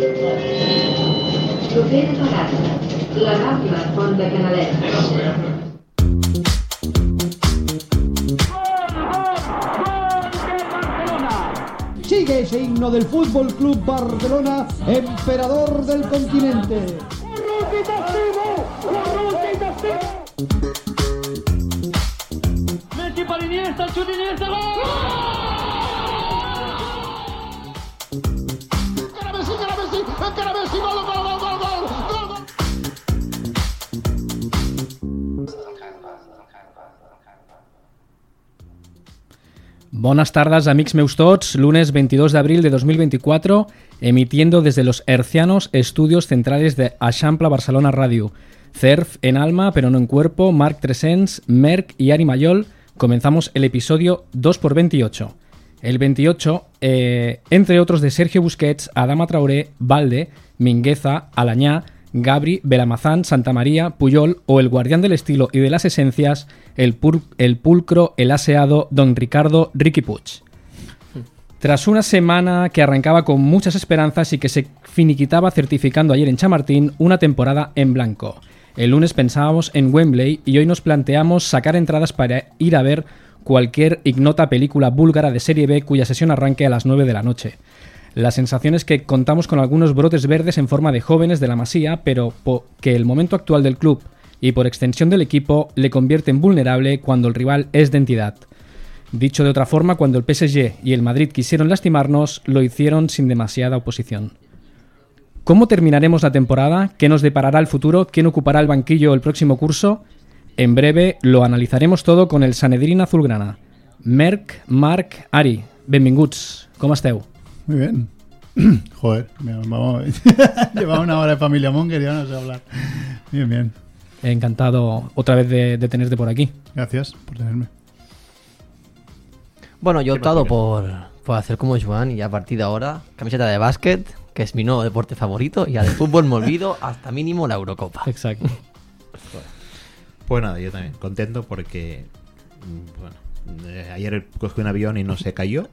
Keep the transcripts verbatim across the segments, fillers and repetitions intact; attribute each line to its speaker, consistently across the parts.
Speaker 1: Propera parada, la Rambla Pont de Canalet.
Speaker 2: Sigue ese himno del Fútbol Club Barcelona, emperador del continente.
Speaker 3: Messi per Iniesta, xut Iniesta, gol! Encara Messi, encara Messi, encara Messi, gol, gol, gol, gol, gol, gol, gol!
Speaker 4: Buenas tardes, amics meus tots. Lunes veintidós de abril de dos mil veinticuatro, emitiendo desde los hercianos estudios centrales de Axampla Barcelona Radio. Cerf en alma, pero no en cuerpo, Marc trescientos, Merck y Ari Mayol. Comenzamos el episodio dos por veintiocho. El veintiocho, eh, entre otros de Sergio Busquets, Adama Traoré, Valde, Mingueza, Alañá, Gabri, Belamazán, Santa María, Puyol o el guardián del estilo y de las esencias, el, pur- el pulcro, el aseado, don Ricardo Riqui Puig. Tras una semana que arrancaba con muchas esperanzas y que se finiquitaba certificando ayer en Chamartín una temporada en blanco. El lunes pensábamos en Wembley y hoy nos planteamos sacar entradas para ir a ver cualquier ignota película búlgara de Serie B cuya sesión arranque a las nueve de la noche. La sensación es que contamos con algunos brotes verdes en forma de jóvenes de la Masía, pero po- que el momento actual del club y por extensión del equipo le convierte en vulnerable cuando el rival es de entidad. Dicho de otra forma, cuando el P S G y el Madrid quisieron lastimarnos, lo hicieron sin demasiada oposición. ¿Cómo terminaremos la temporada? ¿Qué nos deparará el futuro? ¿Quién ocupará el banquillo el próximo curso? En breve lo analizaremos todo con el Sanedrín azulgrana. Merck, Marc, Ari, benvinguts. ¿Cómo esteu?
Speaker 5: Muy bien. Joder, vamos. Llevaba una hora de Familia Monger y ya no sé hablar. Bien, bien.
Speaker 4: Encantado otra vez de, de tenerte por aquí.
Speaker 5: Gracias por tenerme.
Speaker 6: Bueno, yo he optado por, por hacer como Joan y a partir de ahora, camiseta de básquet, que es mi nuevo deporte favorito, y a de fútbol me olvido hasta mínimo la Eurocopa.
Speaker 4: Exacto.
Speaker 7: Pues nada, yo también contento porque, bueno, eh, ayer cogí un avión y no se cayó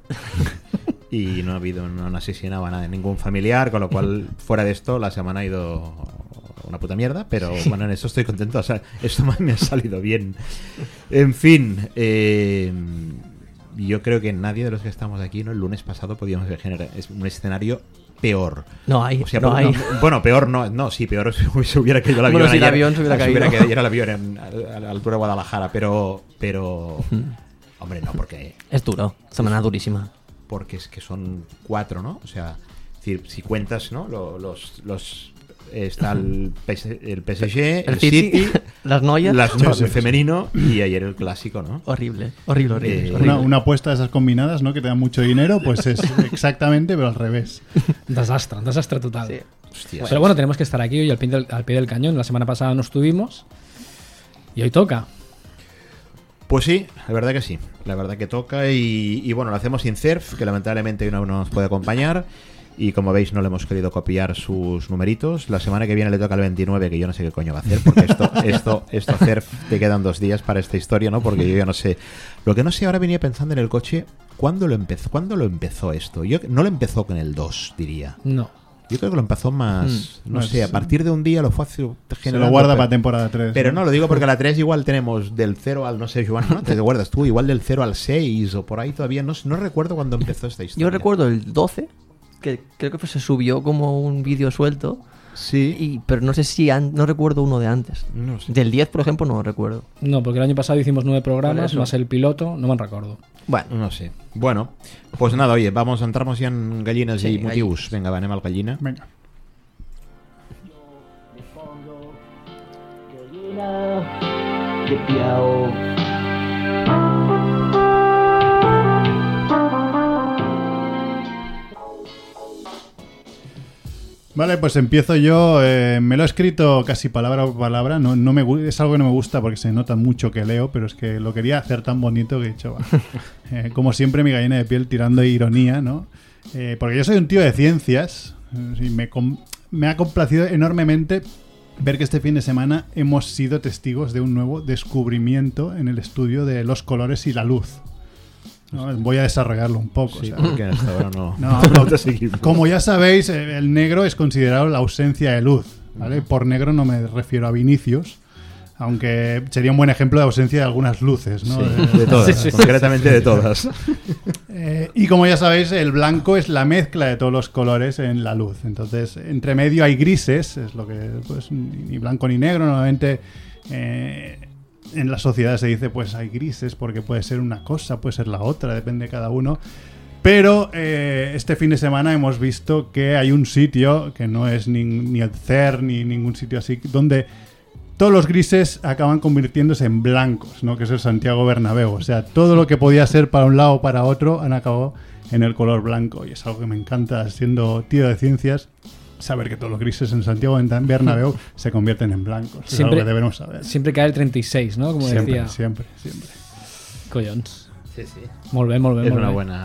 Speaker 7: y no ha habido, no han asesinado a nada, ningún familiar, con lo cual fuera de esto la semana ha ido una puta mierda, pero bueno, en eso estoy contento, o sea, esto me ha salido bien. En fin, eh, yo creo que nadie de los que estamos aquí, ¿no? El lunes pasado podíamos generar un escenario peor.
Speaker 6: No hay,
Speaker 7: o sea,
Speaker 6: no
Speaker 7: no,
Speaker 6: hay.
Speaker 7: Bueno, peor no, no, sí, peor se hubiera caído el avión.
Speaker 6: Bueno, si el
Speaker 7: ayer,
Speaker 6: avión se hubiera
Speaker 7: se
Speaker 6: caído.
Speaker 7: hubiera caído el avión en, a, a la altura de Guadalajara, pero, pero, hombre, no, porque...
Speaker 6: Es duro, semana durísima.
Speaker 7: Porque es que son cuatro, ¿no? O sea, es decir, si cuentas, ¿no? Los, los, los está el, P S, el P S G, el, el City, City,
Speaker 6: las Noias,
Speaker 7: las Noias, el femenino y ayer el clásico, ¿no?
Speaker 6: Horrible, horrible, horrible.
Speaker 7: Eh,
Speaker 6: horrible.
Speaker 5: Una, una apuesta de esas combinadas, ¿no? Que te dan mucho dinero, pues es exactamente, pero al revés.
Speaker 4: Desastre, un desastre total.
Speaker 6: Sí.
Speaker 7: Hostia,
Speaker 4: Pero bueno, tenemos que estar aquí hoy al pie, del, al pie del cañón. La semana pasada no estuvimos y hoy toca.
Speaker 7: Pues sí, la verdad que sí. La verdad que toca y, y bueno, lo hacemos sin Cerf, que lamentablemente hoy no nos puede acompañar. Y como veis, no le hemos querido copiar sus numeritos. La semana que viene le toca el veintinueve, que yo no sé qué coño va a hacer, porque esto, esto, esto Cerf, te quedan dos días para esta historia, ¿no? Porque yo ya no sé. Lo que no sé, ahora venía pensando en el coche, ¿cuándo lo empezó, ¿cuándo lo empezó esto? Yo no lo empezó con el dos, diría.
Speaker 4: No.
Speaker 7: Yo creo que lo empezó más,
Speaker 5: Mm,
Speaker 7: no
Speaker 5: más,
Speaker 7: sé, a partir de un día lo fue
Speaker 5: Se
Speaker 7: generando.
Speaker 5: lo guarda
Speaker 7: pero,
Speaker 5: para temporada tres.
Speaker 7: Pero no, lo digo porque a la tres igual tenemos del cero al, no sé, Joan, ¿no? ¿Te acuerdas tú? Igual del cero al seis o por ahí todavía, no, no recuerdo cuándo empezó esta historia.
Speaker 6: Yo recuerdo el doce, que creo que pues se subió como un vídeo suelto.
Speaker 7: Sí.
Speaker 6: Y, pero no sé si an- no recuerdo uno de antes.
Speaker 7: No sé.
Speaker 6: Del diez, por ejemplo, no lo recuerdo.
Speaker 4: No, porque el año pasado hicimos nueve
Speaker 6: Por
Speaker 4: programas,
Speaker 6: eso.
Speaker 4: más el piloto, no me recuerdo.
Speaker 6: Bueno,
Speaker 7: No sé. Bueno, pues nada, oye, vamos a entrarnos ya en gallines
Speaker 6: Sí,
Speaker 7: y motivos.
Speaker 6: gallinas.
Speaker 7: Venga, va, anem al gallina.
Speaker 5: Venga.
Speaker 8: de Piau.
Speaker 5: Vale, pues empiezo yo. Eh, me lo he escrito casi palabra por palabra. No, no me, gu- es algo que no me gusta porque se nota mucho que leo, pero es que lo quería hacer tan bonito que he dicho, va. Eh, como siempre, mi gallina de piel tirando ironía, ¿no? Eh, porque yo soy un tío de ciencias eh, y me, com- me ha complacido enormemente ver que este fin de semana hemos sido testigos de un nuevo descubrimiento en el estudio de los colores y la luz. ¿no? Voy a desarrollarlo un poco.
Speaker 7: Sí,
Speaker 5: o sea.
Speaker 7: porque hasta ahora no,
Speaker 5: No,
Speaker 7: no
Speaker 5: no.
Speaker 7: te seguimos.
Speaker 5: Como ya sabéis, el negro es considerado la ausencia de luz, ¿vale? Por negro no me refiero a Vinicius, aunque sería un buen ejemplo de ausencia de algunas luces, ¿no?
Speaker 7: Sí, de todas,
Speaker 4: Sí, sí, sí,
Speaker 7: concretamente de todas.
Speaker 5: Eh, y como ya sabéis, el blanco es la mezcla de todos los colores en la luz. Entonces, entre medio hay grises, es lo que, pues, ni blanco ni negro. Normalmente eh, en la sociedad se dice, pues hay grises porque puede ser una cosa, puede ser la otra, depende de cada uno. Pero eh, este fin de semana hemos visto que hay un sitio que no es ni, ni el C E R ni ningún sitio así, donde todos los grises acaban convirtiéndose en blancos, ¿no? Que es el Santiago Bernabéu. O sea, todo lo que podía ser para un lado o para otro han acabado en el color blanco. Y es algo que me encanta, siendo tío de ciencias, saber que todos los grises en Santiago Bernabéu se convierten en blancos. Es
Speaker 4: Siempre-
Speaker 5: algo que debemos saber.
Speaker 4: Sempre cae el treinta y seis, no? Como
Speaker 5: Siempre,
Speaker 4: decía.
Speaker 5: siempre, siempre.
Speaker 4: Collons.
Speaker 7: Sí, sí.
Speaker 4: Molt bé, molt bé.
Speaker 7: Es
Speaker 4: molt
Speaker 7: una
Speaker 4: bé.
Speaker 7: buena...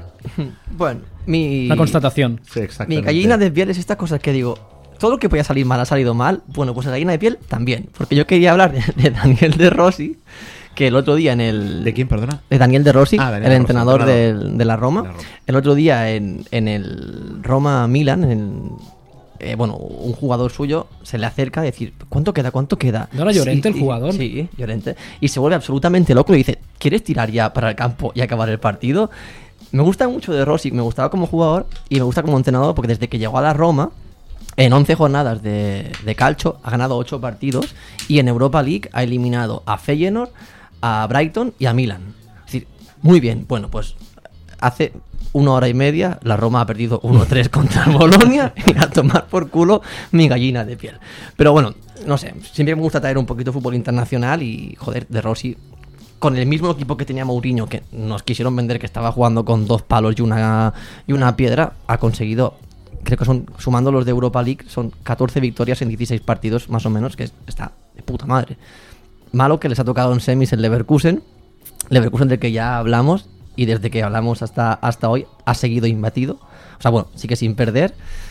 Speaker 6: Bueno, mi...
Speaker 4: Una constatación.
Speaker 7: Sí,
Speaker 6: Mi
Speaker 7: exactamente.
Speaker 6: gallina de piel es estas cosas que digo, todo lo que podía salir mal ha salido mal. Bueno, pues la gallina de piel también. Porque yo quería hablar de, de Daniel De Rossi, que el otro día en el...
Speaker 7: ¿De quién, perdona?
Speaker 6: De Daniel De Rossi,
Speaker 7: Ah, Daniel
Speaker 6: el
Speaker 7: De Rossi,
Speaker 6: entrenador
Speaker 7: entrenador.
Speaker 6: del- de la Roma.
Speaker 7: De la Roma.
Speaker 6: El otro día en, en el Roma-Milan, en- eh, bueno, un jugador suyo se le acerca a decir, ¿cuánto queda? ¿Cuánto queda?
Speaker 4: ¿No era Llorente el
Speaker 6: y-
Speaker 4: jugador?
Speaker 6: Sí, Llorente. Y se vuelve absolutamente loco y dice, ¿quieres tirar ya para el campo y acabar el partido? Me gusta mucho De Rossi, me gustaba como jugador y me gusta como entrenador porque desde que llegó a la Roma, en once jornadas de, de calcio, ha ganado ocho partidos y en Europa League ha eliminado a Feyenoord, a Brighton y a Milan. Es decir, muy bien. Bueno, pues hace una hora y media la Roma ha perdido uno tres contra el Bolonia y a tomar por culo mi gallina de piel. Pero bueno, no sé, siempre me gusta traer un poquito de fútbol internacional y, joder, De Rossi, con el mismo equipo que tenía Mourinho, que nos quisieron vender que estaba jugando con dos palos y una, y una piedra, ha conseguido, creo que son, sumando los de Europa League, son catorce victorias en dieciséis partidos, más o menos, que es- está de puta madre. Malo que les ha tocado en semis el Leverkusen, Leverkusen del que ya hablamos, y desde que hablamos hasta, hasta hoy ha seguido imbatido. O sea, bueno, sí que sin perder.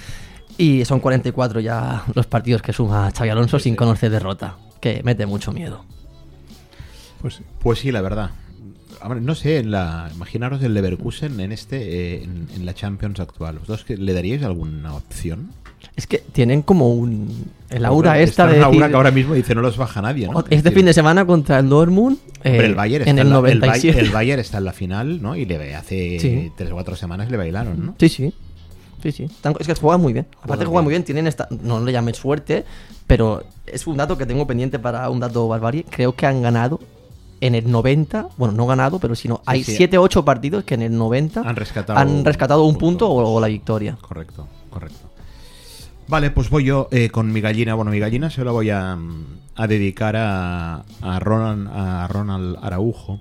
Speaker 6: Y son cuarenta y cuatro ya los partidos que suma Xabi Alonso sin conocer derrota, que mete mucho miedo.
Speaker 5: Pues sí.
Speaker 7: Pues sí, la verdad. Hombre, no sé, en la, imaginaros el Leverkusen en este, eh, en, en la Champions actual. ¿Vosotros que le daríais alguna opción?
Speaker 6: Es que tienen como un... El aura esta
Speaker 7: Está
Speaker 6: de
Speaker 7: en una aura
Speaker 6: decir,
Speaker 7: que ahora mismo dice no los baja nadie, ¿no?
Speaker 6: este
Speaker 7: Es decir,
Speaker 6: fin de semana contra el Dortmund eh,
Speaker 7: hombre, el Bayern está
Speaker 6: en el
Speaker 7: en la-
Speaker 6: noventa y siete.
Speaker 7: El, Bay- el Bayern está en la final, ¿no? Y le hace
Speaker 6: Sí.
Speaker 7: tres o cuatro semanas le bailaron, ¿no?
Speaker 6: Sí, sí. Sí, sí. Tan- Es que juegan muy bien. Aparte
Speaker 7: Juegan
Speaker 6: juegan muy
Speaker 7: bien.
Speaker 6: bien. Tienen esta... No le llames suerte, pero es un dato que tengo pendiente para un dato barbarie. Creo que han ganado en el noventa, bueno, no ganado, pero sino hay
Speaker 7: sí.
Speaker 6: siete o ocho partidos que en el noventa
Speaker 7: Han rescatado
Speaker 6: han
Speaker 7: un
Speaker 6: rescatado un
Speaker 7: punto.
Speaker 6: punto, o, o la victoria.
Speaker 7: Correcto, correcto. Vale, pues voy yo eh, con mi gallina. Bueno, mi gallina se la voy a, a dedicar a, a, Ronald, a Ronald Araujo.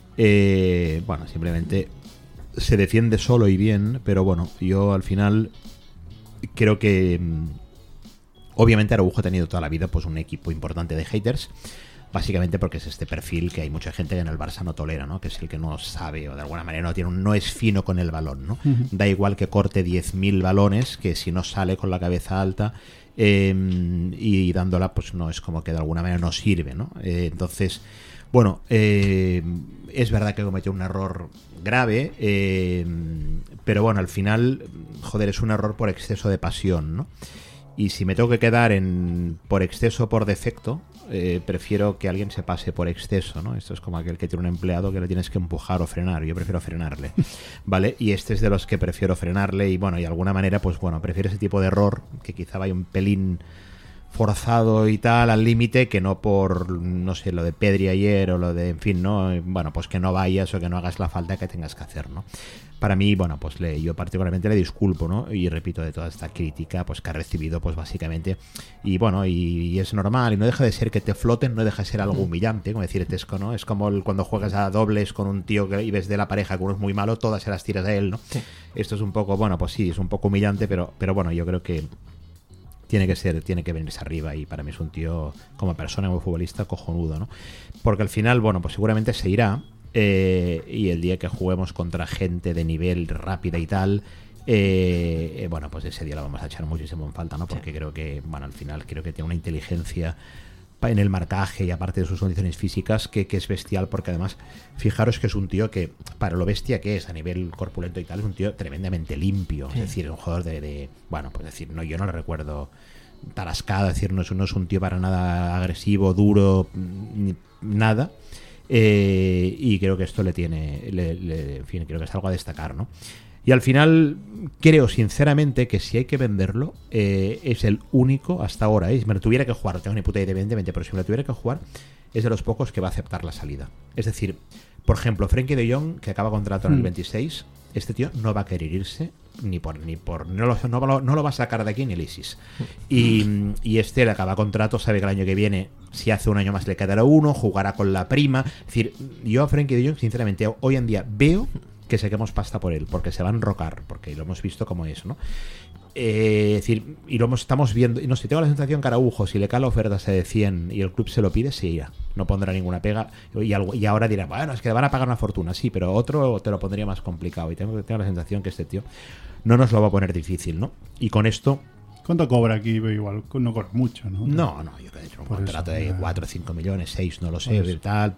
Speaker 7: Eh, bueno, simplemente se defiende solo y bien, pero bueno, yo al final creo que mm, obviamente Araujo ha tenido toda la vida pues un equipo importante de haters. Básicamente porque es este perfil que hay mucha gente que en el Barça no tolera, ¿no? Que es el que no sabe o de alguna manera no tiene un- no es fino con el balón, ¿no?
Speaker 5: Ujú.
Speaker 7: Da igual que corte diez mil balones, que si no sale con la cabeza alta eh, y dándola, pues no es como que de alguna manera no sirve, ¿no? Eh, entonces, bueno, eh, es verdad que cometió un error grave, eh, pero bueno, al final, joder, es un error por exceso de pasión, ¿no? Y si me tengo que quedar en por exceso o por defecto, eh, prefiero que alguien se pase por exceso, ¿no? Esto es como aquel que tiene un empleado que le tienes que empujar o frenar. Yo prefiero frenarle, ¿vale? Y este es de los que prefiero frenarle y bueno, y de alguna manera, pues bueno, prefiero ese tipo de error que quizá vaya un pelín forzado y tal al límite que no por, no sé, lo de Pedri ayer o lo de, en fin, ¿no? Bueno, pues que no vayas o que no hagas la falta que tengas que hacer, ¿no? Para mí, bueno, pues le, yo particularmente le disculpo, ¿no? Y repito de toda esta crítica pues que ha recibido, pues básicamente, y bueno, y, y es normal, y no deja de ser que te floten, no deja de ser algo humillante, como decir Tesco, ¿no? Es como el, cuando juegas a dobles con un tío que, y ves de la pareja que uno es muy malo, todas se las tiras a él, ¿no?
Speaker 6: Sí.
Speaker 7: Esto es un poco, bueno, pues sí, es un poco humillante, pero, pero bueno, yo creo que tiene que ser, tiene que venirse arriba y para mí es un tío como persona, como futbolista, cojonudo, ¿no? Porque al final, bueno, pues seguramente se irá eh, y el día que juguemos contra gente de nivel rápida y tal, eh, eh, bueno, pues ese día lo vamos a echar muchísimo en falta, ¿no? Porque sí. creo que, bueno, al final creo que tiene una inteligencia en el marcaje y aparte de sus condiciones físicas, que, que es bestial, porque además, fijaros que es un tío que, para lo bestia que es a nivel corpulento y tal, es un tío tremendamente limpio. Sí. Es decir, un jugador de, de bueno, pues decir, no, yo no le recuerdo tarascado, es decir, no es, no es un tío para nada agresivo, duro, ni, nada. Eh, y creo que esto le tiene, le, le, en fin, creo que es algo a destacar, ¿no? Y al final creo sinceramente que si hay que venderlo, eh, es el único hasta ahora, ¿eh? Si me lo tuviera que jugar, no tengo ni puta idea evidentemente, pero si me lo tuviera que jugar, es de los pocos que va a aceptar la salida. Es decir, por ejemplo, Frenkie de Jong, que acaba contrato en el veintiséis, este tío no va a querer irse ni por ni por no lo, no, lo, no lo va a sacar de aquí ni el ISIS. Y, y este le acaba contrato, sabe que el año que viene, si hace un año más le quedará uno, jugará con la prima. Es decir, yo a Frenkie de Jong, sinceramente, hoy en día veo que saquemos pasta por él, porque se va a enrocar, porque lo hemos visto como eso, ¿no? Eh, es decir, y lo hemos, estamos viendo, y no sé, tengo la sensación que Araujo, si le cae la oferta de cien y el club se lo pide, se irá, no pondrá ninguna pega, y, algo, y ahora dirá, bueno, es que le van a pagar una fortuna, sí, pero otro te lo pondría más complicado, y tengo, tengo la sensación que este tío no nos lo va a poner difícil, ¿no? Y con esto...
Speaker 5: ¿Cuánto cobra aquí? Igual no cobra mucho, ¿no?
Speaker 7: No, no, yo creo que he hecho un por contrato eso, de cuatro o cinco millones, seis, no lo sé, y tal,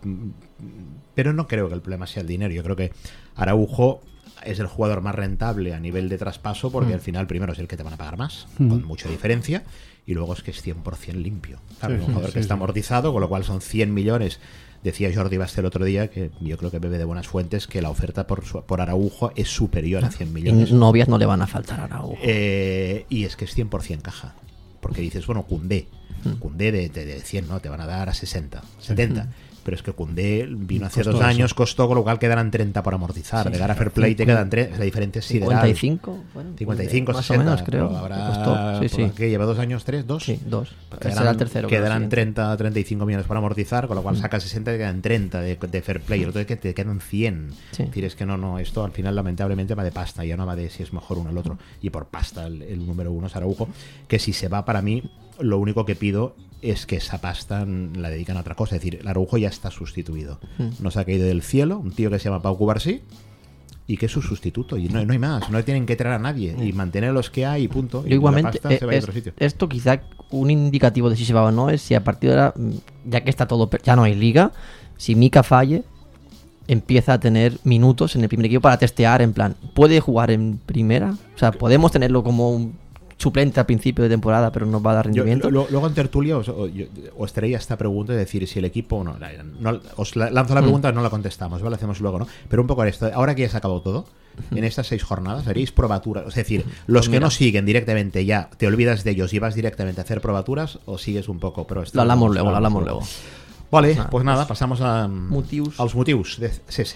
Speaker 7: pero no creo que el problema sea el dinero, yo creo que Araujo es el jugador más rentable a nivel de traspaso, porque mm. al final primero es el que te van a pagar más, mm. con mucha diferencia, y luego es que es cien por ciento limpio. Claro, sí, un jugador sí, que sí, está amortizado, con lo cual son cien millones. Decía Jordi Basté el otro día, que yo creo que bebe de buenas fuentes, que la oferta por, por Araujo es superior a cien millones.
Speaker 6: Y novias no le van a faltar a Araujo.
Speaker 7: Eh, y es que es cien por ciento caja. Porque dices, bueno, Koundé, mm. Koundé de, de, de cien, ¿no? Te van a dar a sesenta, setenta. Mm. Pero es que Koundé vino hace costó dos años, eso. Costó, con lo cual quedarán treinta por amortizar. Sí, de cara a Fair Play te quedan treinta, la diferencia es sideral.
Speaker 6: cincuenta y cinco, bueno,
Speaker 7: cincuenta y cinco,
Speaker 6: más
Speaker 7: sesenta,
Speaker 6: o menos, creo.
Speaker 7: Ahora,
Speaker 6: costó. Sí, sí.
Speaker 7: ¿qué lleva dos años? ¿Tres? ¿Dos?
Speaker 6: Sí, dos.
Speaker 7: Quedarán,
Speaker 6: será el tercero.
Speaker 7: Quedarán treinta, treinta y cinco millones para amortizar, con lo cual mm. sacas sesenta y te quedan treinta de, de Fair Play. El otro es que te quedan cien. Sí. Es decir, es que no, no, esto al final lamentablemente va de pasta, ya no va de si es mejor uno o el otro. Y por pasta el, el número uno es Araujo, que si se va, para mí, lo único que pido es que esa pasta la dedican a otra cosa. Es decir, el Araujo ya está sustituido. Mm. Nos ha caído del cielo un tío que se llama Pau Cubarsí y que es su sustituto. Y no, no hay más. No tienen que traer a nadie. Mm. Y mantener los que hay y punto.
Speaker 6: Yo
Speaker 7: y
Speaker 6: igualmente,
Speaker 7: la pasta
Speaker 6: eh,
Speaker 7: se va a
Speaker 6: es,
Speaker 7: otro sitio.
Speaker 6: Esto quizá un indicativo de si se va o no es si a partir de ahora, ya que está todo, ya no hay liga, si Mika Falle empieza a tener minutos en el primer equipo para testear, en plan, ¿puede jugar en primera? O sea, ¿podemos tenerlo como un suplente al principio de temporada, pero no va a dar rendimiento?
Speaker 7: Yo, lo, luego en tertulia os, os, os traía esta pregunta de decir si el equipo no, no os la, lanzo la pregunta, mm. no la contestamos, ¿vale? Hacemos luego, ¿no? Pero un poco esto, ahora que ya se acabó todo, mm. en estas seis jornadas haréis probaturas, es decir, los que Mira. no siguen directamente ya, te olvidas de ellos y vas directamente a hacer probaturas, o sigues un poco, pero esto
Speaker 6: lo hablamos luego, lo hablamos luego.
Speaker 7: Vale, pues nada, pues nada pasamos a
Speaker 6: motius.
Speaker 7: als motius de Cese.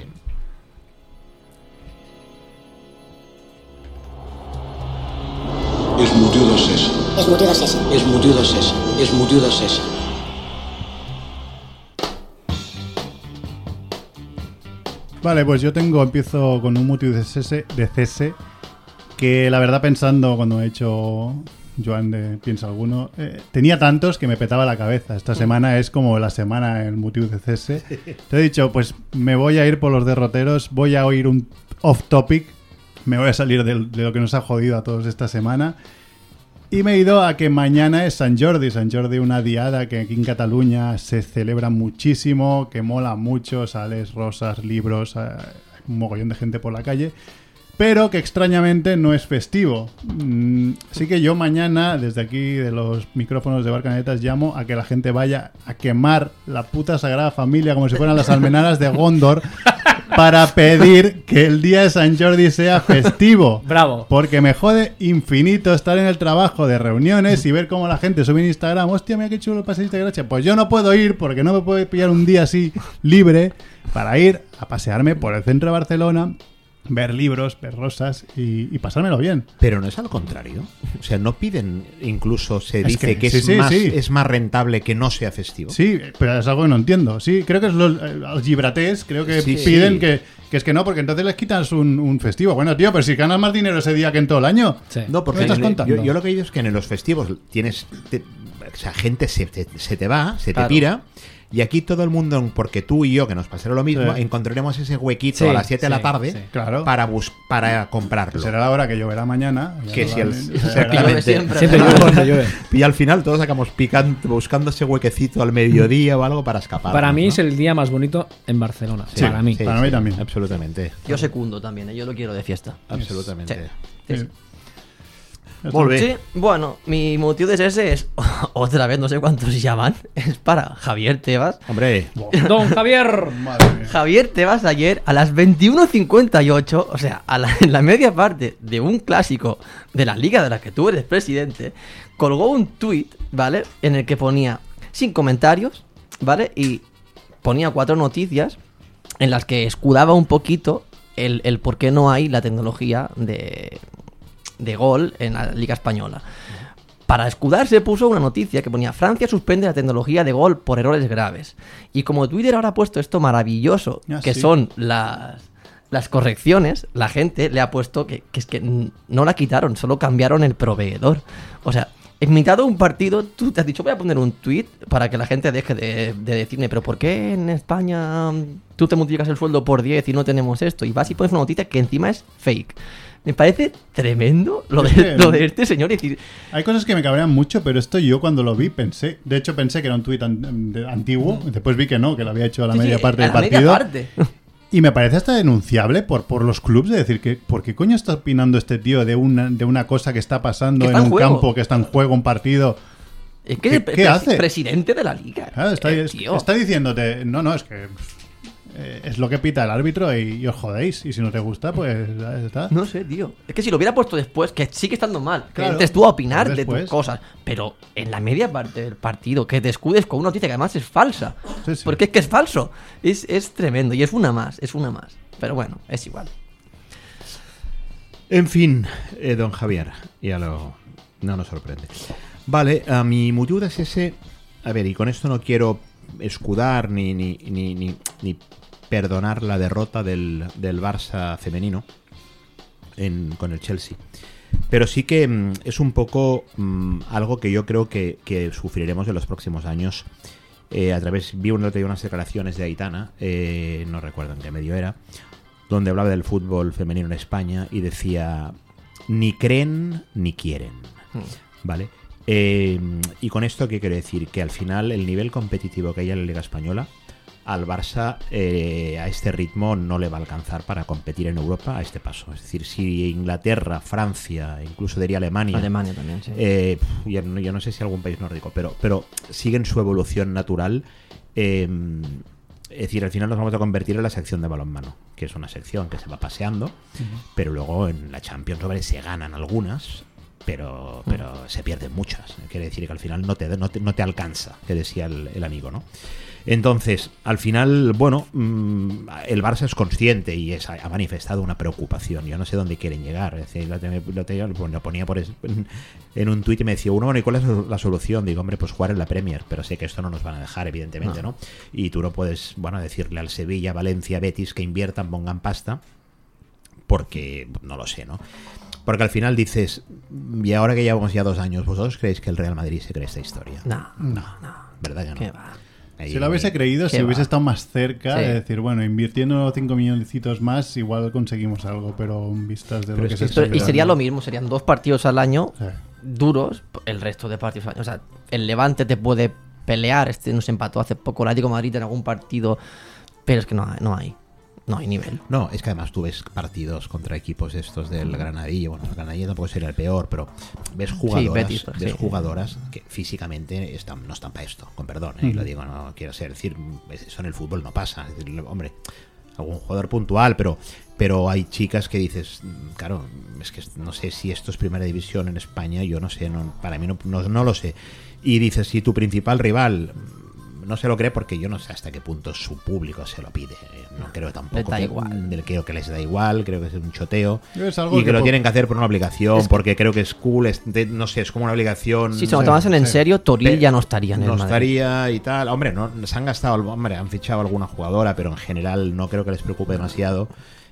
Speaker 9: És motiu de cés.
Speaker 10: És motiu de cés.
Speaker 9: És motiu de cés. És motiu de cés.
Speaker 5: Vale, pues yo tengo, empiezo con un motivo de cese, de cese que la verdad pensando cuando he hecho Joan de Piensa Alguno, eh, tenía tantos que me petaba la cabeza. Esta semana es como la semana el motivo de cese. Te he dicho, pues me voy a ir por los derroteros, voy a oír un off topic. Me voy a salir de, de lo que nos ha jodido a todos esta semana. Y me he ido a que mañana es Sant Jordi. Sant Jordi, una diada que aquí en Cataluña se celebra muchísimo, que mola mucho, sales, rosas, libros, eh, un mogollón de gente por la calle, pero que extrañamente no es festivo. Mm, así que yo mañana, desde aquí de los micrófonos de Barcanetas, llamo a que la gente vaya a quemar la puta Sagrada Familia como si fueran las almenaras de Gondor, para pedir que el día de Sant Jordi sea festivo.
Speaker 4: Bravo.
Speaker 5: Porque me jode infinito estar en el trabajo de reuniones y ver cómo la gente sube en Instagram, hostia, mira qué chulo el paseo de gracia. Pues yo no puedo ir porque no me puedo pillar un día así libre para ir a pasearme por el centro de Barcelona, ver libros, ver rosas y, y pasármelo bien.
Speaker 7: Pero no es al contrario. O sea, no piden, incluso se
Speaker 5: es
Speaker 7: dice
Speaker 5: que,
Speaker 7: que
Speaker 5: sí,
Speaker 7: es,
Speaker 5: sí,
Speaker 7: más,
Speaker 5: sí.
Speaker 7: es más rentable que no sea festivo.
Speaker 5: Sí, pero es algo que no entiendo. Sí, creo que es los, los gibratés, creo que
Speaker 7: sí,
Speaker 5: piden
Speaker 7: sí.
Speaker 5: que, que es que no, porque entonces les quitas un, un festivo. Bueno, tío, pero si ganas más dinero ese día que en todo el año.
Speaker 4: Sí.
Speaker 7: No, porque
Speaker 5: ¿qué me estás contando?
Speaker 7: Yo, yo lo que digo es que en los festivos tienes... Te, o sea, gente se te, se te va, se
Speaker 6: claro.
Speaker 7: te pira... Y aquí todo el mundo, porque tú y yo, que nos pasará lo mismo,
Speaker 5: Sí.
Speaker 7: encontraremos ese huequito
Speaker 4: Sí,
Speaker 7: a las siete de la
Speaker 4: sí,
Speaker 7: tarde
Speaker 4: sí.
Speaker 5: Claro.
Speaker 7: para, bus para comprarlo.
Speaker 5: Será la hora que lloverá mañana. ya
Speaker 7: Que
Speaker 5: no
Speaker 7: si el-
Speaker 5: va-
Speaker 6: Llueve siempre.
Speaker 4: Siempre llueve cuando llueve.
Speaker 7: Y al final todos acabamos picando, buscando ese huequecito al mediodía o algo para escapar.
Speaker 4: Para mí
Speaker 7: ¿no?
Speaker 4: es el día más bonito en Barcelona.
Speaker 7: Sí,
Speaker 4: para mí.
Speaker 7: sí,
Speaker 5: Para mí
Speaker 7: sí,
Speaker 5: también.
Speaker 7: Absolutamente.
Speaker 6: Yo secundo también, ¿eh? Yo lo quiero de fiesta.
Speaker 7: Absolutamente.
Speaker 6: Sí. Sí, sí.
Speaker 7: Molt bé.
Speaker 6: Sí, bueno, mi motivo de ese es, otra vez, no sé cuántos llaman, es para Javier Tebas.
Speaker 7: Hombre,
Speaker 4: Don Javier.
Speaker 5: Madre mía.
Speaker 6: Javier Tebas ayer a las veintiuno cincuenta y ocho, o sea, a la, en la media parte de un clásico de la liga de la que tú eres presidente, colgó un tuit, ¿vale? En el que ponía sin comentarios, ¿vale? Y ponía cuatro noticias en las que escudaba un poquito el, el por qué no hay la tecnología de, de gol en la liga española. Para escudarse puso una noticia que ponía: Francia suspende la tecnología de gol por errores graves. Y como Twitter ahora ha puesto esto maravilloso,
Speaker 5: Ah,
Speaker 6: que
Speaker 5: sí.
Speaker 6: son las, las correcciones, la gente le ha puesto que, que es que n- no la quitaron, solo cambiaron el proveedor. O sea, en mitad de un partido tú te has dicho: voy a poner un tweet para que la gente deje de, de decirme, pero ¿por qué en España mm, tú te multiplicas el sueldo por diez y no tenemos esto? Y vas y pones una noticia que encima es fake. Me parece tremendo lo de,
Speaker 5: Es que-
Speaker 6: lo de este señor. Es decir,
Speaker 5: Hay cosas que me cabrean mucho, pero esto yo cuando lo vi pensé. De hecho, pensé que era un tuit an- de- antiguo. Después vi que no, que lo había hecho a la
Speaker 6: sí,
Speaker 5: media
Speaker 6: sí,
Speaker 5: parte
Speaker 6: a
Speaker 5: del
Speaker 6: la media
Speaker 5: partido.
Speaker 6: parte.
Speaker 5: Y me parece hasta denunciable por, por los clubs de decir que ¿por qué coño está opinando este tío de una, de una cosa que está pasando
Speaker 6: Que está
Speaker 5: en
Speaker 6: en
Speaker 5: un
Speaker 6: juego.
Speaker 5: campo, que está en juego, un partido?
Speaker 6: Es que
Speaker 5: ¿Qué-
Speaker 6: es el pre-
Speaker 5: qué
Speaker 6: pre-
Speaker 5: hace?
Speaker 6: presidente de la liga.
Speaker 5: Claro, está,
Speaker 6: Eh,
Speaker 5: es-
Speaker 6: tío.
Speaker 5: está diciéndote, no, no, es que eh, es lo que pita el árbitro y, y os jodéis. Y si no te gusta, pues ya está.
Speaker 6: No sé, tío. Es que si lo hubiera puesto después, que sigue estando mal. Que
Speaker 5: Claro,
Speaker 6: entres tú a opinar
Speaker 5: pero
Speaker 6: de tus
Speaker 5: después.
Speaker 6: cosas. Pero en la media parte del partido, que te escudes con una noticia que además es falsa.
Speaker 5: Sí, sí.
Speaker 6: Porque es que es falso. Es, es tremendo. Y es una más, es una más. Pero bueno, es igual.
Speaker 7: en fin, eh, don Javier, ya lo... no nos sorprende. Vale, a mi motivo es ese... A ver, y con esto no quiero escudar ni, ni, ni, ni, ni perdonar la derrota del, del Barça femenino en, con el Chelsea. Pero sí que mm, es un poco mm, algo que yo creo que, que sufriremos en los próximos años. Eh, a través, vi un otro día unas declaraciones de Aitana, eh, no recuerdo en qué medio era, donde hablaba del fútbol femenino en España y decía: ni creen ni quieren. ¿Vale? Eh, y con esto, ¿qué quiero decir? Que al final el nivel competitivo que hay en la Liga Española, al Barça eh, a este ritmo no le va a alcanzar para competir en Europa a este paso. Es decir, si Inglaterra, Francia, incluso diría Alemania,
Speaker 6: Alemania también, sí.
Speaker 7: eh, pf, yo, no- yo no sé si algún país nórdico, pero, pero siguen su evolución natural. eh, es decir, al final nos vamos a convertir en la sección de balonmano, que es una sección que se va paseando, pero luego en la Champions ¿vale? se ganan algunas, pero, pero se pierden muchas. Quiere decir que al final no te, no te, no te alcanza, que decía el, el amigo, ¿no? Entonces, al final, bueno, mmm, el Barça es consciente y es, ha manifestado una preocupación. Yo no sé dónde quieren llegar. Es decir, lo, te- lo, te- lo ponía por es- en, en un tuit y me decía uno, bueno, ¿y cuál es la solución? Digo, hombre, pues jugar en la Premier, pero sé que esto no nos van a dejar, evidentemente, ¿no? Y tú no puedes, bueno, decirle al Sevilla, Valencia, Betis que inviertan, pongan pasta, porque no lo sé, ¿no? Porque al final dices, y ahora que llevamos ya dos años, ¿vosotros creéis que el Real Madrid se cree esta historia?
Speaker 6: No,
Speaker 5: No.
Speaker 7: ¿Verdad que no?
Speaker 6: qué va.
Speaker 7: Ahí-
Speaker 5: Si lo hubiese creído, si
Speaker 6: Qué
Speaker 5: hubiese
Speaker 6: va.
Speaker 5: estado más cerca
Speaker 6: Sí.
Speaker 5: de decir, bueno, invirtiendo cinco milloncitos más, igual conseguimos algo, pero en vistas de
Speaker 7: Pero
Speaker 5: lo
Speaker 7: es
Speaker 5: que
Speaker 7: que
Speaker 5: se
Speaker 7: esto-
Speaker 5: está
Speaker 6: Y sería
Speaker 5: esperando.
Speaker 6: lo mismo, serían dos partidos al año
Speaker 5: Sí.
Speaker 6: duros, el resto de partidos al año. O sea, el Levante te puede pelear, este nos empató hace poco el Atlético de Madrid en algún partido, pero es que no hay, no hay, no hay nivel.
Speaker 7: No, es que además tú ves partidos contra equipos estos del Granadilla. Bueno, el Granadilla tampoco sería el peor, pero ves jugadoras,
Speaker 6: Betis, pero
Speaker 7: ves
Speaker 6: sí.
Speaker 7: jugadoras que físicamente están, no están para esto, con perdón, ¿eh? Y lo digo, no quiero ser, decir, eso en el fútbol no pasa. Es decir, hombre, algún jugador puntual, pero pero hay chicas que dices, claro, es que no sé si esto es primera división en España, yo no sé, no, para mí no, no, no lo sé. Y dices, si tu principal rival no se lo cree, porque yo no sé hasta qué punto su público se lo pide. No creo tampoco.
Speaker 6: Les da
Speaker 7: que,
Speaker 6: igual.
Speaker 7: del- Creo que les da igual, creo que es un choteo.
Speaker 5: Es algo
Speaker 7: Y que,
Speaker 5: que
Speaker 7: lo
Speaker 5: po-
Speaker 7: tienen que hacer por una obligación,
Speaker 6: Es que-
Speaker 7: porque creo que es cool, es de- no sé, es como una obligación.
Speaker 6: Si se lo tomasen en
Speaker 5: sí.
Speaker 6: serio, Toril
Speaker 7: Pe-
Speaker 6: ya no estaría en el
Speaker 7: No
Speaker 6: Madrid.
Speaker 7: estaría y tal. Hombre, no, se han gastado, hombre, han fichado alguna jugadora, pero en general no creo que les preocupe demasiado.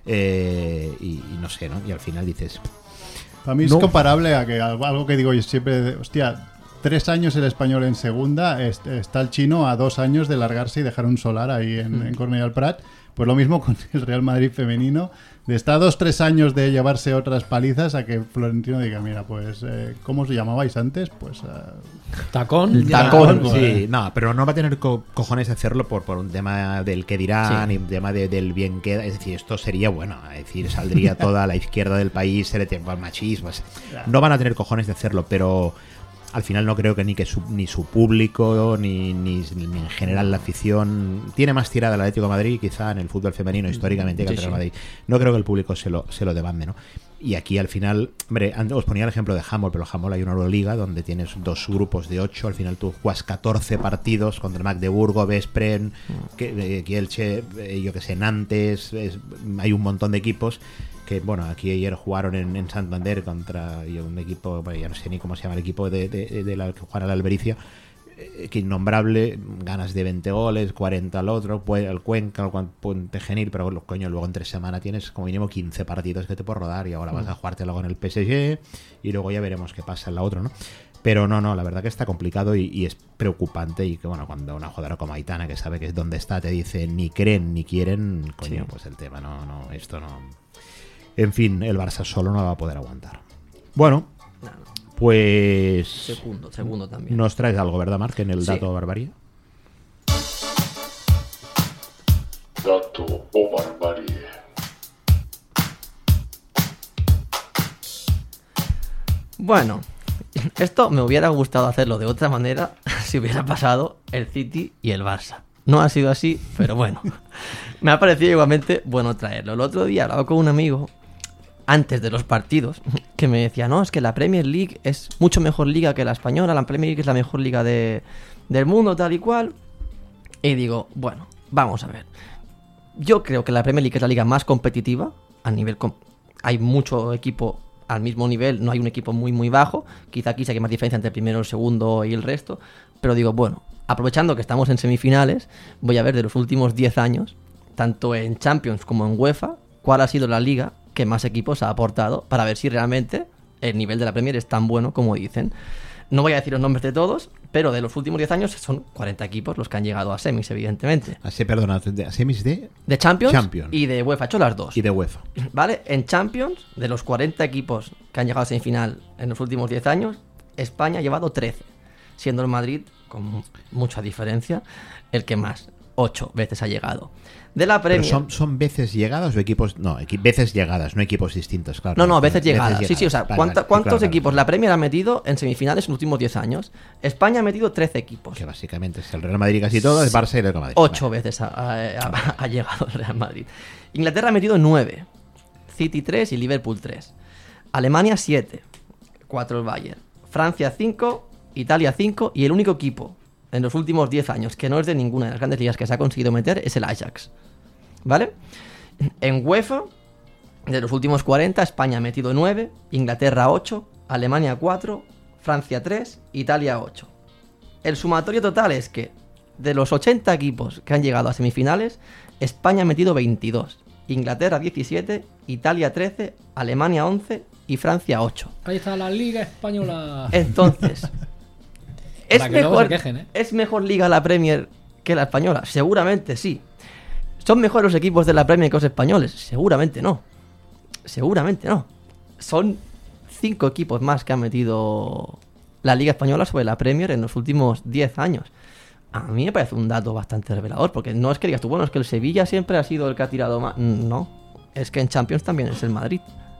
Speaker 7: Eh, y, y no sé, ¿no? Y al final dices,
Speaker 5: Para mí es
Speaker 7: No.
Speaker 5: comparable a que algo, algo que digo yo siempre, de, hostia, tres años el Español en segunda, est- está el chino a dos años de largarse y dejar un solar ahí en, mm. en Cornellà del Prat. Pues lo mismo con el Real Madrid femenino, de estar dos, tres años de llevarse otras palizas a que Florentino diga, mira, pues, eh, ¿cómo os llamabais antes? Pues... Uh...
Speaker 4: Tacón.
Speaker 6: El tacón.
Speaker 7: Ya, sí, no, pero no va a tener co- cojones de hacerlo por, por un tema del que dirán sí. y un tema de, del bien queda. Es decir, esto sería bueno. Es decir, saldría toda la izquierda del país, se le tendría el machismo. No van a tener cojones de hacerlo, pero... Al final no creo que ni que su, ni su público ni, ni, ni en general la afición tiene más tirada el Atlético de Madrid quizá en el fútbol femenino históricamente que el Real Madrid. No creo que el público se lo, se lo demande, ¿no? Y aquí al final, hombre, antes os ponía el ejemplo de Handball, pero en Handball hay una Euroliga donde tienes dos grupos de ocho, al final tú juegas catorce partidos contra el Magdeburgo, Veszprém, Kielce, yo que sé, Nantes, es, hay un montón de equipos que, bueno, aquí ayer jugaron en, en Santander contra un equipo, bueno, ya no sé ni cómo se llama el equipo de, de, de la que juega la Albericia, eh, que innombrable, ganas de veinte goles, cuarenta al otro, pues al Cuenca, al Puente Genil, pero bueno, coño, luego en tres semanas tienes como mínimo quince partidos que te puedes rodar y ahora vas a jugártelo con el P S G y luego ya veremos qué pasa en la otra, ¿no? Pero no, no, la verdad que está complicado y, y es preocupante y que, bueno, cuando una jugadora como Aitana, que sabe que es donde está, te dice ni creen ni quieren, coño, sí. Pues el tema, no, no, esto no... En fin, el Barça solo no va a poder aguantar. Bueno, no, no. Pues...
Speaker 6: Segundo, segundo también.
Speaker 7: Nos traes algo, ¿verdad, Marc, en el
Speaker 6: sí.
Speaker 7: dato barbarie?
Speaker 10: Dato o barbarie.
Speaker 6: Bueno, esto me hubiera gustado hacerlo de otra manera si hubiera pasado el City y el Barça. No ha sido así, pero bueno. Me ha parecido igualmente bueno traerlo. El otro día hablaba con un amigo antes de los partidos que me decía, no, es que la Premier League es mucho mejor liga que la española, la Premier League es la mejor liga de, del mundo, tal y cual. Y digo, bueno, vamos a ver. Yo creo que la Premier League es la liga más competitiva a nivel... Com- hay mucho equipo al mismo nivel, no hay un equipo muy muy bajo, quizá aquí sí hay más diferencia entre el primero, el segundo y el resto, pero digo, bueno, aprovechando que estamos en semifinales, voy a ver de los últimos diez años, tanto en Champions como en UEFA, cuál ha sido la liga que más equipos ha aportado para ver si realmente el nivel de la Premier es tan bueno como dicen. No voy a decir los nombres de todos, pero de los últimos diez años son cuarenta equipos los que han llegado a semis, evidentemente.
Speaker 7: A se, perdona, ¿a semis de?
Speaker 6: De Champions,
Speaker 7: Champions
Speaker 6: y de UEFA, he hecho las dos.
Speaker 7: Y de UEFA.
Speaker 6: ¿Vale? En Champions, de los cuarenta equipos que han llegado a semifinal en los últimos diez años, España ha llevado trece, siendo el Madrid, con mucha diferencia, el que más, ocho veces ha llegado. De la Premier...
Speaker 7: ¿Pero son, son veces llegadas o equipos...? No, equi- veces llegadas, no equipos distintos, claro.
Speaker 6: No, no, veces llegadas.
Speaker 7: Veces
Speaker 6: sí, sí, o sea,
Speaker 7: vale,
Speaker 6: ¿cuánta,
Speaker 7: vale,
Speaker 6: ¿cuántos
Speaker 7: claro,
Speaker 6: equipos
Speaker 7: claro.
Speaker 6: la Premier ha metido en semifinales en los últimos diez años? España ha metido trece equipos.
Speaker 7: Que básicamente es el Real Madrid casi todo, es Barça y el Real Madrid.
Speaker 6: Ocho
Speaker 7: Vale.
Speaker 6: veces ha, ha- ha- ha llegado el Real Madrid. Inglaterra ha metido nueve. City tres y Liverpool tres. Alemania siete. cuatro el Bayern. Francia cinco. Italia cinco. Y el único equipo en los últimos diez años que no es de ninguna de las grandes ligas que se ha conseguido meter es el Ajax. ¿Vale? En UEFA, de los últimos cuarenta, España ha metido nueve, Inglaterra ocho, Alemania cuatro, Francia tres, Italia ocho. El sumatorio total es que de los ochenta equipos que han llegado a semifinales, España ha metido veintidós, Inglaterra diecisiete, Italia trece, Alemania once y Francia ocho.
Speaker 4: Ahí está la Liga Española.
Speaker 6: Entonces, ¿es
Speaker 4: Para que luego
Speaker 6: mejor,
Speaker 4: se quejen, ¿eh?
Speaker 6: ¿es mejor liga la Premier que la española? Seguramente sí. ¿Son mejores los equipos de la Premier que los españoles? Seguramente no. Seguramente no. Son cinco equipos más que han metido la Liga Española sobre la Premier en los últimos diez años. A mí me parece un dato bastante revelador, porque no es que digas tú, bueno, es que el Sevilla siempre ha sido el que ha tirado más. No, es que en Champions también es el Madrid.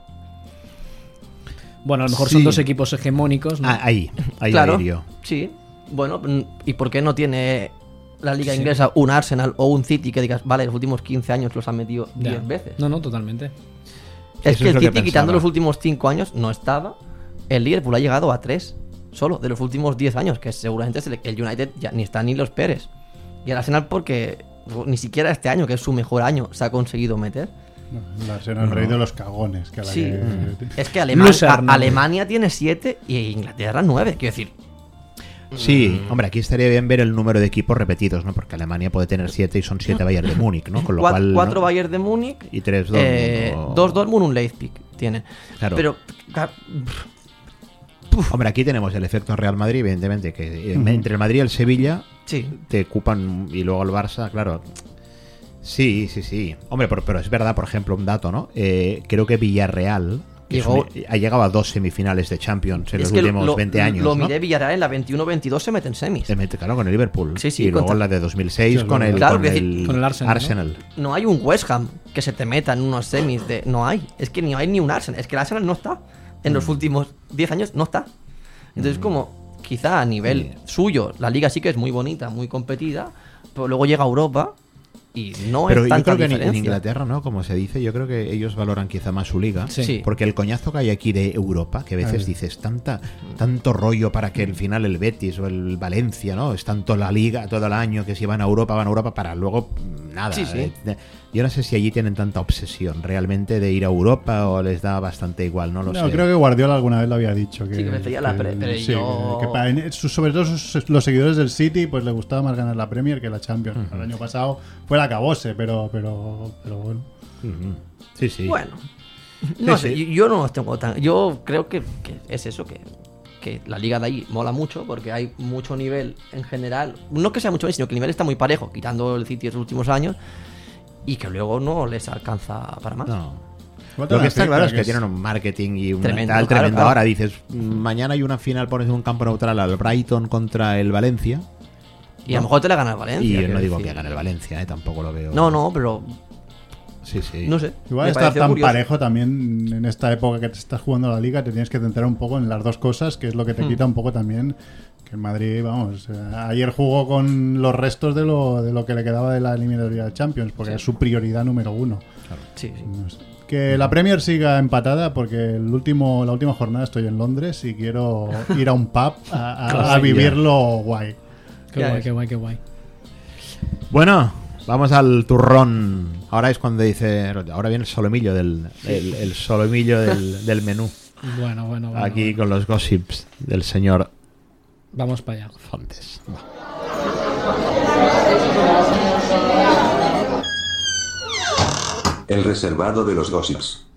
Speaker 4: Bueno, a lo mejor
Speaker 7: Sí.
Speaker 4: son dos equipos hegemónicos, ¿no?
Speaker 7: Ah, ahí, ahí
Speaker 6: Claro,
Speaker 7: lo diría yo.
Speaker 6: sí. Bueno, ¿y por qué no tiene la Liga
Speaker 4: Sí.
Speaker 6: Inglesa un Arsenal o un City que digas, vale, los últimos quince años los han metido
Speaker 4: Ya.
Speaker 6: diez veces?
Speaker 4: No, no, totalmente.
Speaker 6: Es
Speaker 7: Eso
Speaker 6: que
Speaker 7: es
Speaker 6: el
Speaker 7: lo que
Speaker 6: City, quitando
Speaker 7: pensaba.
Speaker 6: los últimos cinco años, no estaba. El Liverpool ha llegado a tres solo de los últimos diez años, que seguramente es el, el United ya ni está ni los Pérez. Y el Arsenal porque ni siquiera este año, que es su mejor año, se ha conseguido meter.
Speaker 5: El Arsenal, el rey de los cagones. Que a la
Speaker 6: Sí.
Speaker 5: que...
Speaker 6: Es que Alema-
Speaker 4: Lucerna.
Speaker 6: a- Alemania tiene siete y Inglaterra nueve. Quiero decir,
Speaker 7: Sí, hombre, aquí estaría bien ver el número de equipos repetidos, ¿no? Porque Alemania puede tener siete y son siete Bayern de Múnich, ¿no? Con lo
Speaker 6: Cuat-
Speaker 7: cual,
Speaker 6: cuatro
Speaker 7: ¿no?
Speaker 6: Bayern de Múnich
Speaker 7: Y tres Dortmund,
Speaker 6: eh,
Speaker 7: o-
Speaker 6: dos Dortmund, un Leipzig tiene.
Speaker 7: Claro.
Speaker 6: Pero ca-
Speaker 7: Hombre, aquí tenemos el efecto Real Madrid, evidentemente, que uh-huh. entre el Madrid y el Sevilla
Speaker 6: sí.
Speaker 7: te ocupan, y luego el Barça, claro. Sí, sí, sí. Hombre, pero, pero es verdad, por ejemplo, un dato, ¿no? Eh, creo que Villarreal Llegó, un, ha llegado a dos semifinales de Champions en los últimos
Speaker 6: lo,
Speaker 7: veinte años.
Speaker 6: Lo
Speaker 7: ¿no?
Speaker 6: miré, Villarreal en la veintiuno veintidós se mete en semis.
Speaker 7: Se mete, claro, con el Liverpool.
Speaker 6: Sí, sí,
Speaker 7: y luego
Speaker 6: contra...
Speaker 7: en la de dos mil seis sí, con, el,
Speaker 6: claro,
Speaker 7: con,
Speaker 6: el,
Speaker 7: el,
Speaker 4: con el Arsenal.
Speaker 7: Arsenal.
Speaker 6: ¿no? no hay un West Ham que se te meta en unos semis. De, no hay. Es que ni hay ni un Arsenal. Es que el Arsenal no está. En mm. los últimos diez años no está. Entonces, mm. como quizá a nivel sí. suyo, la liga sí que es muy bonita, muy competida, pero luego llega a Europa. Y no
Speaker 7: Pero
Speaker 6: es
Speaker 7: yo creo que
Speaker 6: diferencia.
Speaker 7: en Inglaterra, ¿no? Como se dice, yo creo que ellos valoran quizá más su liga.
Speaker 6: Sí.
Speaker 7: Porque el coñazo que hay aquí de Europa, que a veces dices, tanta tanto rollo para que al final el Betis o el Valencia, ¿no? Es tanto la liga todo el año que si van a Europa, van a Europa para luego nada.
Speaker 6: Sí, sí.
Speaker 7: Eh, yo no sé si allí tienen tanta obsesión realmente de ir a Europa o les da bastante igual, no lo
Speaker 5: no,
Speaker 7: sé.
Speaker 5: creo que Guardiola alguna vez lo había dicho. Que,
Speaker 6: sí, que me decía la pre, pero
Speaker 5: sí,
Speaker 6: yo...
Speaker 5: que, que para, sobre todo sus, los seguidores del City pues les gustaba más ganar la Premier que la Champions. Uh-huh. El año pasado fue la acabose, pero pero pero bueno.
Speaker 7: Uh-huh. Sí, sí.
Speaker 6: Bueno, no
Speaker 7: sí,
Speaker 6: sé,
Speaker 7: sí.
Speaker 6: yo no tengo tan... Yo creo que, que es eso, que, que la liga de ahí mola mucho porque hay mucho nivel en general. No que sea mucho nivel, sino que el nivel está muy parejo, quitando el City en los últimos años, y que luego no les alcanza para más.
Speaker 7: No. Lo que está claro es que, que es... tienen un marketing y un
Speaker 6: tremendo,
Speaker 7: tal
Speaker 6: claro,
Speaker 7: tremendo.
Speaker 6: claro.
Speaker 7: Ahora dices, mañana hay una final, pones un campo neutral al Brighton contra el Valencia.
Speaker 6: Y a lo mejor te la gana el Valencia.
Speaker 7: Y yo no digo decir. que gane el Valencia, ¿eh? Tampoco lo veo.
Speaker 6: No, no, pero...
Speaker 7: Sí, sí.
Speaker 6: No sé.
Speaker 5: Igual estar tan curioso. Parejo también en esta época que te estás jugando la liga, te tienes que centrar un poco en las dos cosas, que es lo que te hmm. quita un poco también... Que el Madrid, vamos, ayer jugó con los restos de lo, de lo que le quedaba de la eliminatoria de Champions, porque sí. es su prioridad número uno.
Speaker 7: Claro.
Speaker 6: Sí, sí.
Speaker 5: No sé. Que la Premier siga empatada, porque el último, la última jornada estoy en Londres y quiero ir a un pub a, a, a vivirlo guay.
Speaker 4: Qué guay, qué guay, qué guay.
Speaker 7: Bueno, vamos al turrón. Ahora es cuando dice, ahora viene el solomillo del, el, el solomillo del, del menú.
Speaker 4: Bueno, bueno, bueno.
Speaker 7: Aquí
Speaker 4: bueno.
Speaker 7: con los gossips del señor.
Speaker 4: Vamos para allá.
Speaker 7: Fontes.
Speaker 10: El reservado de los gossips.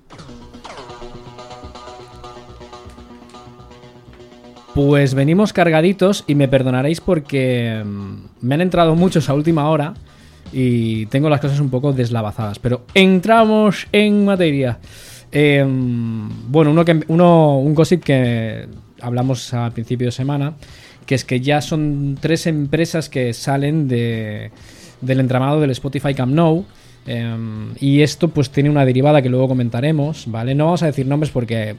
Speaker 4: Pues venimos cargaditos y me perdonaréis porque me han entrado muchos a última hora y tengo las cosas un poco deslavazadas. Pero entramos en materia. Eh, bueno, uno que, uno, un gossip que hablamos al principio de semana, que es que ya son tres empresas que salen de, del entramado del Spotify Camp Nou, eh, y esto pues tiene una derivada que luego comentaremos, ¿vale? No vamos a decir nombres porque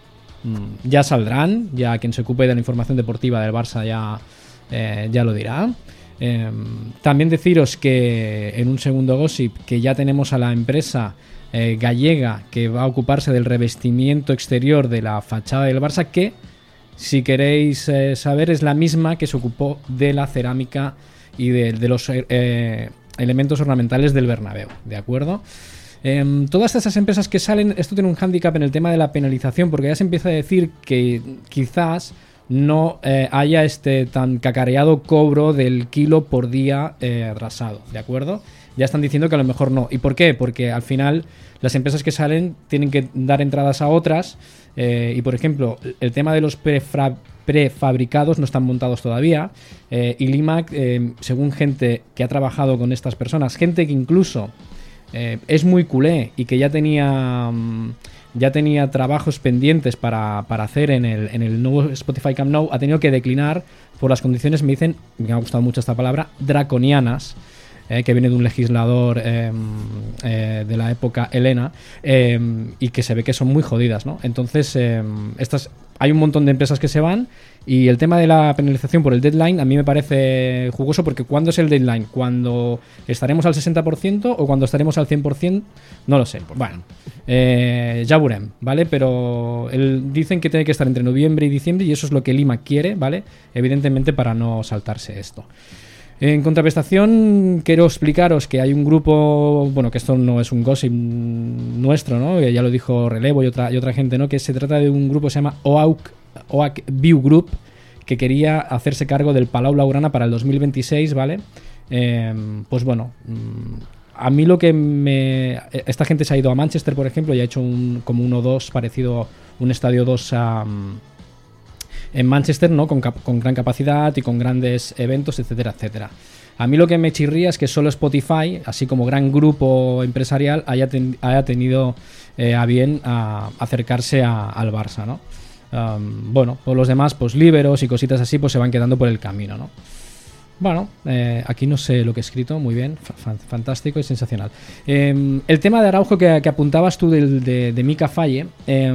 Speaker 4: mm, ya saldrán, ya quien se ocupe de la información deportiva del Barça ya, eh, ya lo dirá. Eh, también deciros que en un segundo gossip que ya tenemos a la empresa eh, gallega que va a ocuparse del revestimiento exterior de la fachada del Barça, que si queréis eh, saber, es la misma que se ocupó de la cerámica y de, de los eh, elementos ornamentales del Bernabéu, ¿de acuerdo? Eh, todas esas empresas que salen, esto tiene un hándicap en el tema de la penalización, porque ya se empieza a decir que quizás no eh, haya este tan cacareado cobro del kilo por día eh, rasado, ¿de acuerdo? Ya están diciendo que a lo mejor no. ¿Y por qué? Porque al final las empresas que salen tienen que dar entradas a otras. Eh, y por ejemplo, el tema de los prefra- prefabricados no están montados todavía, eh, y Limac, eh, según gente que ha trabajado con estas personas, gente que incluso eh, es muy culé y que ya tenía ya tenía trabajos pendientes para, para hacer en el, en el nuevo Spotify Camp Nou, ha tenido que declinar por las condiciones, me dicen, me ha gustado mucho esta palabra, draconianas, Eh, que viene de un legislador eh, eh, de la época Helena, eh, y que se ve que son muy jodidas, ¿no? Entonces, eh, estas, hay un montón de empresas que se van, y el tema de la penalización por el deadline a mí me parece jugoso, porque ¿cuándo es el deadline? ¿Cuándo estaremos al sesenta por ciento o cuando estaremos al cien por ciento? No lo sé. Bueno, eh, ya veremos, ¿vale? Pero el, dicen que tiene que estar entre noviembre y diciembre, y eso es lo que Lima quiere, ¿vale? Evidentemente para no saltarse esto. En contraprestación, quiero explicaros que hay un grupo, bueno, que esto no es un gossip nuestro, ¿no? Ya lo dijo Relevo y otra, y otra gente, ¿no? Que se trata de un grupo que se llama O A U C, O A C View Group, que quería hacerse cargo del Palau Blaugrana para el dos mil veintiséis, ¿vale? Eh, pues bueno, a mí lo que me... Esta gente se ha ido a Manchester, por ejemplo, y ha hecho un, como uno dos parecido, un estadio dos a... en Manchester, ¿no? Con, cap- con gran capacidad y con grandes eventos, etcétera, etcétera. A mí lo que me chirría es que solo Spotify, así como gran grupo empresarial, haya, ten- haya tenido eh, a bien a acercarse a, al Barça, ¿no? Um, bueno, por los demás, pues líberos y cositas así, pues se van quedando por el camino, ¿no? Bueno, eh, aquí no sé lo que he escrito, muy bien, fa- fantástico y sensacional. Eh, el tema de Araujo que, que apuntabas tú del, de, de Mika Falle, eh,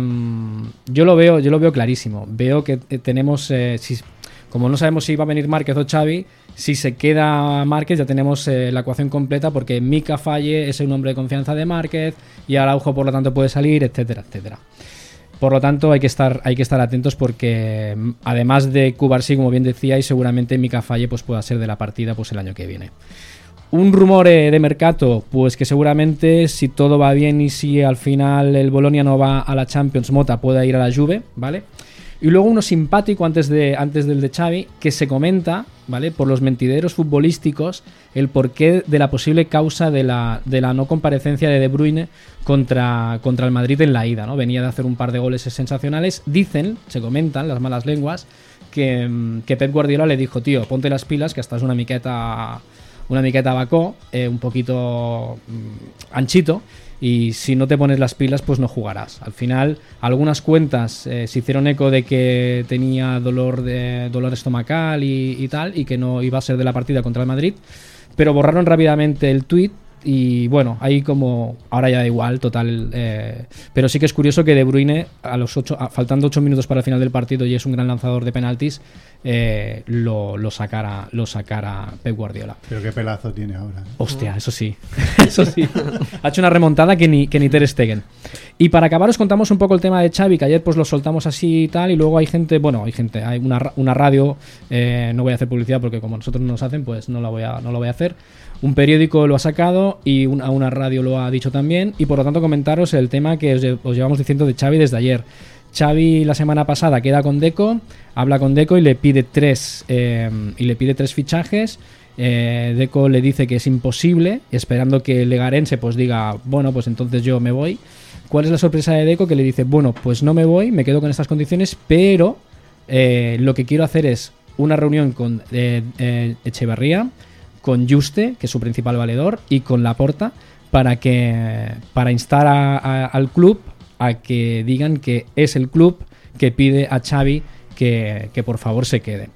Speaker 4: yo lo veo, yo lo veo clarísimo. Veo que eh, tenemos, eh, si, como no sabemos si va a venir Márquez o Xavi, si se queda Márquez ya tenemos eh, la ecuación completa, porque Mika Falle es un hombre de confianza de Márquez y Araujo por lo tanto puede salir, etcétera, etcétera. Por lo tanto, hay que estar, hay que estar atentos porque, además de Cubarsí, como bien decíais, seguramente Mika Falle pues, pueda ser de la partida pues, el año que viene. Un rumor eh, de mercado, pues que seguramente, si todo va bien y si al final el Bolonia no va a la Champions, Mota pueda ir a la Juve, ¿vale? Y luego uno simpático antes, de, antes del de Xavi, que se comenta, ¿vale? Por los mentideros futbolísticos, el porqué de la posible causa de la, de la no comparecencia de De Bruyne contra, contra el Madrid en la ida, ¿no? Venía de hacer un par de goles sensacionales. Dicen, se comentan las malas lenguas, que, que Pep Guardiola le dijo, tío, ponte las pilas, que estás una miqueta, una miqueta bacó, eh, un poquito mm, anchito, y si no te pones las pilas pues no jugarás. Al final algunas cuentas eh, se hicieron eco de que tenía dolor de dolor estomacal y, y tal, y que no iba a ser de la partida contra el Madrid, pero borraron rápidamente el tuit. Y bueno, ahí como ahora ya da igual, total. Eh, pero sí que es curioso que De Bruyne, a los ocho, a, faltando ocho minutos para el final del partido y es un gran lanzador de penaltis, eh, lo, lo sacara lo sacara Pep Guardiola.
Speaker 5: Pero qué pelazo tiene ahora, ¿eh?
Speaker 4: Hostia, eso sí. Eso sí. Ha hecho una remontada que ni, que ni Ter Stegen. Y para acabar os contamos un poco el tema de Xavi, que ayer pues lo soltamos así y tal, y luego hay gente, bueno, hay gente, hay una, una radio, eh, no voy a hacer publicidad porque como nosotros no nos hacen, pues no la voy a, no lo voy a hacer. Un periódico lo ha sacado y una, una radio lo ha dicho también, y por lo tanto comentaros el tema que os, os llevamos diciendo de Xavi desde ayer. Xavi la semana pasada queda con Deco, habla con Deco y le pide tres eh, y le pide tres fichajes. Eh, Deco le dice que es imposible, esperando que el legarense pues diga, bueno, pues entonces yo me voy. ¿Cuál es la sorpresa de Deco? Que le dice, bueno, pues no me voy, me quedo con estas condiciones, pero eh, lo que quiero hacer es una reunión con eh, eh, Echeverría, con Juste, que es su principal valedor, y con Laporta, para que para instar a, a, al club a que digan que es el club que pide a Xavi que, que por favor se quede.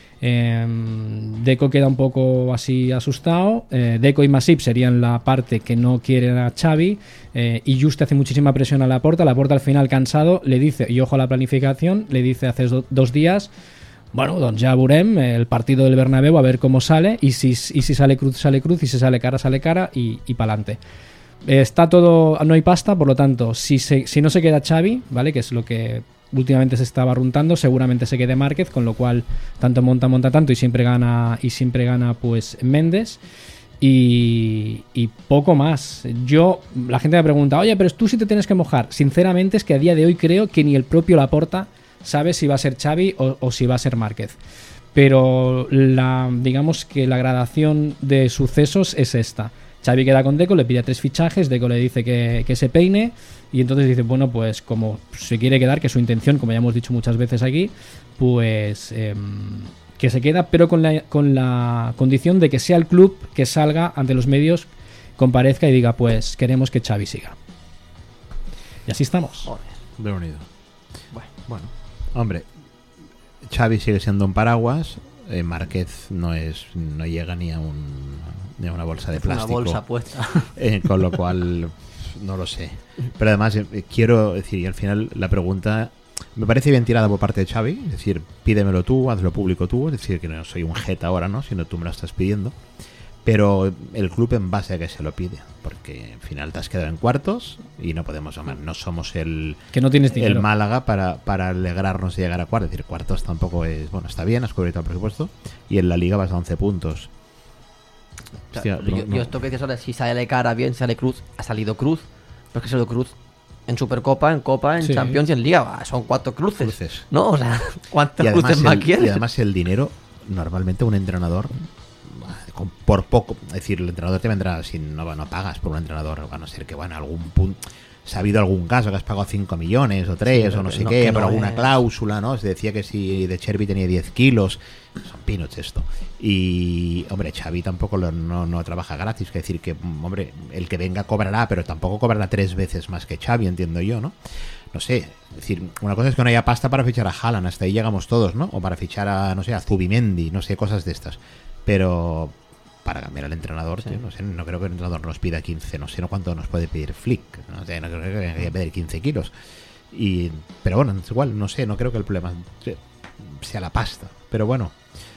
Speaker 4: Eh, Deco queda un poco así asustado. eh, Deco y Masip serían la parte que no quieren a Xavi, eh, y Juste hace muchísima presión a Laporta. Laporta al final cansado le dice, y ojo a la planificación, le dice hace do, dos días, bueno, doncs ja veurem el partido del Bernabéu a ver cómo sale, y si, y si sale cruz, sale cruz, y si sale cara, sale cara, y, y pa'lante. Eh, está todo, no hay pasta, por lo tanto, si, se, si no se queda Xavi, ¿vale? Que es lo que últimamente se está barruntando, seguramente se quede Márquez, con lo cual tanto monta, monta tanto, y siempre gana, y siempre gana pues Méndez. Y, y poco más. Yo, la gente me pregunta, oye, pero tú sí te tienes que mojar. Sinceramente es que a día de hoy creo que ni el propio Laporta sabe si va a ser Xavi o, o si va a ser Márquez. Pero la, digamos que la gradación de sucesos es esta. Xavi queda con Deco, le pide tres fichajes, Deco le dice que, que se peine, y entonces dice, bueno, pues como se quiere quedar, que es su intención, como ya hemos dicho muchas veces aquí, pues eh, que se queda, pero con la, con la condición de que sea el club que salga ante los medios, comparezca y diga, pues queremos que Xavi siga. Y así estamos.
Speaker 7: Joder, de unido. Bueno, bueno. Hombre, Xavi sigue siendo un paraguas, eh, Márquez no es no llega ni a un ni a una bolsa de plástico.
Speaker 6: Una bolsa puesta.
Speaker 7: Eh, con lo cual no lo sé. Pero además eh, quiero decir, y al final la pregunta me parece bien tirada por parte de Xavi, es decir, pídemelo tú, hazlo público tú, es decir, que no soy un jeta ahora, ¿no? Sino tú me lo estás pidiendo. Pero el club en base a que se lo pide, porque al final te has quedado en cuartos y no podemos, hombre, no somos el
Speaker 4: que no tienes
Speaker 7: el Málaga para, para alegrarnos de llegar a cuartos. Es decir, cuartos tampoco es, bueno, está bien, has cubierto el presupuesto, y en la liga vas a once puntos.
Speaker 6: Hostia, yo, no, no. yo esto que dices ahora, si sale cara bien, sale Cruz, ha salido Cruz, pero es que salió Cruz en Supercopa, en Copa, en sí. Champions y en Liga, son cuatro cruces, cruces. ¿No? O sea, ¿cuántas cruces más quieres?
Speaker 7: Y además el dinero, normalmente un entrenador por poco, es decir, el entrenador te vendrá, si no, no pagas por un entrenador, a no ser que bueno, algún punto ha habido algún caso que has pagado cinco millones o tres
Speaker 6: Sí,
Speaker 7: o no
Speaker 6: que
Speaker 7: sé
Speaker 6: no-
Speaker 7: qué,
Speaker 6: que
Speaker 7: por
Speaker 6: no
Speaker 7: alguna
Speaker 6: es.
Speaker 7: cláusula, ¿no? Se decía que si de Chervi tenía diez kilos. Son peanuts esto. Y, hombre, Xavi tampoco lo- no, no trabaja gratis. Es decir, que, hombre, el que venga cobrará, pero tampoco cobrará tres veces más que Xavi, entiendo yo, ¿no? No sé, es decir, una cosa es que no haya pasta para fichar a Haaland, hasta ahí llegamos todos, ¿no? O para fichar a, no sé, a Zubimendi, no sé, cosas de estas. Pero para cambiar al entrenador,
Speaker 6: Sí.
Speaker 7: tío, no sé, no creo que el entrenador nos pida quince, no sé no cuánto nos puede pedir Flick, no sé, no creo que haya que pedir quince kilos. Y, pero bueno, es igual, no sé, no creo que el problema sea la pasta. Pero bueno,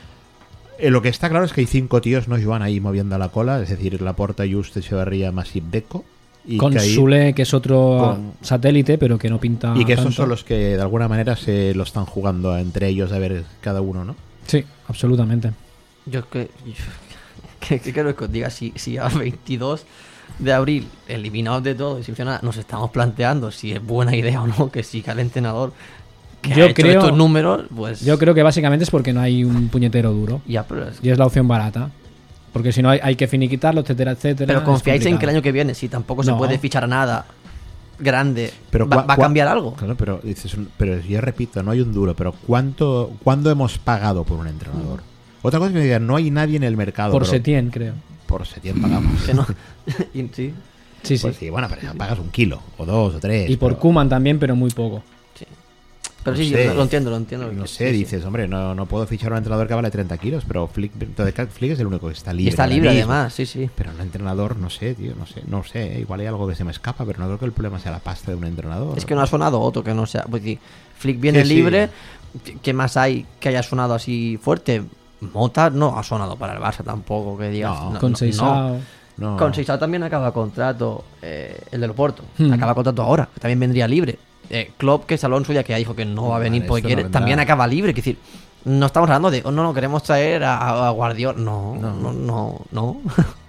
Speaker 7: eh, lo que está claro es que hay cinco tíos, ¿no, Joan, ahí moviendo la cola? Es decir, Laporta, Just, Echeverría, Masip, Deco. Y
Speaker 4: Con
Speaker 7: que ahí-
Speaker 4: Sule, que es otro
Speaker 7: con-
Speaker 4: satélite, pero que no pinta
Speaker 7: y que esos
Speaker 4: tanto.
Speaker 7: son los que de alguna manera se lo están jugando entre ellos a ver cada uno, ¿no?
Speaker 4: Sí, absolutamente.
Speaker 6: Yo es que. ¿Qué que, creo que os diga? Si, si a veintidós de abril, eliminados de todo y sin nada, nos estamos planteando si es buena idea o no que siga el entrenador que
Speaker 4: Yo
Speaker 6: ha hecho
Speaker 4: creo-
Speaker 6: estos números, pues.
Speaker 4: Yo creo que básicamente es porque no hay un puñetero duro.
Speaker 6: Ya, pero es-
Speaker 4: Y es la opción barata. Porque si no hay, hay que finiquitarlo, etcétera, etcétera.
Speaker 6: Pero
Speaker 4: es
Speaker 6: confiáis en que el
Speaker 4: complicado.
Speaker 6: año que viene, si tampoco se
Speaker 4: No.
Speaker 6: puede fichar a nada grande,
Speaker 7: Pero
Speaker 6: va,
Speaker 7: cua-
Speaker 6: va a
Speaker 7: cua-
Speaker 6: cambiar algo.
Speaker 7: Claro, pero dices, pero yo repito, no hay un duro, pero ¿cuánto cuándo hemos pagado por un entrenador? Otra cosa es que me digan, no hay nadie en el mercado.
Speaker 4: Por
Speaker 7: pero
Speaker 4: Setién, creo.
Speaker 7: Por Setién pagamos.
Speaker 6: Que no. Y- sí.
Speaker 4: Sí, sí.
Speaker 7: Pues sí, bueno, pero pagas un kilo, o dos, o tres.
Speaker 4: Y por
Speaker 7: pero-
Speaker 4: Koeman también, pero muy poco.
Speaker 6: Pero
Speaker 7: No
Speaker 6: sí,
Speaker 7: sé.
Speaker 6: yo lo entiendo, lo entiendo.
Speaker 7: No
Speaker 6: que-
Speaker 7: sé,
Speaker 6: sí, sí.
Speaker 7: dices, hombre, no, no puedo fichar a un entrenador que vale treinta kilos, pero Flick, entonces, Flick es el único que está
Speaker 6: Y
Speaker 7: libre.
Speaker 6: está
Speaker 7: ahora
Speaker 6: libre
Speaker 7: mismo.
Speaker 6: además, sí, sí.
Speaker 7: Pero un entrenador, no sé, tío, no sé, no sé, igual hay algo que se me escapa, pero no creo que el problema sea la pasta de un entrenador.
Speaker 6: Es que no ha sonado otro que no sea. Pues, sí, Flick viene
Speaker 7: Sí, sí.
Speaker 6: libre. ¿Qué más hay que haya sonado así fuerte? Mota no ha sonado para el Barça tampoco, que digas.
Speaker 7: No.
Speaker 4: Con Seisao.
Speaker 7: No.
Speaker 6: Con Seisao también acaba contrato, eh, el del Oporto.
Speaker 4: Hmm.
Speaker 6: Acaba contrato ahora, que también vendría libre. Eh, Klopp, que es Alonso, ya que ya dijo que no va a
Speaker 7: Vale,
Speaker 6: venir porque
Speaker 7: esto no
Speaker 6: quiere,
Speaker 7: vendrá.
Speaker 6: también acaba libre. Es decir, no estamos hablando de, oh, no, no, queremos traer a, a Guardiola. No,
Speaker 7: No.
Speaker 6: no, no, no.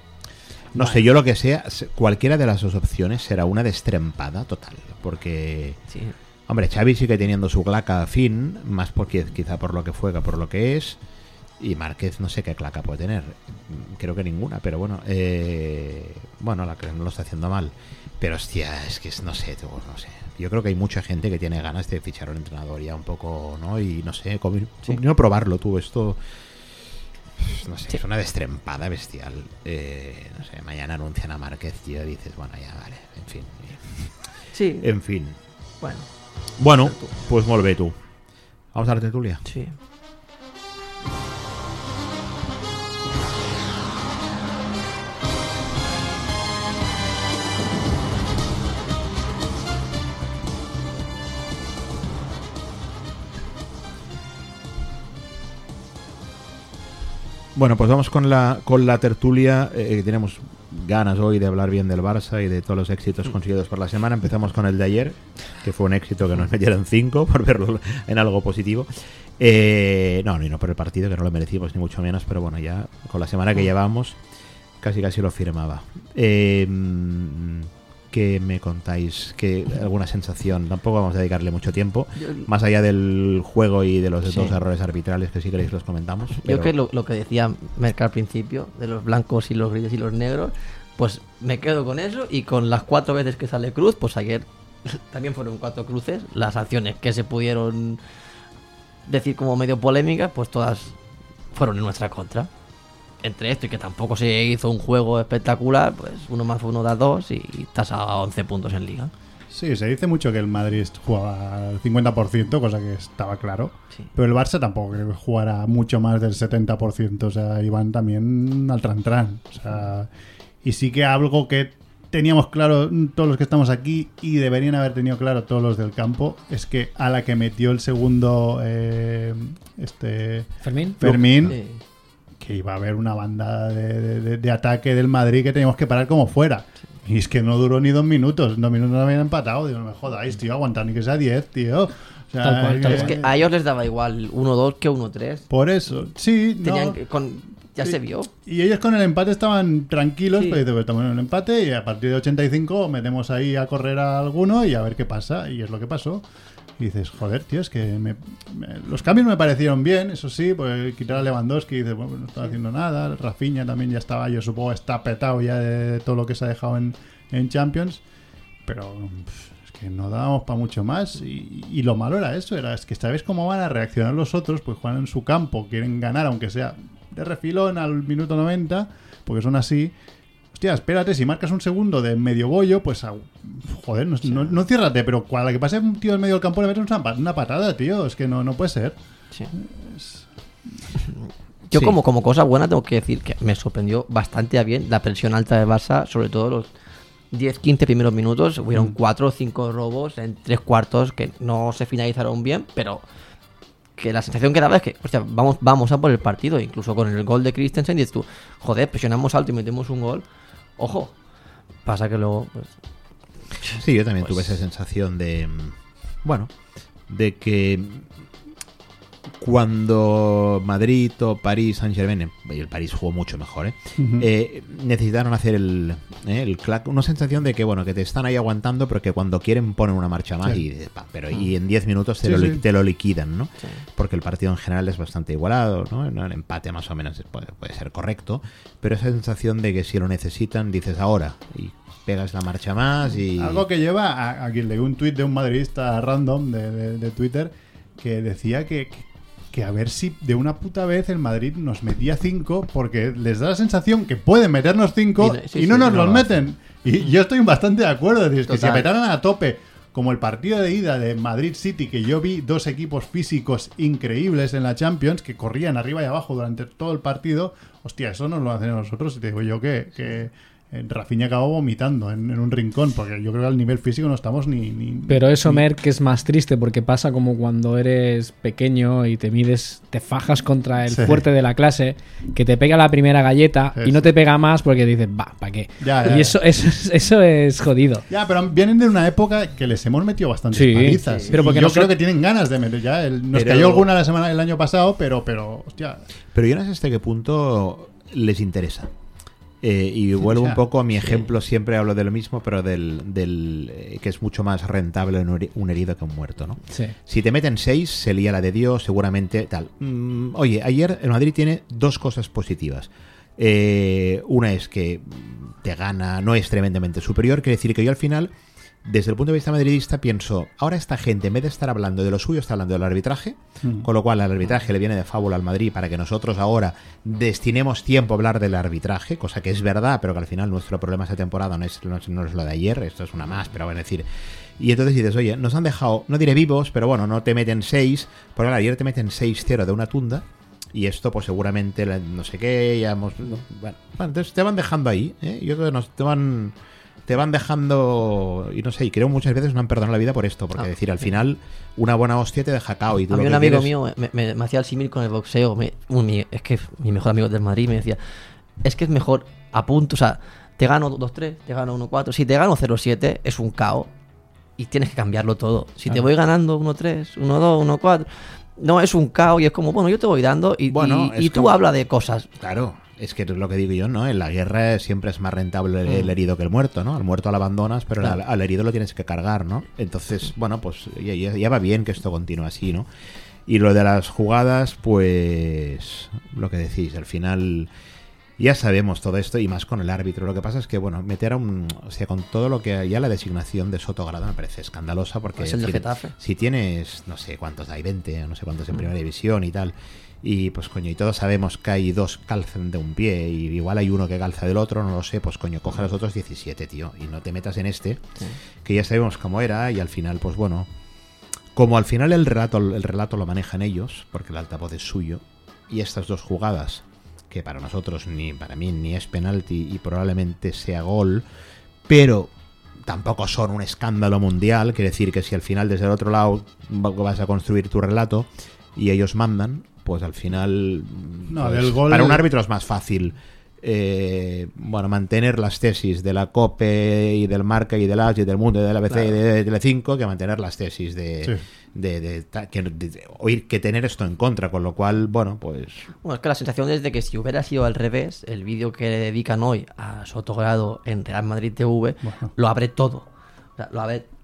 Speaker 7: No sé, yo lo que sea, se- cualquiera de las dos opciones será una destrempada total, porque...
Speaker 6: Sí.
Speaker 7: Hombre, Xavi sigue teniendo su claca fin, más porque quizá por lo que fue que por lo que es, y Márquez no sé qué claca puede tener, creo que ninguna, pero bueno, eh, bueno, la que no lo está haciendo mal, pero hostia, es que es- no sé, tú, no sé, yo creo que hay mucha gente que tiene ganas de fichar a un entrenador ya un poco, ¿no? Y no sé, como,
Speaker 6: Sí.
Speaker 7: no probarlo tú, esto... No sé,
Speaker 6: Sí.
Speaker 7: es una destrempada bestial. Eh, no sé, mañana anuncian a Márquez, tío, dices, bueno, ya vale, en fin.
Speaker 6: Sí,
Speaker 7: En fin.
Speaker 6: bueno,
Speaker 7: Bueno, pues molt bé, tu. Vamos a la tertulia.
Speaker 6: sí.
Speaker 7: Bueno, pues vamos con la, con la tertulia. Eh, que tenemos ganas hoy de hablar bien del Barça y de todos los éxitos conseguidos por la semana. Empezamos con el de ayer, que fue un éxito que nos metieron cinco, por verlo en algo positivo. Eh, no, ni no por el partido, que no lo merecimos, ni mucho menos, pero bueno, ya con la semana que llevamos, casi casi lo firmaba. Eh, ¿Qué me contáis? ¿Qué, ¿Alguna sensación? Tampoco vamos a dedicarle mucho tiempo, más allá del juego y de los
Speaker 6: Sí.
Speaker 7: dos errores arbitrales, que si queréis los comentamos.
Speaker 6: Yo
Speaker 7: pero-
Speaker 6: que lo, lo que decía Merck al principio, de los blancos y los grises y los negros, pues me quedo con eso y con las cuatro veces que sale cruz, pues ayer también fueron cuatro cruces, las acciones que se pudieron decir como medio polémicas, pues todas fueron en nuestra contra. Entre esto y que tampoco se hizo un juego espectacular, pues uno más uno da dos y estás a once puntos en liga.
Speaker 5: Sí, se dice mucho que el Madrid jugaba al cincuenta por ciento, cosa que estaba claro.
Speaker 6: Sí.
Speaker 5: Pero el Barça tampoco creo que jugara mucho más del setenta por ciento. O sea, iban también al tran-tran. O sea, y sí que algo que teníamos claro todos los que estamos aquí y deberían haber tenido claro todos los del campo es que a la que metió el segundo eh, este
Speaker 4: Fermín.
Speaker 5: Fermín,
Speaker 6: Sí.
Speaker 5: que iba a haber una banda de, de- de ataque del Madrid que teníamos que parar como fuera. Y es que no duró ni dos minutos. Dos minutos no habían empatado. Digo, no me jodáis, tío. Aguantar ni que sea diez, tío. O sea,
Speaker 4: Tal cual, tal
Speaker 6: Es que a ellos les daba igual uno dos que uno tres.
Speaker 5: Por eso, sí,
Speaker 6: Tenían
Speaker 5: no.
Speaker 6: que, con, ya
Speaker 5: Sí.
Speaker 6: se vio.
Speaker 5: Y ellos con el empate estaban tranquilos,
Speaker 6: Sí.
Speaker 5: pues dice, pues estamos en un empate y a partir de ochenta y cinco metemos ahí a correr a alguno y a ver qué pasa. Y es lo que pasó. Y dices, joder, tío, es que me- me- los cambios me parecieron bien, eso sí, pues quitar a Lewandowski, dices, bueno, no está haciendo nada. Rafinha también ya estaba, yo supongo, está petado ya de todo lo que se ha dejado en, en Champions. pero pff, es que no dábamos para mucho más. Y, y lo malo era eso, era es que sabes cómo van a reaccionar los otros, pues juegan en su campo, quieren ganar, aunque sea de refilón al minuto noventa, porque son así. Hostia, espérate, si marcas un segundo de medio bollo, pues a, joder, no, no, no ciérrate, pero a la que pase un tío en medio del campo le metes una, una patada, tío, es que no, no puede ser.
Speaker 6: Sí.
Speaker 5: Es...
Speaker 6: Yo
Speaker 7: Sí.
Speaker 6: como, como cosa buena tengo que decir que me sorprendió bastante a bien la presión alta del Barça, sobre todo los diez quince primeros minutos. Hubieron
Speaker 5: Mm.
Speaker 6: cuatro o cinco robos en tres cuartos que no se finalizaron bien, pero que la sensación que daba es que, hostia, vamos, vamos a por el partido. Incluso con el gol de Christensen dices tú, joder, presionamos alto y metemos un gol. Ojo, pasa que luego... Pues,
Speaker 7: Sí, yo también
Speaker 6: Pues-
Speaker 7: tuve esa sensación de, bueno, de que cuando Madrid o París, Saint-Germain, y el París jugó mucho mejor, ¿eh?
Speaker 5: Ujú.
Speaker 7: Eh, necesitaron hacer el, eh, el clac, una sensación de que, bueno, que te están ahí aguantando, pero que cuando quieren ponen una marcha más
Speaker 5: Sí.
Speaker 7: y, dices, pa, pero, y en diez minutos te,
Speaker 5: Sí,
Speaker 7: lo, li-
Speaker 5: sí.
Speaker 7: te lo liquidan, ¿no?
Speaker 6: Sí.
Speaker 7: Porque el partido en general es bastante igualado, ¿no? El empate más o menos puede, puede ser correcto, pero esa sensación de que si lo necesitan, dices ahora, y pegas la marcha más y...
Speaker 5: Algo que lleva a, a quien leí un tuit de un madridista random de, de- de Twitter que decía que, que a ver si de una puta vez el Madrid nos metía cinco, porque les da la sensación que pueden meternos cinco
Speaker 6: Y
Speaker 5: y,
Speaker 6: no- sí,
Speaker 5: no
Speaker 6: sí,
Speaker 5: nos
Speaker 6: no
Speaker 5: los
Speaker 6: lo
Speaker 5: meten. Y yo estoy bastante de acuerdo. Es decir, que si
Speaker 6: Total.
Speaker 5: apretaran a tope, como el partido de ida de Madrid City, que yo vi dos equipos físicos increíbles en la Champions, que corrían arriba y abajo durante todo el partido, hostia, eso nos lo hacen a nosotros. Y te digo yo que... que eh, Rafinha acabó vomitando en, en un rincón, porque yo creo que al nivel físico no estamos ni... ni
Speaker 4: Pero eso,
Speaker 5: ni-
Speaker 4: Merck, es más triste porque pasa como cuando eres pequeño y te mides, te fajas contra el
Speaker 5: Sí.
Speaker 4: fuerte de la clase, que te pega la primera galleta y
Speaker 5: Eso.
Speaker 4: no te pega más porque dices, va, ¿para qué?
Speaker 5: Ya, ya,
Speaker 4: y eso, eso, es- eso es jodido.
Speaker 5: Ya, pero vienen de una época que les hemos metido bastantes
Speaker 4: Sí,
Speaker 5: palizas.
Speaker 4: sí. Pero
Speaker 5: Y
Speaker 4: porque
Speaker 5: yo
Speaker 4: nosotros-
Speaker 5: creo que tienen ganas de meter ya. El- nos
Speaker 7: Pero-
Speaker 5: cayó alguna la semana el año pasado, pero, pero hostia.
Speaker 7: Pero yo no sé hasta qué punto les interesa. Eh, y vuelvo
Speaker 5: Ya,
Speaker 7: un poco a mi
Speaker 6: sí.
Speaker 7: ejemplo, siempre hablo de lo mismo, pero del, del eh, que es mucho más rentable un heri- un herido que un muerto, ¿no?
Speaker 4: Sí.
Speaker 7: Si te meten seis, se lía la de Dios, seguramente tal. Mm, oye, ayer el Madrid tiene dos cosas positivas. Eh, una es que te gana, no es tremendamente superior, quiere decir que yo al final, desde el punto de vista madridista, pienso, ahora esta gente, en vez de estar hablando de lo suyo, está hablando del arbitraje,
Speaker 5: Mm.
Speaker 7: con lo cual al arbitraje le viene de fábula al Madrid para que nosotros ahora destinemos tiempo a hablar del arbitraje, cosa que es verdad, pero que al final nuestro problema esta temporada no es, no es, no es lo de ayer, esto es una más, pero bueno, es decir... Y entonces dices, oye, nos han dejado, no diré vivos, pero bueno, no te meten seis, porque claro, ayer te meten seis cero de una tunda, y esto pues seguramente la- no sé qué, ya hemos... no, bueno, bueno, entonces te van dejando ahí, ¿eh? Yo creo que nos, te van... Te van dejando, y no sé, y creo muchas veces no han perdonado la vida por esto, porque
Speaker 6: Ah,
Speaker 7: decir, al final, una buena hostia te deja cao y tú
Speaker 6: a
Speaker 7: lo
Speaker 6: mí
Speaker 7: que
Speaker 6: un amigo
Speaker 7: quieres-
Speaker 6: mío me, me- me hacía el símil con el boxeo. Me- un- mi- es que mi mejor amigo del Madrid me decía, es que es mejor a punto, o sea, te gano dos tres, te gano uno cuatro. Si te gano cero siete es un caos y tienes que cambiarlo todo. Si te
Speaker 5: Ah.
Speaker 6: voy ganando uno tres, uno dos, uno cuatro, no es un caos y es como, bueno, yo te voy dando y,
Speaker 7: Bueno,
Speaker 6: y-
Speaker 7: es
Speaker 6: y tú
Speaker 7: como-
Speaker 6: habla de cosas.
Speaker 7: Claro, es que es lo que digo yo, ¿no? En la guerra siempre es más rentable el, el herido que el muerto, ¿no? Al muerto lo abandonas, pero
Speaker 6: Claro.
Speaker 7: al, al herido lo tienes que cargar, ¿no? Entonces, bueno, pues ya, ya- ya va bien que esto continúe así, ¿no? Y lo de las jugadas, pues lo que decís, al final ya sabemos todo esto y más con el árbitro. Lo que pasa es que, bueno, meter a un... O sea, con todo lo que... Ya la designación de Sotogrado me parece escandalosa porque...
Speaker 6: Es el de
Speaker 7: si-
Speaker 6: Getafe.
Speaker 7: si tienes, no sé cuántos hay, veinte, no sé cuántos en primera división y tal, y pues coño, y todos sabemos que hay dos calzan de un pie y igual hay uno que calza del otro, no lo sé, pues coño, coge los otros diecisiete, tío, y no te metas en este, que ya sabemos cómo era, y al final, pues bueno, como al final el relato, el relato lo manejan ellos, porque el altavoz es suyo, y estas dos jugadas, que para nosotros, ni para mí, ni es penalti y probablemente sea gol, pero tampoco son un escándalo mundial, quiere decir que si al final desde el otro lado vas a construir tu relato y ellos mandan, pues al final
Speaker 5: No,
Speaker 7: pues,
Speaker 5: del gol-
Speaker 7: para un árbitro es más fácil eh, bueno, mantener las tesis de la COPE y del Marca y del A S y del Mundo y del A B C
Speaker 6: Claro.
Speaker 7: y de Telecinco que mantener las tesis de,
Speaker 5: Sí.
Speaker 7: de, de, ta- que- de- de oír que tener esto en contra, con lo cual, bueno, pues
Speaker 6: Bueno, es que la sensación es de que si hubiera sido al revés, el vídeo que le dedican hoy a Sotogrado en Real Madrid T V
Speaker 5: Bueno.
Speaker 6: lo abre todo. O sea, lo abre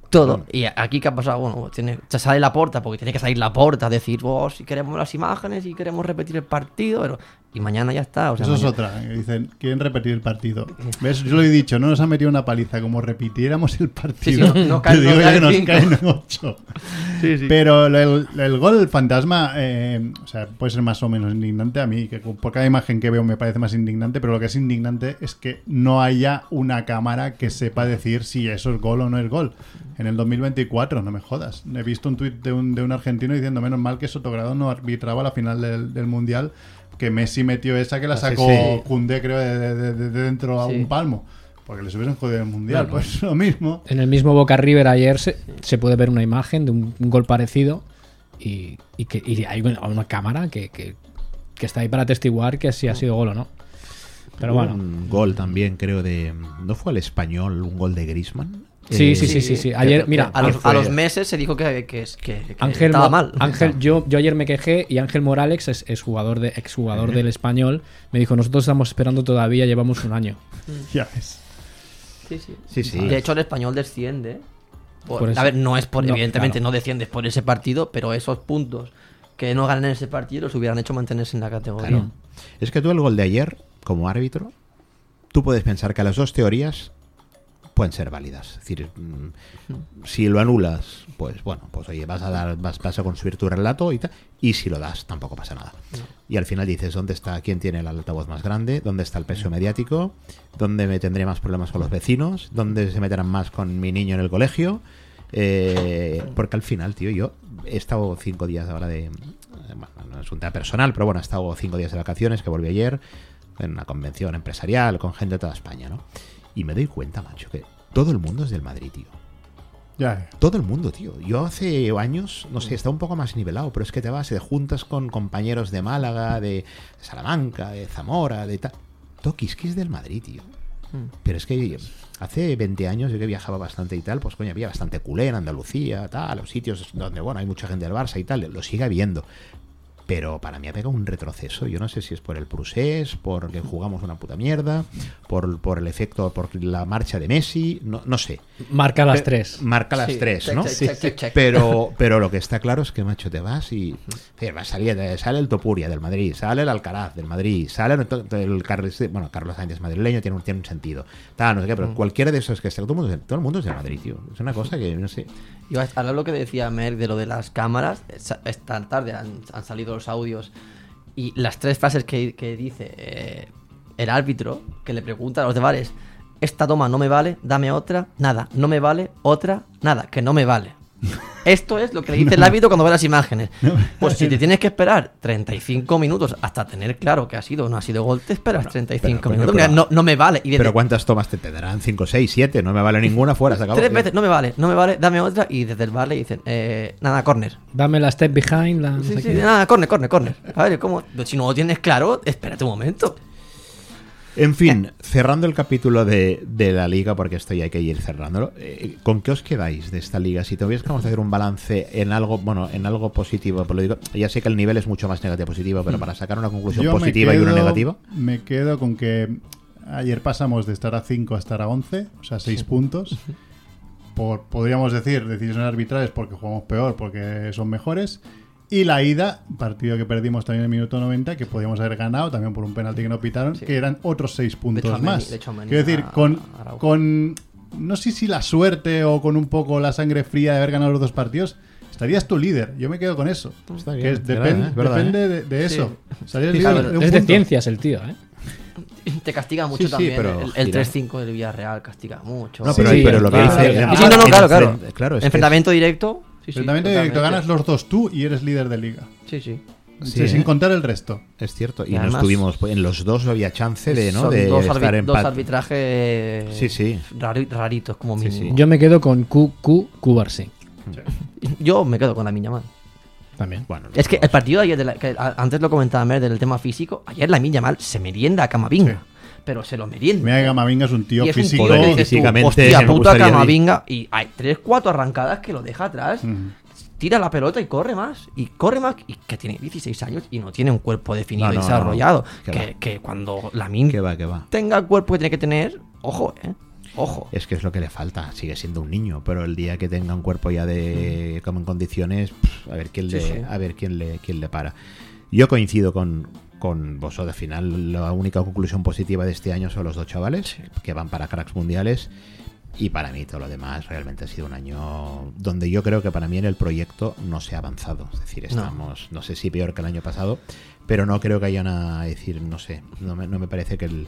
Speaker 6: Todo. Y aquí, ¿qué ha pasado? Bueno, tiene, se sale la porta, porque tiene que salir la porta, decir, oh, si queremos las imágenes y queremos repetir el partido, pero... y mañana ya está. O sea,
Speaker 5: Eso
Speaker 6: mañana...
Speaker 5: es otra. Que dicen, quieren repetir el partido. ¿Ves? Yo lo he dicho, no nos han metido una paliza. Como repitiéramos el partido,
Speaker 6: Sí, sí, no, no
Speaker 5: te
Speaker 6: caen,
Speaker 5: digo
Speaker 6: no
Speaker 5: ya que
Speaker 6: caen
Speaker 5: nos
Speaker 6: cinco.
Speaker 5: caen en ocho.
Speaker 6: Sí, sí.
Speaker 5: Pero el, el gol fantasma, eh, o sea, puede ser más o menos indignante a mí, que por cada imagen que veo me parece más indignante, pero lo que es indignante es que no haya una cámara que sepa decir si eso es gol o no es gol. En el dos mil veinticuatro, no me jodas. He visto un tuit de un, de un argentino diciendo, menos mal que Sotogrado no arbitraba la final del, del Mundial, que Messi metió esa que la sacó
Speaker 7: Sí, sí.
Speaker 5: Koundé, creo, de, de- de- de dentro a
Speaker 6: Sí.
Speaker 5: un palmo. Porque les hubiesen jodido el Mundial.
Speaker 4: Bueno.
Speaker 5: Pues lo mismo.
Speaker 4: En el mismo Boca River ayer se, se puede ver una imagen de un, un gol parecido y, y que y hay una, una cámara que, que, que está ahí para atestiguar que si ha sido gol o no. Pero
Speaker 7: Hubo
Speaker 4: bueno.
Speaker 7: un gol también, creo, de... ¿No fue al Español un gol de Griezmann?
Speaker 4: Sí,
Speaker 7: Eh,
Speaker 4: sí, sí, sí, sí. Ayer,
Speaker 6: Que-
Speaker 4: mira,
Speaker 6: a los,
Speaker 7: fue-
Speaker 6: a los meses se dijo que, que, que, que
Speaker 4: Ángel,
Speaker 6: estaba
Speaker 4: Mo-
Speaker 6: mal.
Speaker 4: Ángel, yo, yo ayer me quejé y Ángel Morales, es, es jugador de, exjugador del Español, me dijo, nosotros estamos esperando todavía, llevamos un año.
Speaker 5: Ya ves.
Speaker 6: Sí, sí.
Speaker 7: Sí, sí.
Speaker 6: De hecho, el Español desciende. Por-
Speaker 4: Por eso-
Speaker 6: a ver, no es por,
Speaker 4: No,
Speaker 6: evidentemente
Speaker 4: claro.
Speaker 6: no desciendes por ese partido, pero esos puntos que no ganan en ese partido los hubieran hecho mantenerse en la categoría.
Speaker 7: Claro. Es que tú el gol de ayer, como árbitro, tú puedes pensar que las dos teorías pueden ser válidas. Es decir, mm, si lo anulas, pues bueno, pues oye, vas a dar, vas, vas a construir tu relato y tal, y si lo das, tampoco pasa nada. Y al final dices, ¿dónde está, quién tiene el altavoz más grande? ¿Dónde está el peso mediático? ¿Dónde me tendré más problemas con los vecinos? ¿Dónde se meterán más con mi niño en el colegio? Eh, porque al final, tío, yo he estado cinco días ahora de... Bueno, no es un tema personal, pero bueno, he estado cinco días de vacaciones, que volví ayer, en una convención empresarial con gente de toda España, ¿no? Y me doy cuenta, macho, que todo el mundo es del Madrid, tío.
Speaker 5: Ya.
Speaker 7: Todo el mundo, tío. Yo hace años, no sé, está un poco más nivelado, pero es que te vas, te juntas con compañeros de Málaga, de Salamanca, de Zamora, de tal. Todo quisquis del Madrid, tío. Pero es que hace veinte años yo que viajaba bastante y tal, pues coño, había bastante culé en Andalucía, tal, los sitios donde, bueno, hay mucha gente del Barça y tal, lo sigue habiendo. Pero para mí ha pegado un retroceso. Yo no sé si es por el Prusés, porque jugamos una puta mierda, por, por el efecto, por la marcha de Messi, no, no sé.
Speaker 4: Marca las
Speaker 7: Pe-
Speaker 4: tres.
Speaker 7: Marca las
Speaker 6: Sí,
Speaker 7: tres,
Speaker 6: check,
Speaker 7: ¿no?
Speaker 6: check, check, check, check.
Speaker 7: Pero, pero lo que está claro es que, macho, te vas y eh, va a salir, eh, sale el Topuria del Madrid, sale el Alcaraz del Madrid, sale el, el Carlos, bueno, Carlos Sánchez madrileño, tiene un, tiene un sentido. Tal, no sé qué, pero cualquiera de esos que está, todo el mundo, es- todo el mundo es del Madrid, tío. Es una cosa que, no sé.
Speaker 6: Yo, ahora lo que decía Merck de lo de las cámaras, esa- esta tarde han, han salido los audios y las tres frases que, que dice eh, el árbitro, que le pregunta a los de bares, esta toma no me vale, dame otra, nada, no me vale, otra, nada, que no me vale. Esto es lo que le dice el árbitro cuando ve las imágenes. Pues si te tienes que esperar treinta y cinco minutos hasta tener claro que ha sido o no ha sido gol, te esperas treinta y cinco
Speaker 7: pero,
Speaker 6: minutos.
Speaker 7: pero-
Speaker 6: Mira, no, no me vale. Y desde-
Speaker 7: Pero ¿cuántas tomas te, te darán? ¿Cinco, seis, siete? No me vale ninguna, fuera, se acabó.
Speaker 6: tres veces, no me vale, no me vale, dame otra. Y desde el bar le dicen, eh, nada, córner.
Speaker 4: Dame la step behind. La, no
Speaker 6: Sí,
Speaker 4: sé
Speaker 6: sí,
Speaker 4: qué.
Speaker 6: nada, corner, corner, corner. A ver, ¿cómo? Si no lo tienes claro, espérate un momento.
Speaker 7: En fin, cerrando el capítulo de, de la liga, porque esto ya hay que ir cerrándolo, eh, ¿con qué os quedáis de esta liga? Si tuviésemos que hacer un balance en algo, bueno, en algo positivo, pues lo digo, ya sé que el nivel es mucho más negativo positivo, pero para sacar una conclusión
Speaker 5: Yo me
Speaker 7: positiva y una
Speaker 5: quedo-
Speaker 7: negativa.
Speaker 5: Me quedo con que ayer pasamos de estar a cinco a estar a once, o sea, seis puntos. Por, podríamos decir, decisiones arbitrales porque jugamos peor, porque son mejores. Y la ida, partido que perdimos también en el minuto noventa, que podíamos haber ganado también por un penalti que no pitaron,
Speaker 6: Sí.
Speaker 5: que eran otros seis puntos
Speaker 6: hecho, a Meni-
Speaker 5: más.
Speaker 6: de hecho, a Meni
Speaker 5: Quiero decir,
Speaker 6: a-
Speaker 5: con,
Speaker 6: a Araujo.
Speaker 5: con no sé si la suerte o con un poco la sangre fría de haber ganado los dos partidos, estarías tu líder. Yo me quedo con eso.
Speaker 7: Está bien,
Speaker 5: que es-
Speaker 7: es
Speaker 5: depen-
Speaker 7: verdad, ¿eh? Es verdad,
Speaker 5: depende
Speaker 7: ¿eh?
Speaker 5: de, de eso. Estarías
Speaker 6: Sí,
Speaker 5: líder
Speaker 6: claro,
Speaker 5: de un
Speaker 4: Es de
Speaker 5: punto.
Speaker 4: ciencias el tío, ¿eh?
Speaker 6: Te castiga mucho
Speaker 7: Sí, sí,
Speaker 6: también.
Speaker 7: pero
Speaker 6: el el
Speaker 7: gira.
Speaker 6: tres cinco del Villarreal castiga mucho.
Speaker 7: No,
Speaker 4: Sí,
Speaker 7: pero,
Speaker 4: sí,
Speaker 7: pero lo que
Speaker 4: claro,
Speaker 7: dice...
Speaker 4: claro.
Speaker 6: Sí, sí, no, no, claro, claro.
Speaker 7: Claro, es que
Speaker 6: Enfrentamiento directo. Sí, sí,
Speaker 5: Enfrentamiento directo,
Speaker 6: totalmente.
Speaker 5: ganas los dos tú y eres líder de liga.
Speaker 6: Sí, sí.
Speaker 7: Sí,
Speaker 5: Sí, sin
Speaker 7: ¿eh?
Speaker 5: contar el resto.
Speaker 7: es cierto. Y,
Speaker 6: Y
Speaker 7: nos
Speaker 6: además-
Speaker 7: tuvimos, pues, en los dos había chance de, ¿no?
Speaker 6: Son
Speaker 7: de
Speaker 6: dos,
Speaker 7: estar
Speaker 6: arbi-
Speaker 7: en
Speaker 6: dos
Speaker 7: pat-
Speaker 6: arbitrajes
Speaker 7: Sí, sí.
Speaker 6: rari- raritos como
Speaker 7: Sí,
Speaker 6: mínimo.
Speaker 7: sí.
Speaker 4: Yo me quedo con Q, Q, Cubarsí.
Speaker 6: Yo me quedo con la Miña Mal.
Speaker 4: También.
Speaker 7: Bueno,
Speaker 6: Es que
Speaker 7: los
Speaker 6: el partido de ayer, de la- que a- antes lo comentaba Mer del tema físico, ayer la Miña Mal se merienda a Camavinga.
Speaker 5: Sí.
Speaker 6: Pero se lo merienda.
Speaker 5: Mira que Camavinga es un tío
Speaker 6: Y es un
Speaker 5: físico.
Speaker 6: tío que
Speaker 7: Joder,
Speaker 6: dices tú,
Speaker 7: físicamente
Speaker 6: hostia
Speaker 7: me
Speaker 6: puta
Speaker 7: gustaría
Speaker 6: Camavinga. Y hay tres, cuatro arrancadas que lo deja atrás.
Speaker 5: Mm.
Speaker 6: Tira la pelota y corre más. Y corre más. Y que tiene dieciséis años y no tiene un cuerpo definido
Speaker 7: No,
Speaker 6: y
Speaker 7: no,
Speaker 6: desarrollado.
Speaker 7: no. Que
Speaker 6: Que,
Speaker 7: va.
Speaker 6: que cuando la Min
Speaker 7: Que va, que va.
Speaker 6: tenga el cuerpo que tiene que tener, ojo, eh. Ojo.
Speaker 7: Es que es lo que le falta. Sigue siendo un niño, pero el día que tenga un cuerpo ya de como en condiciones, pff, a ver quién le,
Speaker 6: Sí, sí.
Speaker 7: a ver quién le, quién le para. Yo coincido con, con vosotros. Al final, la única conclusión positiva de este año son los dos chavales
Speaker 6: Sí.
Speaker 7: que van para cracks mundiales. Y para mí todo lo demás realmente ha sido un año donde yo creo que para mí en el proyecto no se ha avanzado. Es decir, estamos, no, no sé si peor que el año pasado, pero no creo que haya una... Es decir, no sé, no me, no me parece que el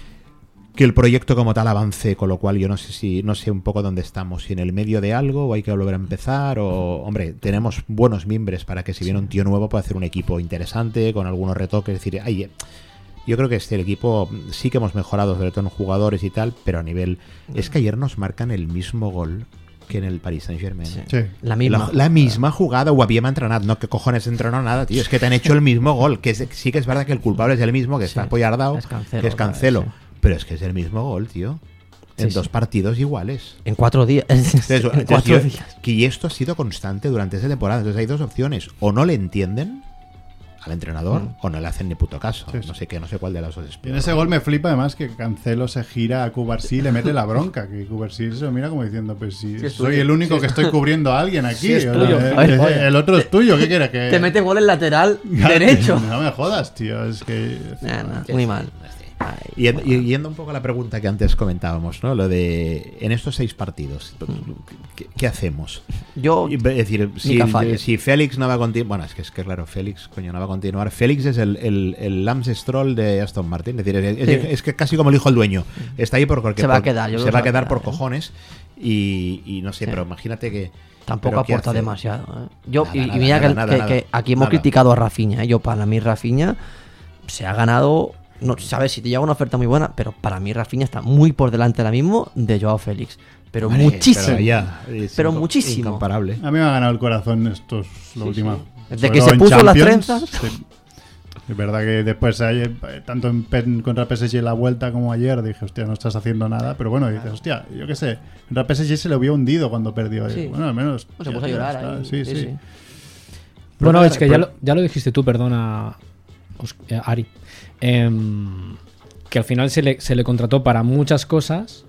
Speaker 7: que el proyecto como tal avance, con lo cual yo no sé si no sé un poco dónde estamos, si en el medio de algo o hay que volver a empezar o... Hombre, tenemos buenos mimbres para que si viene un tío nuevo pueda hacer un equipo interesante, con algunos retoques, es decir, hay... Yo creo que este el equipo sí que hemos mejorado, sobre todo en jugadores y tal, pero a nivel... Es que ayer nos marcan el mismo gol que en el Paris Saint-Germain.
Speaker 6: Sí.
Speaker 5: Sí.
Speaker 6: La misma.
Speaker 7: La, la misma jugada, o habíem entrenat, no que cojones entrenó nada, tío, es que te han hecho el mismo gol, que es- sí que es verdad que el culpable es el mismo, que
Speaker 6: Sí.
Speaker 7: está apoyardado,
Speaker 6: Es Cancelo,
Speaker 7: que es Cancelo,
Speaker 6: sí.
Speaker 7: pero es que es el mismo gol, tío, en
Speaker 6: Sí,
Speaker 7: dos
Speaker 6: sí.
Speaker 7: partidos iguales.
Speaker 6: En cuatro días.
Speaker 7: Entonces,
Speaker 6: en
Speaker 7: entonces
Speaker 6: cuatro
Speaker 7: yo-
Speaker 6: días.
Speaker 7: que esto ha sido constante durante esa temporada, entonces hay dos opciones, o no le entienden al entrenador,
Speaker 6: Mm.
Speaker 7: o no le hacen ni puto caso,
Speaker 5: Sí, sí.
Speaker 7: no sé qué, no sé cuál de las dos es
Speaker 5: Y
Speaker 7: peor.
Speaker 5: en ese gol me flipa además que Cancelo se gira a Cubarsí y le mete la bronca. Que Cubarsí se lo mira como diciendo, pues si
Speaker 6: Sí, es
Speaker 5: soy
Speaker 6: tuyo.
Speaker 5: el único
Speaker 6: Sí,
Speaker 5: que
Speaker 6: es-
Speaker 5: estoy cubriendo a alguien aquí.
Speaker 6: Sí, es
Speaker 5: o
Speaker 6: tuyo.
Speaker 5: sea,
Speaker 6: A ver,
Speaker 5: eh,
Speaker 6: oye.
Speaker 5: el otro es tuyo, ¿qué quieres? Que
Speaker 6: Te mete gol en lateral
Speaker 5: Ya,
Speaker 6: derecho.
Speaker 5: No me jodas, tío. Es que...
Speaker 6: Nah, nah, muy mal. Ay,
Speaker 7: Y, y- y yendo un poco a la pregunta que antes comentábamos, ¿no? Lo de en estos seis partidos, ¿qué, qué hacemos?
Speaker 6: Yo,
Speaker 7: Y, es decir, si,
Speaker 6: Cafalles.
Speaker 7: si Félix no va a continuar, bueno, es que es que claro, Félix, coño, no va a continuar. Félix es el, el, el Lance Stroll de Aston Martin, es decir, es, es-
Speaker 6: Sí.
Speaker 7: es que casi como el hijo del dueño. Está ahí por porque
Speaker 6: Se va a
Speaker 7: por-
Speaker 6: quedar, yo
Speaker 7: se
Speaker 6: creo
Speaker 7: va a
Speaker 6: que se va a
Speaker 7: quedar por
Speaker 6: quedar, ¿eh?
Speaker 7: cojones y, y no sé,
Speaker 6: Sí.
Speaker 7: pero imagínate que
Speaker 6: tampoco
Speaker 7: ¿pero qué
Speaker 6: aporta
Speaker 7: hace?
Speaker 6: demasiado. ¿eh? Yo,
Speaker 7: Nada,
Speaker 6: y, y
Speaker 7: nada,
Speaker 6: mira
Speaker 7: nada,
Speaker 6: que,
Speaker 7: nada,
Speaker 6: que-
Speaker 7: nada.
Speaker 6: que aquí hemos
Speaker 7: Nada.
Speaker 6: criticado a Rafinha. ¿eh? Yo, para mí, Rafinha se ha ganado. No sabes si te llega una oferta muy buena, pero para mí, Rafinha está muy por delante ahora mismo de Joao Félix. Pero
Speaker 7: Hombre,
Speaker 6: muchísimo.
Speaker 7: pero ya, es
Speaker 6: Pero
Speaker 7: incom-
Speaker 6: muchísimo.
Speaker 7: Incomparable.
Speaker 5: A mí me ha ganado el corazón estos, la
Speaker 6: Sí,
Speaker 5: última.
Speaker 6: sí. Desde
Speaker 5: sobre
Speaker 6: que
Speaker 5: todo
Speaker 6: se
Speaker 5: en
Speaker 6: puso las
Speaker 5: Champions,
Speaker 6: trenzas.
Speaker 5: sí. Es verdad que después, ayer, eh, tanto en Pen contra P S G la vuelta como ayer, dije, hostia, no estás haciendo nada. Pero bueno, dices, hostia, yo qué sé. Contra P S G se lo vio hundido cuando perdió.
Speaker 6: Sí.
Speaker 5: Bueno, al menos.
Speaker 6: Pues se
Speaker 5: ya,
Speaker 6: puso a
Speaker 5: ya
Speaker 6: llorar
Speaker 5: está.
Speaker 6: ahí.
Speaker 5: Sí, sí.
Speaker 4: Bueno,
Speaker 7: Pero-
Speaker 4: es que ya
Speaker 7: pero-
Speaker 4: lo, ya lo dijiste tú, perdona, Os- eh, Ari. Em, que al final se le, se le contrató para muchas cosas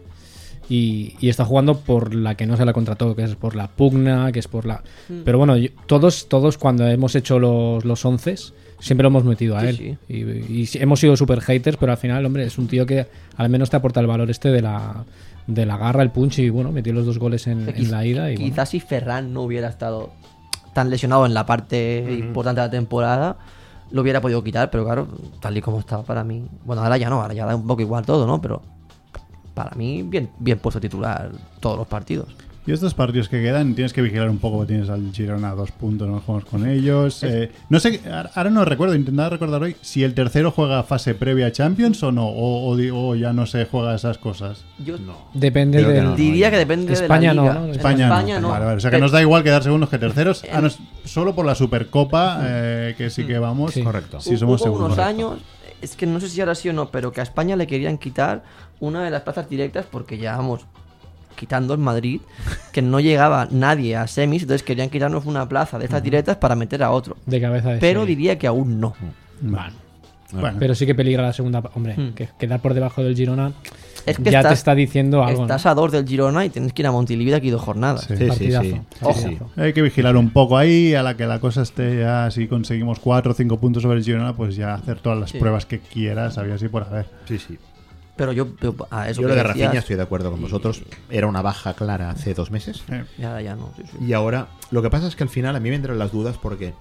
Speaker 4: y, y está jugando por la que no se la contrató, que es por la pugna, que es por la... Pero bueno, yo- todos, todos cuando hemos hecho los, los onces, siempre lo hemos metido a
Speaker 6: Sí,
Speaker 4: él.
Speaker 6: sí.
Speaker 4: Y, y sí, hemos sido super haters, pero al final, hombre, es un tío que al menos te aporta el valor este de la, de la garra, el punch y bueno, metió los dos goles en, en la ida. Y bueno.
Speaker 6: Quizás si Ferran no hubiera estado tan lesionado en la parte importante de la temporada, lo hubiera podido quitar, pero claro, tal y como estaba para mí. Bueno, ahora ya no, ahora ya da un poco igual todo, ¿no? Pero para mí, bien, bien puesto titular todos los partidos.
Speaker 5: Y estos partidos que quedan tienes que vigilar un poco, porque tienes al Girona a dos puntos, no jugamos con ellos. Eh, no sé, ahora no recuerdo, intentaba recordar hoy si el tercero juega fase previa a Champions o no, o, o, o ya no se juega esas cosas.
Speaker 6: Yo
Speaker 4: Depende
Speaker 7: Creo que
Speaker 4: del...
Speaker 7: no, no,
Speaker 6: diría
Speaker 7: ya.
Speaker 6: que depende
Speaker 4: España
Speaker 6: de la
Speaker 4: no,
Speaker 6: liga.
Speaker 4: ¿no?
Speaker 6: En
Speaker 5: España,
Speaker 6: España
Speaker 5: no.
Speaker 6: no.
Speaker 5: Vale, vale. O sea que
Speaker 6: Pero-
Speaker 5: nos da igual quedar segundos que terceros. Ah, no, es solo por la Supercopa, eh, que sí que vamos.
Speaker 4: Sí.
Speaker 7: Correcto.
Speaker 5: Sí, somos
Speaker 6: Hubo
Speaker 5: segundos.
Speaker 6: unos años, es que no sé si ahora sí o no, pero que a España le querían quitar una de las plazas directas porque ya vamos quitando en Madrid, que no llegaba nadie a semis, entonces querían quitarnos una plaza de estas directas para meter a otro.
Speaker 4: de cabeza de
Speaker 6: Pero
Speaker 4: serie.
Speaker 6: diría que aún no.
Speaker 5: Vale. Bueno,
Speaker 4: Pero sí que peligra la segunda. Hombre,
Speaker 6: Hmm.
Speaker 4: que quedar por debajo del Girona
Speaker 6: Es que
Speaker 4: ya
Speaker 6: estás,
Speaker 4: te está diciendo algo.
Speaker 6: estás
Speaker 4: ¿no?
Speaker 6: a dos del Girona y tienes que ir a Montilivi de aquí dos jornadas.
Speaker 5: Sí.
Speaker 7: Sí, sí,
Speaker 4: Partidazo.
Speaker 7: sí.
Speaker 6: Ojo.
Speaker 7: Sí, sí.
Speaker 5: hay que vigilar un poco ahí, a la que la cosa esté ya, si conseguimos cuatro o cinco puntos sobre el Girona, pues ya hacer todas las
Speaker 6: Sí.
Speaker 5: pruebas que quieras, había así por haber.
Speaker 7: Sí, sí.
Speaker 6: Pero yo, yo- a eso
Speaker 7: Yo
Speaker 6: que
Speaker 7: lo de
Speaker 6: decías,
Speaker 7: Rafinha estoy de acuerdo con vosotros. Era una baja clara hace dos meses.
Speaker 5: Eh,
Speaker 6: Ya, ya no. sí, sí.
Speaker 7: Y ahora, lo que pasa es que al final a mí me entran las dudas porque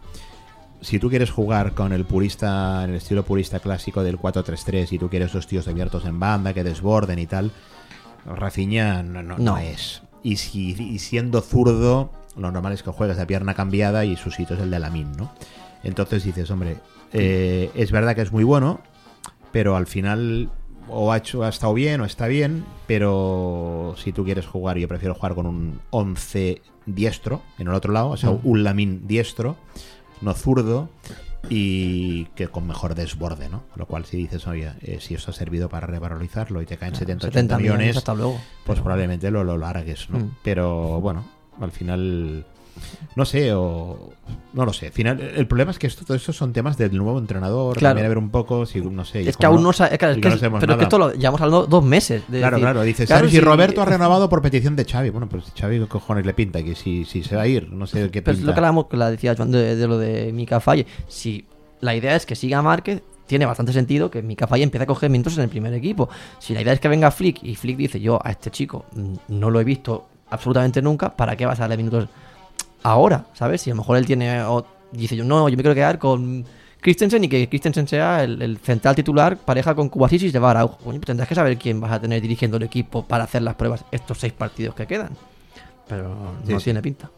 Speaker 7: si tú quieres jugar con el purista, en el estilo purista clásico del cuatro tres tres y tú quieres los tíos abiertos en banda, que desborden y tal, Rafinha no, no, no
Speaker 6: No.
Speaker 7: es. Y, si, y siendo zurdo, lo normal es que juegues de pierna cambiada y su sitio es el de Lamine, ¿no? Entonces dices, hombre, eh, es verdad que es muy bueno, pero al final o ha, hecho, ha estado bien o está bien, pero si tú quieres jugar, yo prefiero jugar con un once diestro en el otro lado, o sea, un Lamine diestro, no zurdo, y que con mejor desborde, ¿no? Lo cual si dices, oye, eh, si esto ha servido para revalorizarlo y te caen setenta, ochenta millones,
Speaker 6: hasta luego.
Speaker 7: pues probablemente lo, lo largues, ¿no?
Speaker 6: Mm.
Speaker 7: Pero bueno, al final no sé, o no lo sé. Al final, el problema es que esto, todo eso son temas del nuevo entrenador.
Speaker 6: Claro.
Speaker 7: También a ver un poco, si no sé.
Speaker 6: Es que aún no, sabe, claro, es
Speaker 7: y
Speaker 6: que
Speaker 7: no
Speaker 6: es-
Speaker 7: sabemos
Speaker 6: pero es que
Speaker 7: nada.
Speaker 6: esto lo llevamos hablando dos meses. de
Speaker 7: Claro,
Speaker 6: decir,
Speaker 7: claro, dice
Speaker 6: claro,
Speaker 7: Sergi
Speaker 6: si-
Speaker 7: Roberto ha renovado por petición de Xavi. Bueno, pues Xavi, ¿qué cojones le pinta? Que si, si se va a ir, no sé qué
Speaker 6: Pero es
Speaker 7: pinta.
Speaker 6: lo que hablamos, que la decía Joan de, de lo de Mika Faye. Si la idea es que siga Márquez, tiene bastante sentido que Mika Faye empiece a coger minutos en el primer equipo. Si la idea es que venga Flick y Flick dice, yo a este chico mm, no lo he visto absolutamente nunca, ¿para qué vas a darle minutos ahora? ¿Sabes? Si a lo mejor él tiene o dice, yo no, yo me quiero quedar con Christensen y que Christensen sea el, el central titular, pareja con Kovacic y se va a Araujo. Coño, pues tendrás que saber quién vas a tener dirigiendo el equipo para hacer las pruebas estos seis partidos que quedan. Pero
Speaker 7: Sí,
Speaker 6: no
Speaker 7: sí.
Speaker 6: tiene pinta.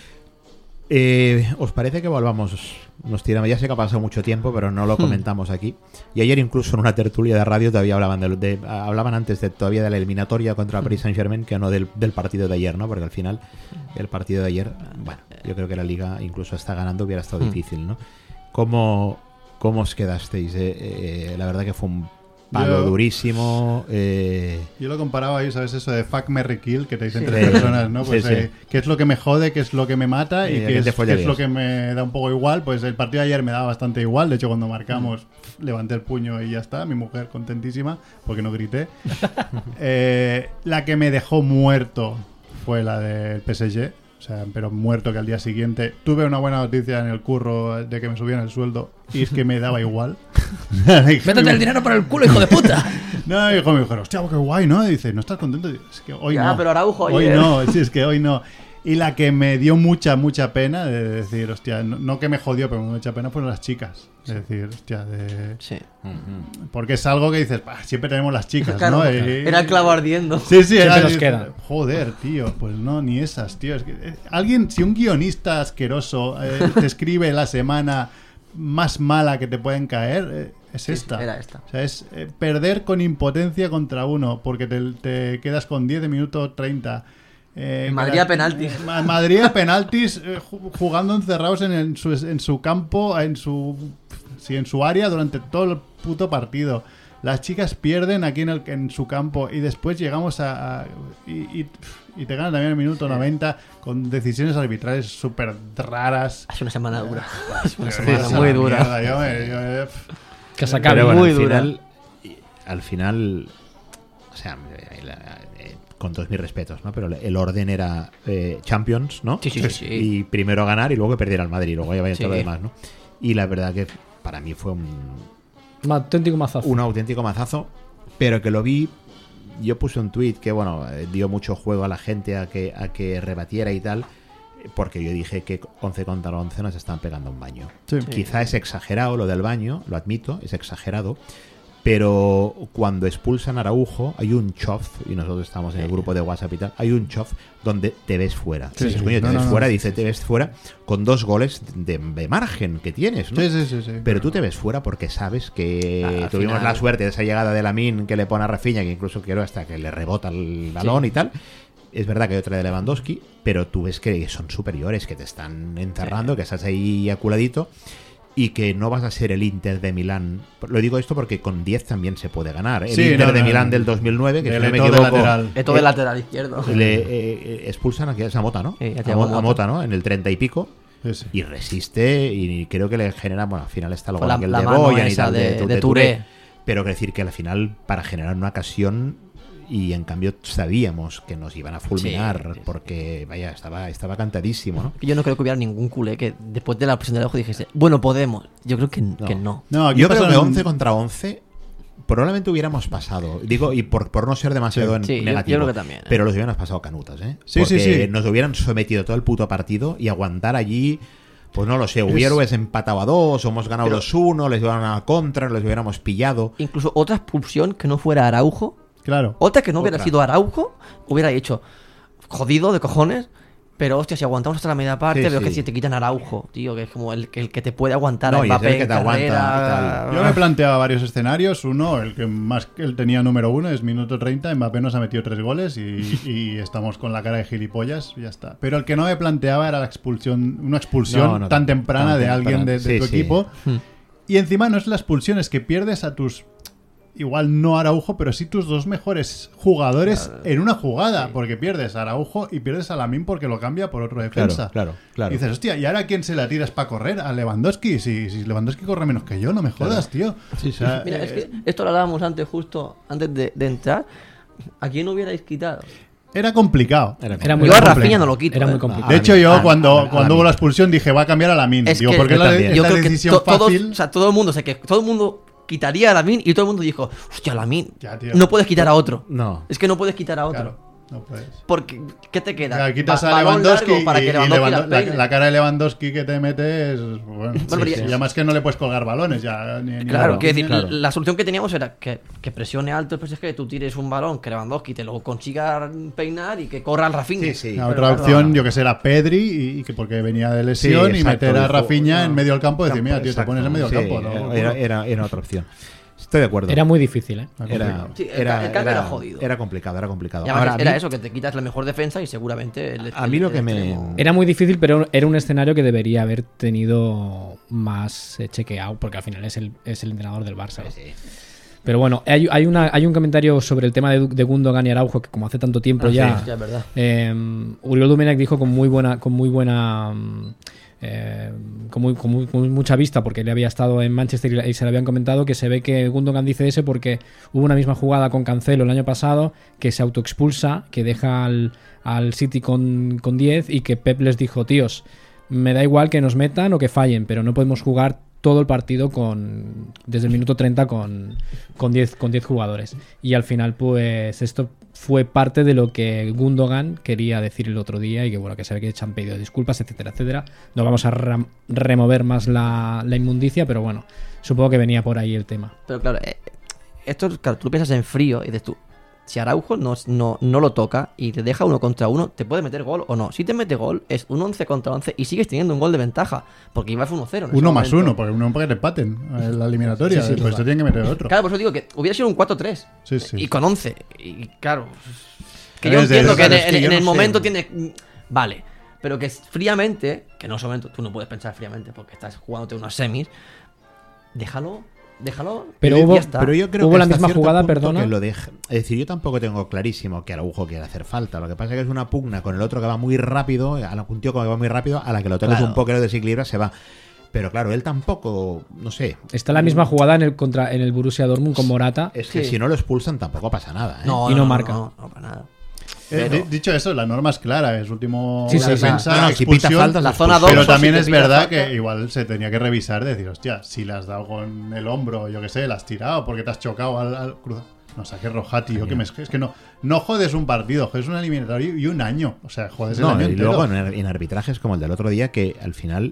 Speaker 7: Eh, ¿Os parece que volvamos? Nos tiramos, ya sé que ha pasado mucho tiempo, pero no lo
Speaker 6: Hmm.
Speaker 7: comentamos aquí. Y ayer incluso en una tertulia de radio todavía hablaban de, de- hablaban antes de todavía de la eliminatoria contra el Paris Saint-Germain que no del, del partido de ayer, ¿no? Porque al final el partido de ayer, bueno, yo creo que la Liga incluso hasta ganando hubiera estado
Speaker 6: Hmm.
Speaker 7: difícil, ¿no? ¿Cómo, cómo os quedasteis? Eh, eh, la verdad que fue un palo
Speaker 5: Yo-
Speaker 7: durísimo. Eh,
Speaker 5: Yo lo comparaba ahí, ¿sabes? Eso de fuck, marry, kill, que te dicen
Speaker 7: Sí.
Speaker 5: tres
Speaker 7: Sí.
Speaker 5: personas, ¿no? Pues
Speaker 7: Sí, sí.
Speaker 5: eh, qué es lo que me jode, qué es lo que me mata y
Speaker 7: Eh,
Speaker 5: qué
Speaker 7: que
Speaker 5: es,
Speaker 7: te
Speaker 5: qué es
Speaker 7: follarías.
Speaker 5: lo que me da un poco igual. Pues el partido de ayer me daba bastante igual. De hecho, cuando marcamos,
Speaker 7: Mm.
Speaker 5: levanté el puño y ya está. Mi mujer contentísima porque no grité. Eh, la que me dejó muerto fue la del P S G. O sea, pero muerto que al día siguiente tuve una buena noticia en el curro de que me subían el sueldo y es que me daba igual.
Speaker 4: Métete el dinero por el culo, hijo de puta.
Speaker 5: No, hijo me dijeron, hostia, qué guay, ¿no? Y dice, ¿no estás contento? Y es que hoy
Speaker 6: Ya,
Speaker 5: no.
Speaker 6: pero Araujo
Speaker 5: Hoy
Speaker 6: ayer.
Speaker 5: no, sí, es que hoy no. Y la que me dio mucha, mucha pena de decir, hostia, no, no que me jodió, pero me dio mucha pena fueron las chicas. Es decir, hostia, de...
Speaker 6: Sí.
Speaker 5: Porque es algo que dices, "Bah, siempre tenemos las chicas,
Speaker 6: Claro,
Speaker 5: ¿no? Y-
Speaker 6: era el clavo ardiendo.
Speaker 5: Sí, sí,
Speaker 4: Siempre
Speaker 5: era-
Speaker 4: nos queda.
Speaker 5: Joder, tío, pues no, ni esas, tío. Es que, eh, alguien, si un guionista asqueroso eh, te escribe la semana más mala que te pueden caer, eh, es
Speaker 6: Sí,
Speaker 5: esta.
Speaker 6: sí, era esta.
Speaker 5: O sea, es eh, perder con impotencia contra uno, porque te, te quedas con diez de minuto treinta. Eh,
Speaker 6: Madrid
Speaker 5: que la-
Speaker 6: a penaltis.
Speaker 5: eh, Ma- Madrid a penaltis, eh, ju- jugando encerrados en, el- su, en su campo, en su, sí, en su área durante todo el puto partido. Las chicas pierden aquí en, el, en su campo y después llegamos a... a- y, y, y te ganan también en el minuto noventa con decisiones arbitrales súper raras.
Speaker 6: Es una semana dura. Es una
Speaker 5: Sí,
Speaker 6: semana
Speaker 5: sí,
Speaker 6: muy
Speaker 5: la
Speaker 6: dura.
Speaker 5: mierda, yo me- yo, eh,
Speaker 4: Que se acabe.
Speaker 7: Pero bueno,
Speaker 6: muy
Speaker 7: al
Speaker 6: dura.
Speaker 7: final, al final, o sea, eh, la- eh, con todos mis respetos, ¿no? Pero el orden era eh, Champions, ¿no?
Speaker 6: Sí, sí, sí, sí.
Speaker 7: Y primero ganar y luego que perdiera al Madrid, luego ya vaya
Speaker 6: Sí.
Speaker 7: todo lo demás, ¿no? Y la verdad que para mí fue un,
Speaker 4: Un auténtico mazazo.
Speaker 7: un auténtico mazazo, pero que lo vi. Yo puse un tuit que, bueno, eh, dio mucho juego a la gente a que, a que rebatiera y tal, porque yo dije que once contra once nos están pegando un baño.
Speaker 5: Sí.
Speaker 7: Quizá es exagerado lo del baño, lo admito, es exagerado, pero cuando expulsan a Araujo hay un chof, y nosotros estamos en el grupo de WhatsApp y tal, hay un chof donde te ves fuera.
Speaker 5: Sí,
Speaker 7: Dices,
Speaker 5: sí.
Speaker 7: coño, te
Speaker 5: No,
Speaker 7: ves
Speaker 5: no, no.
Speaker 7: fuera, dice, te ves fuera con dos goles de, de margen que tienes, ¿no?
Speaker 5: Sí, sí, sí, sí.
Speaker 7: Pero tú te ves fuera porque sabes que
Speaker 6: Ah, al
Speaker 7: tuvimos
Speaker 6: final-
Speaker 7: la suerte de esa llegada de Lamine que le pone a Rafinha, que incluso quiero hasta que le rebota el balón y tal. Es verdad que hay otra de Lewandowski, pero tú ves que son superiores, que te están encerrando, que estás ahí aculadito y que no vas a ser el Inter de Milán. Lo digo esto porque con diez también se puede ganar. El
Speaker 5: Sí,
Speaker 7: Inter
Speaker 5: no,
Speaker 7: de
Speaker 5: no,
Speaker 7: Milán
Speaker 5: no.
Speaker 7: del dos mil nueve, que
Speaker 5: Del
Speaker 7: si no me
Speaker 5: Eto'o de
Speaker 7: equivoco,
Speaker 5: lateral.
Speaker 6: Esto del lateral izquierdo.
Speaker 7: le eh, eh, expulsan aquí a Mota, ¿no?
Speaker 6: Sí, a
Speaker 7: a,
Speaker 6: Thiago
Speaker 7: Mo- a
Speaker 6: Motta.
Speaker 7: Mota, ¿no? En el treinta y pico.
Speaker 5: Sí, sí.
Speaker 7: Y resiste y creo que le genera, bueno, al final está luego
Speaker 6: Con la-
Speaker 7: aquel
Speaker 6: la
Speaker 7: de
Speaker 6: mano
Speaker 7: Boyan y
Speaker 6: esa
Speaker 7: tal
Speaker 6: de-
Speaker 7: de,
Speaker 6: de
Speaker 7: de
Speaker 6: Touré.
Speaker 7: Touré. Pero que decir que al final para generar una ocasión y en cambio sabíamos que nos iban a fulminar
Speaker 6: Sí, sí, sí.
Speaker 7: porque vaya, estaba estaba cantadísimo, ¿no?
Speaker 6: Yo no creo que hubiera ningún culé que después de la presión del ojo dijese, bueno, podemos. Yo creo que no. Que no.
Speaker 5: No, aquí
Speaker 7: Yo creo que
Speaker 5: pasan-
Speaker 7: once contra once probablemente hubiéramos pasado. Digo, y por, por no ser demasiado
Speaker 5: Sí.
Speaker 7: en
Speaker 6: Sí, yo- yo
Speaker 7: negativo.
Speaker 6: creo que también, ¿eh?
Speaker 7: Pero los hubiéramos pasado canutas, ¿eh?
Speaker 5: Sí,
Speaker 7: Porque
Speaker 5: sí, sí.
Speaker 7: nos hubieran sometido todo el puto partido y aguantar allí. Pues no lo sé, hubiéramos empatado a dos, o hemos ganado
Speaker 6: Pero-
Speaker 7: dos uno, les hubieran a contra, les hubiéramos pillado.
Speaker 6: Incluso otra expulsión que no fuera Araujo,
Speaker 5: Claro.
Speaker 6: otra que no hubiera
Speaker 7: Otra.
Speaker 6: sido Araujo, hubiera hecho jodido de cojones. Pero hostia, si aguantamos hasta la media parte,
Speaker 7: Sí,
Speaker 6: veo
Speaker 7: sí.
Speaker 6: que si te quitan Araujo, tío, que es como el, que- el que te puede aguantar
Speaker 7: No,
Speaker 6: a
Speaker 7: y es el
Speaker 6: Mbappé
Speaker 7: que
Speaker 6: en
Speaker 7: te aguanta
Speaker 6: carrera.
Speaker 7: y tal.
Speaker 5: Yo me planteaba varios escenarios. Uno, el que más que él tenía número uno, es minuto treinta. Mbappé nos ha metido tres goles y, y estamos con la cara de gilipollas. Y ya está. Pero el que no me planteaba era la expulsión, una expulsión
Speaker 7: No, no,
Speaker 5: tan
Speaker 7: tan-
Speaker 5: temprana
Speaker 7: tan
Speaker 5: de alguien de,
Speaker 7: temprana.
Speaker 5: de
Speaker 7: Sí,
Speaker 5: tu
Speaker 7: sí.
Speaker 5: equipo.
Speaker 6: Hmm.
Speaker 5: Y encima no es la expulsión, es que pierdes a tus. igual no Araujo, pero sí tus dos mejores jugadores
Speaker 7: claro.
Speaker 5: en una jugada,
Speaker 7: sí.
Speaker 5: porque pierdes a Araujo y pierdes a Lamine porque lo cambia por otro defensa.
Speaker 7: Claro, claro, claro.
Speaker 5: Y dices, hostia, ¿y ahora quién se la tiras para correr? A Lewandowski. Si, si Lewandowski corre menos que yo, no me jodas,
Speaker 7: claro.
Speaker 5: tío.
Speaker 7: Sí, sí.
Speaker 5: O sea,
Speaker 6: Mira,
Speaker 5: eh,
Speaker 6: es que esto lo hablábamos antes, justo antes de, de entrar. ¿A quién hubierais quitado?
Speaker 5: Era complicado.
Speaker 7: Era,
Speaker 4: Era muy
Speaker 6: Yo a
Speaker 4: complejo.
Speaker 6: Rafinha no lo quito.
Speaker 4: Era
Speaker 6: ¿eh?
Speaker 4: muy complicado.
Speaker 5: De hecho, yo
Speaker 7: a-
Speaker 5: cuando,
Speaker 7: a- a
Speaker 5: cuando hubo
Speaker 7: Lamine.
Speaker 5: la expulsión dije, va a cambiar a Lamine.
Speaker 6: Es
Speaker 5: Digo,
Speaker 6: que
Speaker 5: porque es
Speaker 7: yo
Speaker 5: la,
Speaker 7: también.
Speaker 5: es
Speaker 6: Yo
Speaker 5: la
Speaker 6: creo que
Speaker 5: decisión
Speaker 6: to- todos,
Speaker 5: fácil.
Speaker 6: o sea, todo el mundo, o sea, que todo el mundo quitaría a Lamine y todo el mundo dijo, hostia, Lamine,
Speaker 5: Ya, tío.
Speaker 6: no puedes quitar a otro.
Speaker 7: No.
Speaker 6: Es que no puedes quitar a otro.
Speaker 5: Claro, no puedes.
Speaker 6: Porque, ¿qué te queda?
Speaker 5: Ya, quitas
Speaker 6: Ba-
Speaker 5: a
Speaker 6: balón
Speaker 5: Lewandowski
Speaker 6: largo para
Speaker 5: y,
Speaker 6: que
Speaker 5: y
Speaker 6: Lewandowski
Speaker 5: Lewando-
Speaker 6: la
Speaker 5: la,
Speaker 6: peine.
Speaker 5: la cara de Lewandowski que te metes, bueno,
Speaker 6: Bueno,
Speaker 5: sí,
Speaker 6: pero
Speaker 5: sí.
Speaker 6: ya-
Speaker 5: Y además que no le puedes colgar balones ya. Ni, ni
Speaker 6: Claro,
Speaker 5: nada.
Speaker 6: quiero decir,
Speaker 7: claro.
Speaker 6: la solución que teníamos era que, que presione alto el P S G, tú tires un balón, que Lewandowski te lo consiga peinar y que corra al Rafinha.
Speaker 7: Sí, sí.
Speaker 5: La
Speaker 7: Pero
Speaker 5: otra
Speaker 7: claro,
Speaker 5: opción,
Speaker 7: no.
Speaker 5: yo que sé, era Pedri y, y que porque venía de lesión
Speaker 7: Sí,
Speaker 5: y
Speaker 7: exacto,
Speaker 5: meter a
Speaker 7: dijo,
Speaker 5: Rafinha
Speaker 7: no,
Speaker 5: en medio del campo y decir,
Speaker 7: campo,
Speaker 5: mira, tío, te
Speaker 7: exacto.
Speaker 5: pones en medio del
Speaker 7: Sí,
Speaker 5: campo. ¿no?
Speaker 7: era, era, era otra opción. Estoy de acuerdo.
Speaker 4: Era muy difícil, ¿eh?
Speaker 7: Era,
Speaker 6: Sí, el
Speaker 7: era,
Speaker 6: ca- el cambio
Speaker 7: era-
Speaker 6: era jodido.
Speaker 7: Era complicado, era complicado.
Speaker 6: Y además
Speaker 7: Ahora, a
Speaker 6: era
Speaker 7: mí-
Speaker 6: eso, que te quitas la mejor defensa y seguramente... El,
Speaker 7: A mí
Speaker 6: el-
Speaker 7: lo que
Speaker 6: el
Speaker 7: me-
Speaker 6: extremo-
Speaker 4: Era muy difícil, pero era un escenario que debería haber tenido más eh, chequeado, porque al final es el, es el entrenador del Barça. ¿no?
Speaker 7: Sí, sí.
Speaker 4: Pero bueno, hay, hay, una, hay un comentario sobre el tema de, de Gundogan y Araujo, que como hace tanto tiempo
Speaker 6: Ah,
Speaker 4: ya,
Speaker 6: sí, ya, es verdad.
Speaker 4: eh, Uriol Domènech dijo con muy buena, con muy buena mm, eh, con, muy, con, muy, con mucha vista, porque él había estado en Manchester y, y se le habían comentado que se ve que Gundogan dice ese porque hubo una misma jugada con Cancelo el año pasado, que se autoexpulsa, que deja al, al City con, con diez y que Pep les dijo, tíos, me da igual que nos metan o que fallen, pero no podemos jugar todo el partido con desde el minuto treinta con con diez con diez jugadores. Y al final pues esto fue parte de lo que Gundogan quería decir el otro día y que bueno, que se ve que se han pedido disculpas, etcétera, etcétera. No vamos a ram- remover más la, la inmundicia, pero bueno, supongo que venía por ahí el tema.
Speaker 6: Pero claro, eh, esto, claro, tú piensas en frío y dices tú, si Araujo no, no, no lo toca y te deja uno contra uno, ¿te puede meter gol o no? Si te mete gol, es un once contra once y sigues teniendo un gol de ventaja, porque ibas uno cero. en ese
Speaker 5: Uno más
Speaker 6: momento.
Speaker 5: uno, porque uno para que te empaten en la eliminatoria.
Speaker 6: Sí, sí,
Speaker 5: pues te tienen que meter otro.
Speaker 6: Claro, por eso digo que hubiera sido un cuatro tres
Speaker 5: Sí, sí.
Speaker 6: y con once. Y claro, que
Speaker 5: Es
Speaker 6: yo
Speaker 5: de-
Speaker 6: entiendo que en,
Speaker 5: es que
Speaker 6: en-
Speaker 5: yo
Speaker 6: en el
Speaker 5: no sé.
Speaker 6: momento tiene... Vale, pero que fríamente, que en ese momento tú no puedes pensar fríamente porque estás jugándote unas semis, déjalo, déjalo
Speaker 4: Pero
Speaker 6: y
Speaker 4: hubo-
Speaker 6: ya está.
Speaker 7: Pero yo creo
Speaker 4: Hubo
Speaker 7: que
Speaker 4: la
Speaker 7: hasta
Speaker 4: misma
Speaker 7: cierto
Speaker 4: jugada,
Speaker 7: punto
Speaker 4: perdona.
Speaker 7: que lo deja- Es decir, yo tampoco tengo clarísimo que Araujo quiere hacer falta. Lo que pasa es que es una pugna con el otro que va muy rápido, a la- un tío que va muy rápido, a la que lo toques
Speaker 6: Claro.
Speaker 7: un poco y lo desequilibras, se va. Pero claro, él tampoco, no sé.
Speaker 4: Está la misma jugada en el contra en el Borussia Dortmund con Morata.
Speaker 7: Es que
Speaker 6: Sí.
Speaker 7: si no lo expulsan tampoco pasa nada. ¿eh?
Speaker 6: No,
Speaker 4: y no
Speaker 6: no,
Speaker 4: marca.
Speaker 6: No, no, para nada.
Speaker 5: Eh,
Speaker 6: Pero-
Speaker 5: di- dicho eso, la norma es clara, es último
Speaker 4: Sí, sí,
Speaker 5: defensa,
Speaker 7: sí. No, no, si pita
Speaker 5: expulsión,
Speaker 7: faltas,
Speaker 6: La
Speaker 7: es
Speaker 6: zona
Speaker 7: expulsión.
Speaker 6: dos,
Speaker 5: pero
Speaker 6: eso
Speaker 5: también
Speaker 6: sí
Speaker 5: es
Speaker 6: te pita
Speaker 5: verdad
Speaker 6: falta.
Speaker 5: que igual se tenía que revisar, decir, hostia, si le has dado con el hombro, yo que sé, la has tirado porque te has chocado al, al cruzar. No saques roja, tío, que me, es que no, no jodes un partido, jodes un eliminatorio y un año. O sea, jodes el
Speaker 7: No,
Speaker 5: año
Speaker 7: y
Speaker 5: entero.
Speaker 7: luego en, en arbitrajes como el del otro día, que al final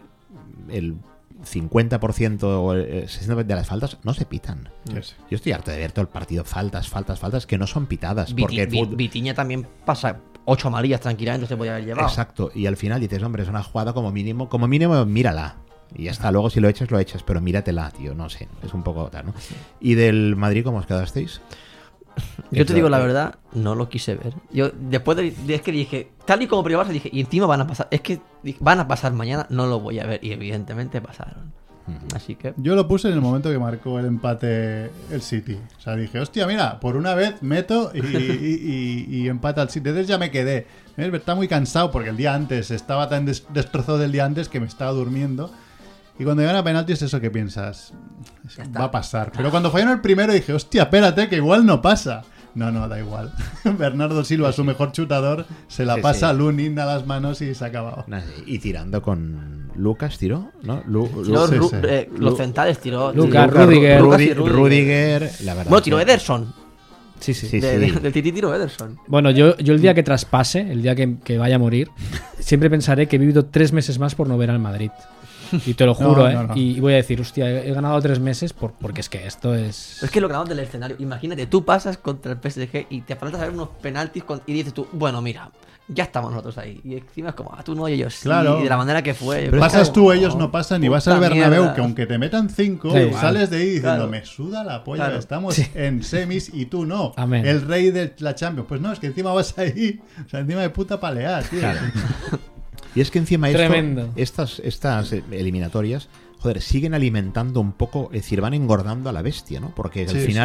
Speaker 7: el cincuenta por ciento o el sesenta por ciento de las faltas no se pitan.
Speaker 5: Sí, sí.
Speaker 7: Yo estoy harto de ver todo el partido faltas, faltas, faltas que no son pitadas.
Speaker 6: Viti-
Speaker 7: porque el
Speaker 6: Vi-
Speaker 7: fútbol-
Speaker 6: Vitiña también pasa ocho amarillas tranquilamente, se podía haber llevado.
Speaker 7: Exacto. Y al final dices, hombre, es una jugada como mínimo, como mínimo mírala. Y ya está, luego si lo echas, lo echas, pero míratela, tío, no sé, es un poco tal, ¿no? ¿Y del Madrid cómo os quedasteis?
Speaker 6: Yo te digo la verdad, no lo quise ver. Yo después de, de- es que dije, tal y como primero Barça, dije, y encima van a pasar, es que dije, van a pasar mañana, no lo voy a ver. Y evidentemente pasaron. Así que.
Speaker 5: Yo lo puse en el momento que marcó el empate el City. O sea, dije, hostia, mira, por una vez meto y, y- y- y empata el City. Entonces ya me quedé. ¿Ves? Estaba muy cansado porque el día antes estaba tan des- destrozado del día antes que me estaba durmiendo. Y cuando llegan a penaltis, eso que piensas,
Speaker 6: Ya está.
Speaker 5: va a pasar. Pero cuando fallaron el primero dije, hostia, espérate, que igual no pasa. No, no, da igual. Bernardo Silva, su mejor chutador, se la
Speaker 7: Sí,
Speaker 5: pasa a
Speaker 7: sí.
Speaker 5: Lunin a las manos y se ha acabado.
Speaker 7: Nah, Y tirando con Lucas, tiró, ¿no? Lu- Lu-
Speaker 6: Tiró
Speaker 5: sí,
Speaker 6: Ru-
Speaker 5: sí.
Speaker 6: eh,
Speaker 7: Lu-
Speaker 6: los centrales tiró.
Speaker 4: Lucas,
Speaker 6: tiró-
Speaker 4: Rudiger.
Speaker 6: Lucas y
Speaker 7: Rudi- Rudiger, la verdad.
Speaker 6: Bueno, tiró
Speaker 7: que-
Speaker 6: Ederson.
Speaker 4: Sí, sí.
Speaker 7: Sí,
Speaker 6: De-
Speaker 7: sí.
Speaker 6: de- del Titi tiró Ederson.
Speaker 4: Bueno, yo, yo el día que traspase, el día que, que vaya a morir, siempre pensaré que he vivido tres meses más por no ver al Madrid. Y te lo juro,
Speaker 5: No,
Speaker 4: ¿eh?
Speaker 5: no, no.
Speaker 4: Y voy a decir, hostia, he he ganado tres meses por, porque es que esto es...
Speaker 6: Es que lo grabamos del escenario. Imagínate, tú pasas contra el P S G y te faltas a ver unos penaltis con- y dices tú, bueno, mira, ya estamos nosotros ahí. Y encima es como, ah, tú no y ellos sí.
Speaker 5: Claro.
Speaker 6: Y de la manera que fue.
Speaker 5: Pero pasas tú, ellos no pasan, y vas al
Speaker 6: puta
Speaker 5: Bernabéu,
Speaker 6: mierda.
Speaker 5: que aunque te metan cinco,
Speaker 4: Da igual.
Speaker 5: sales de ahí diciendo,
Speaker 6: Claro.
Speaker 5: me suda la polla,
Speaker 6: Claro.
Speaker 5: estamos
Speaker 4: Sí.
Speaker 5: en semis y tú no.
Speaker 4: Amén.
Speaker 5: El rey de la Champions. Pues no, es que encima vas ahí, o sea, encima de puta palear, tío.
Speaker 7: Claro. Y es que encima esto-
Speaker 4: Tremendo.
Speaker 7: estas, estas eh, eliminatorias, joder, siguen alimentando un poco, es decir, van engordando a la bestia, ¿no? Porque
Speaker 5: Sí,
Speaker 7: al final
Speaker 6: sí.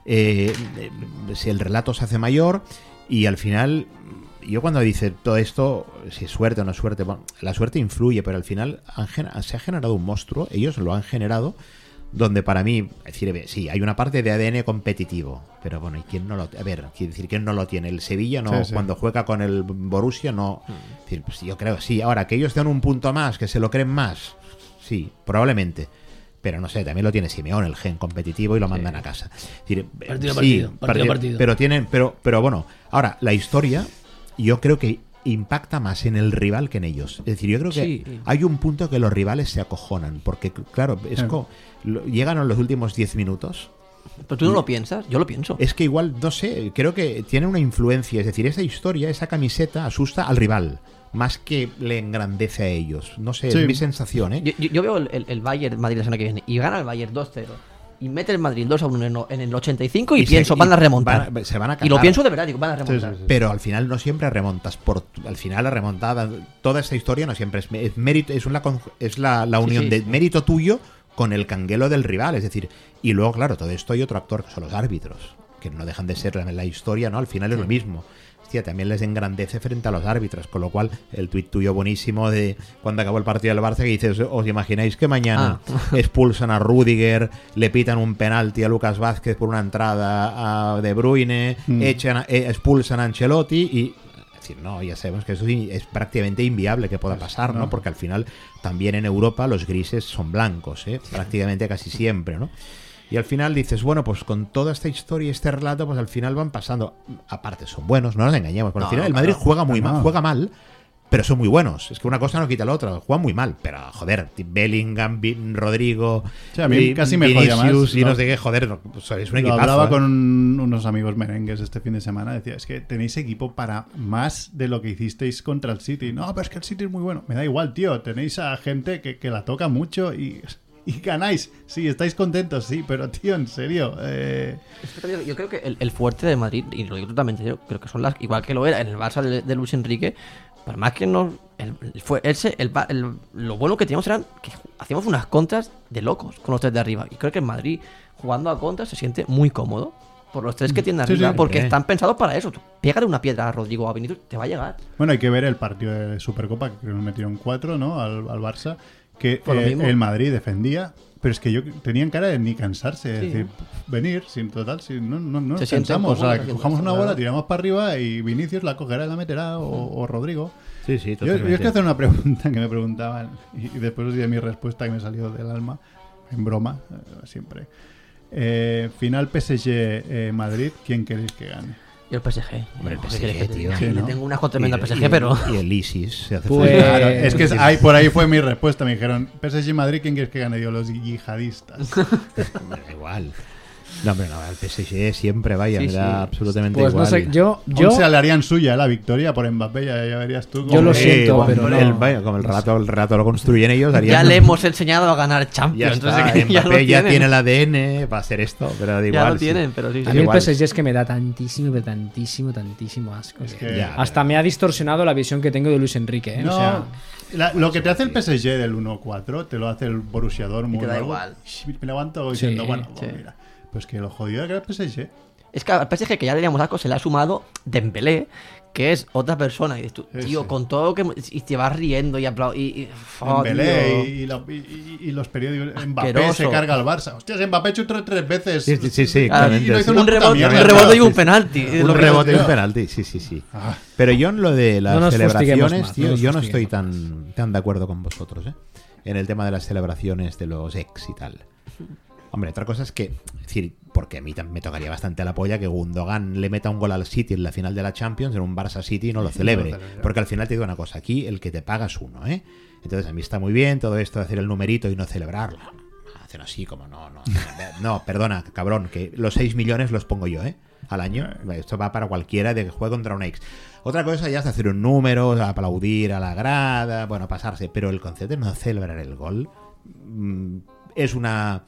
Speaker 7: eh, eh, si el relato se hace mayor y al final, yo cuando dice todo esto, si es suerte o no es suerte, bueno, la suerte influye, pero al final han, se ha generado un monstruo, ellos lo han generado, donde para mí, es decir, sí, hay una parte de A D N competitivo, pero bueno, ¿y quién no lo a ver, quiero decir, quién no lo tiene? El Sevilla no, sí, sí. Cuando juega con el Borussia no, es decir, pues yo creo, sí, ahora que ellos den un punto más, que se lo creen más, sí, probablemente. Pero no sé, también lo tiene Simeón, el gen competitivo, y lo mandan sí. a casa. Es decir,
Speaker 4: partido,
Speaker 7: sí,
Speaker 4: partido, partido, partido.
Speaker 7: Pero tienen, pero, pero bueno, ahora, la historia, yo creo que impacta más en el rival que en ellos. Es decir, yo creo que sí. hay un punto que los rivales se acojonan, porque claro, es sí. como, lo, llegan a los últimos diez minutos.
Speaker 6: ¿Pero tú no lo piensas? Yo lo pienso.
Speaker 7: Es que igual, no sé, creo que tiene una influencia. Es decir, esa historia, esa camiseta asusta al rival, más que le engrandece a ellos. No sé, sí. es mi sensación, ¿eh?
Speaker 6: Yo, yo veo el, el, el Bayern Madrid la semana que viene y gana el Bayern dos cero. Y mete el Madrid dos a uno en el ochenta y cinco y, y pienso, se, van a remontar.
Speaker 7: Van, se van a
Speaker 6: y lo pienso de verdad, digo, van a remontar.
Speaker 7: Sí, sí, sí. Pero al final no siempre remontas. Por, al final la remontada, toda esta historia no siempre es, es mérito, es, una, es la, la unión sí, sí. de mérito tuyo con el canguelo del rival. Es decir, y luego, claro, todo esto hay otro actor que son los árbitros, que no dejan de ser la, la historia, ¿no? Al final sí. es lo mismo. Hostia, también les engrandece frente a los árbitros, con lo cual el tuit tuyo buenísimo de cuando acabó el partido del Barça que dices, ¿os imagináis que mañana ah. expulsan a Rüdiger, le pitan un penalti a Lucas Vázquez por una entrada a De Bruyne, mm. echan, eh, expulsan a Ancelotti y... Es decir, no, ya sabemos que eso es prácticamente inviable que pueda pasar, ¿no? ¿no? Porque al final también en Europa los grises son blancos, ¿eh? Prácticamente casi siempre, ¿no? Y al final dices, bueno, pues con toda esta historia y este relato, pues al final van pasando. Aparte, son buenos, no nos engañemos. Pero no, al final el Madrid claro, juega muy no. mal, juega mal, pero son muy buenos. Es que una cosa no quita la otra. Juegan muy mal, pero joder, Bellingham, Rodrigo,
Speaker 5: o sea, a mí y, casi me
Speaker 7: Vinicius,
Speaker 5: jodía más.
Speaker 7: Y no sé qué, joder, es un equipazo.
Speaker 5: Hablaba
Speaker 7: ¿eh?
Speaker 5: con un, unos amigos merengues este fin de semana. Decía, es que tenéis equipo para más de lo que hicisteis contra el City. No, pero es que el City es muy bueno. Me da igual, tío. Tenéis a gente que, que la toca mucho y... Y ganáis, sí, estáis contentos, sí, pero tío, en serio. Eh...
Speaker 6: Yo creo que el, el fuerte de Madrid, y lo digo totalmente, yo creo que son las, igual que lo era en el Barça de, de Luis Enrique, por más que no. El, fue ese, el, el, lo bueno que teníamos eran que hacíamos unas contras de locos con los tres de arriba. Y creo que en Madrid, jugando a contras, se siente muy cómodo por los tres que tienen arriba, sí, sí, porque eh. están pensados para eso. Tú pégale una piedra a Rodrigo o a Vinicius, te va a llegar.
Speaker 5: Bueno, hay que ver el partido de Supercopa, que creo que nos metieron cuatro, ¿no? Al, al Barça. Que eh, el Madrid defendía, pero es que yo tenían cara de ni cansarse, sí. es decir, venir sin total, sin, no, no, no nos cansamos, o sea, que cojamos una bola, tiramos para arriba y Vinicius la cogerá y la meterá, o, o Rodrigo.
Speaker 7: Sí, sí,
Speaker 5: yo, yo es que hacer una pregunta que me preguntaban y, y después os di mi respuesta que me salió del alma, en broma, eh, siempre. Eh, final P S G eh, Madrid, ¿quién queréis que gane?
Speaker 6: Yo el P S G.
Speaker 7: Hombre, el P S G, tío.
Speaker 6: Sí, ¿no? Le tengo una tremenda P S G, pero...
Speaker 7: Y el ISIS se hace
Speaker 5: pues, claro, es que ahí, por ahí fue mi respuesta. Me dijeron, P S G Madrid, ¿quién quieres que gane? Yo, los yihadistas.
Speaker 7: Hombre, da igual. No, hombre, no, el P S G siempre vaya, sí, me da sí. absolutamente
Speaker 4: pues
Speaker 7: igual.
Speaker 4: No sé, yo, yo...
Speaker 5: se le harían suya la victoria por Mbappé, ya, ya verías tú.
Speaker 4: Yo lo siento,
Speaker 7: eh,
Speaker 4: pero no.
Speaker 7: El, vaya, como el relato, el relato lo construyen ellos, harían...
Speaker 6: Ya le hemos enseñado a ganar Champions.
Speaker 7: Ya está, Mbappé ya, ya tiene el A D N para hacer esto, pero da igual.
Speaker 6: Ya lo tienen, sí. pero sí. sí.
Speaker 4: A mí el P S G es que me da tantísimo, pero tantísimo, tantísimo asco. Es que ya, hasta pero... me ha distorsionado la visión que tengo de Luis Enrique, ¿eh?
Speaker 5: No,
Speaker 4: o sea...
Speaker 5: La, lo que te hace el P S G del uno cuatro te lo hace el Borussia Dortmund.
Speaker 6: Te da igual.
Speaker 5: Me levanto diciendo, sí, bueno, sí. Pues mira, pues que lo jodido era el P S G.
Speaker 6: Es que al P S G, que ya teníamos asco, se le ha sumado Dembélé, que es otra persona. Y dices tú, tío, sí. con todo lo que... Y te vas riendo y aplaudiendo.
Speaker 5: Oh, Dembélé y, y, lo, y, y los periódicos... Mbappé Asqueroso. Se carga al Barça. Hostias, Mbappé chutó tres veces.
Speaker 7: Sí, sí, sí. sí
Speaker 6: claro, y no hizo un, rebote, un rebote y un penalti.
Speaker 7: Un
Speaker 6: lo
Speaker 7: rebote y un penalti, sí, sí, sí. Ah. Pero yo en lo de las no celebraciones, más, tío, no yo no estoy tan, tan de acuerdo con vosotros, ¿eh? En el tema de las celebraciones de los ex y tal. Hombre, otra cosa es que, es decir, porque a mí me tocaría bastante la polla que Gundogan le meta un gol al City en la final de la Champions, en un Barça City, y no lo celebre. Porque al final te digo una cosa, aquí el que te paga es uno, ¿eh? Entonces a mí está muy bien todo esto de hacer el numerito y no celebrarlo. Hacen así como no, no. No, perdona, cabrón, que los seis millones los pongo yo, ¿eh? Al año. Esto va para cualquiera de que juegue contra un ex. Otra cosa ya es hacer un número, aplaudir a la grada, bueno, pasarse. Pero el concepto de no celebrar el gol mmm, es una...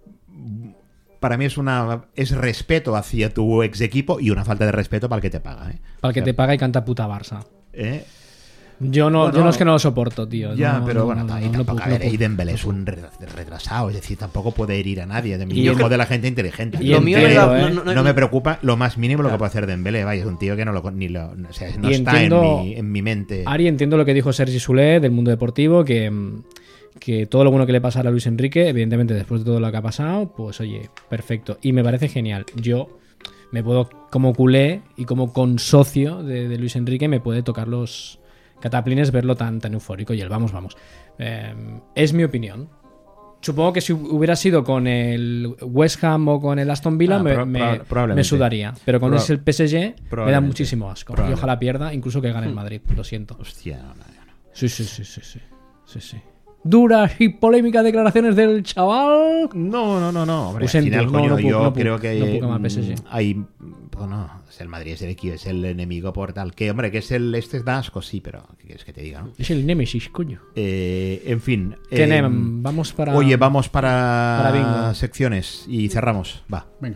Speaker 7: Para mí es una es respeto hacia tu ex equipo y una falta de respeto para el que te paga, ¿eh?
Speaker 4: Para el que o sea, te paga y canta puta Barça.
Speaker 7: ¿Eh?
Speaker 4: Yo no,
Speaker 7: Bueno,
Speaker 4: yo no es que no lo soporto, tío.
Speaker 7: Ya,
Speaker 4: No,
Speaker 7: pero
Speaker 4: no,
Speaker 7: bueno,
Speaker 4: no,
Speaker 7: ahí
Speaker 4: no, no
Speaker 7: tampoco.
Speaker 4: puedo,
Speaker 7: a ver,
Speaker 4: no puedo.
Speaker 7: Dembélé es un re- retrasado, es decir, tampoco puede herir a nadie. De
Speaker 4: Y
Speaker 7: mi hijo
Speaker 4: yo-
Speaker 7: de la gente inteligente.
Speaker 4: y
Speaker 7: Lo
Speaker 4: entiendo,
Speaker 7: mío
Speaker 4: entiendo,
Speaker 7: no,
Speaker 4: ¿eh?
Speaker 7: no- no me preocupa lo más mínimo lo que puede hacer Dembélé. Vaya, es un tío que no lo ni lo, o sea, no
Speaker 4: Y
Speaker 7: está
Speaker 4: entiendo-
Speaker 7: en mi, en mi mente.
Speaker 4: Ari, entiendo lo que dijo Sergi Soler del mundo deportivo, que, mm, que todo lo bueno que le pasara a Luis Enrique, evidentemente después de todo lo que ha pasado, pues oye, perfecto. Y me parece genial. Yo me puedo, como culé y como consocio de, de Luis Enrique, me puede tocar los cataplines verlo tan, tan eufórico y el vamos, vamos. Eh, es mi opinión. Supongo que si hubiera sido con el West Ham o con el Aston Villa
Speaker 7: Ah,
Speaker 4: me,
Speaker 7: pro-
Speaker 4: me-
Speaker 7: proba- probablemente.
Speaker 4: me sudaría. Pero con
Speaker 7: Pro-
Speaker 4: ese el P S G me da
Speaker 7: probablemente.
Speaker 4: muchísimo asco. Y
Speaker 7: Probablemente.
Speaker 4: ojalá pierda, incluso que gane el Madrid. Lo siento.
Speaker 7: Hostia, no, no, no.
Speaker 4: Sí, sí, sí, sí, sí. sí, sí. Duras y polémicas declaraciones del chaval.
Speaker 7: No, no, no, no. Hombre,
Speaker 4: Lo
Speaker 7: al
Speaker 4: siento,
Speaker 7: final,
Speaker 4: no,
Speaker 7: coño,
Speaker 4: no puedo-
Speaker 7: yo
Speaker 4: no puedo-
Speaker 7: creo que
Speaker 4: no puedo quemar
Speaker 7: mm,
Speaker 4: P S G.
Speaker 7: hay. Bueno, es el Madrid, es el equipo, es el enemigo por tal. Que, hombre, que es el. Este es Dasco, sí, pero. ¿Qué quieres que te diga, no?
Speaker 4: Es el Némesis, coño.
Speaker 7: Eh, en fin.
Speaker 4: ¿Qué
Speaker 7: eh,
Speaker 4: nem? Vamos para.
Speaker 7: Oye, vamos para,
Speaker 4: para bingo.
Speaker 7: secciones y cerramos. Va.
Speaker 5: Venga.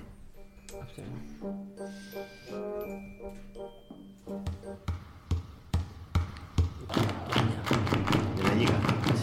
Speaker 7: De la Liga.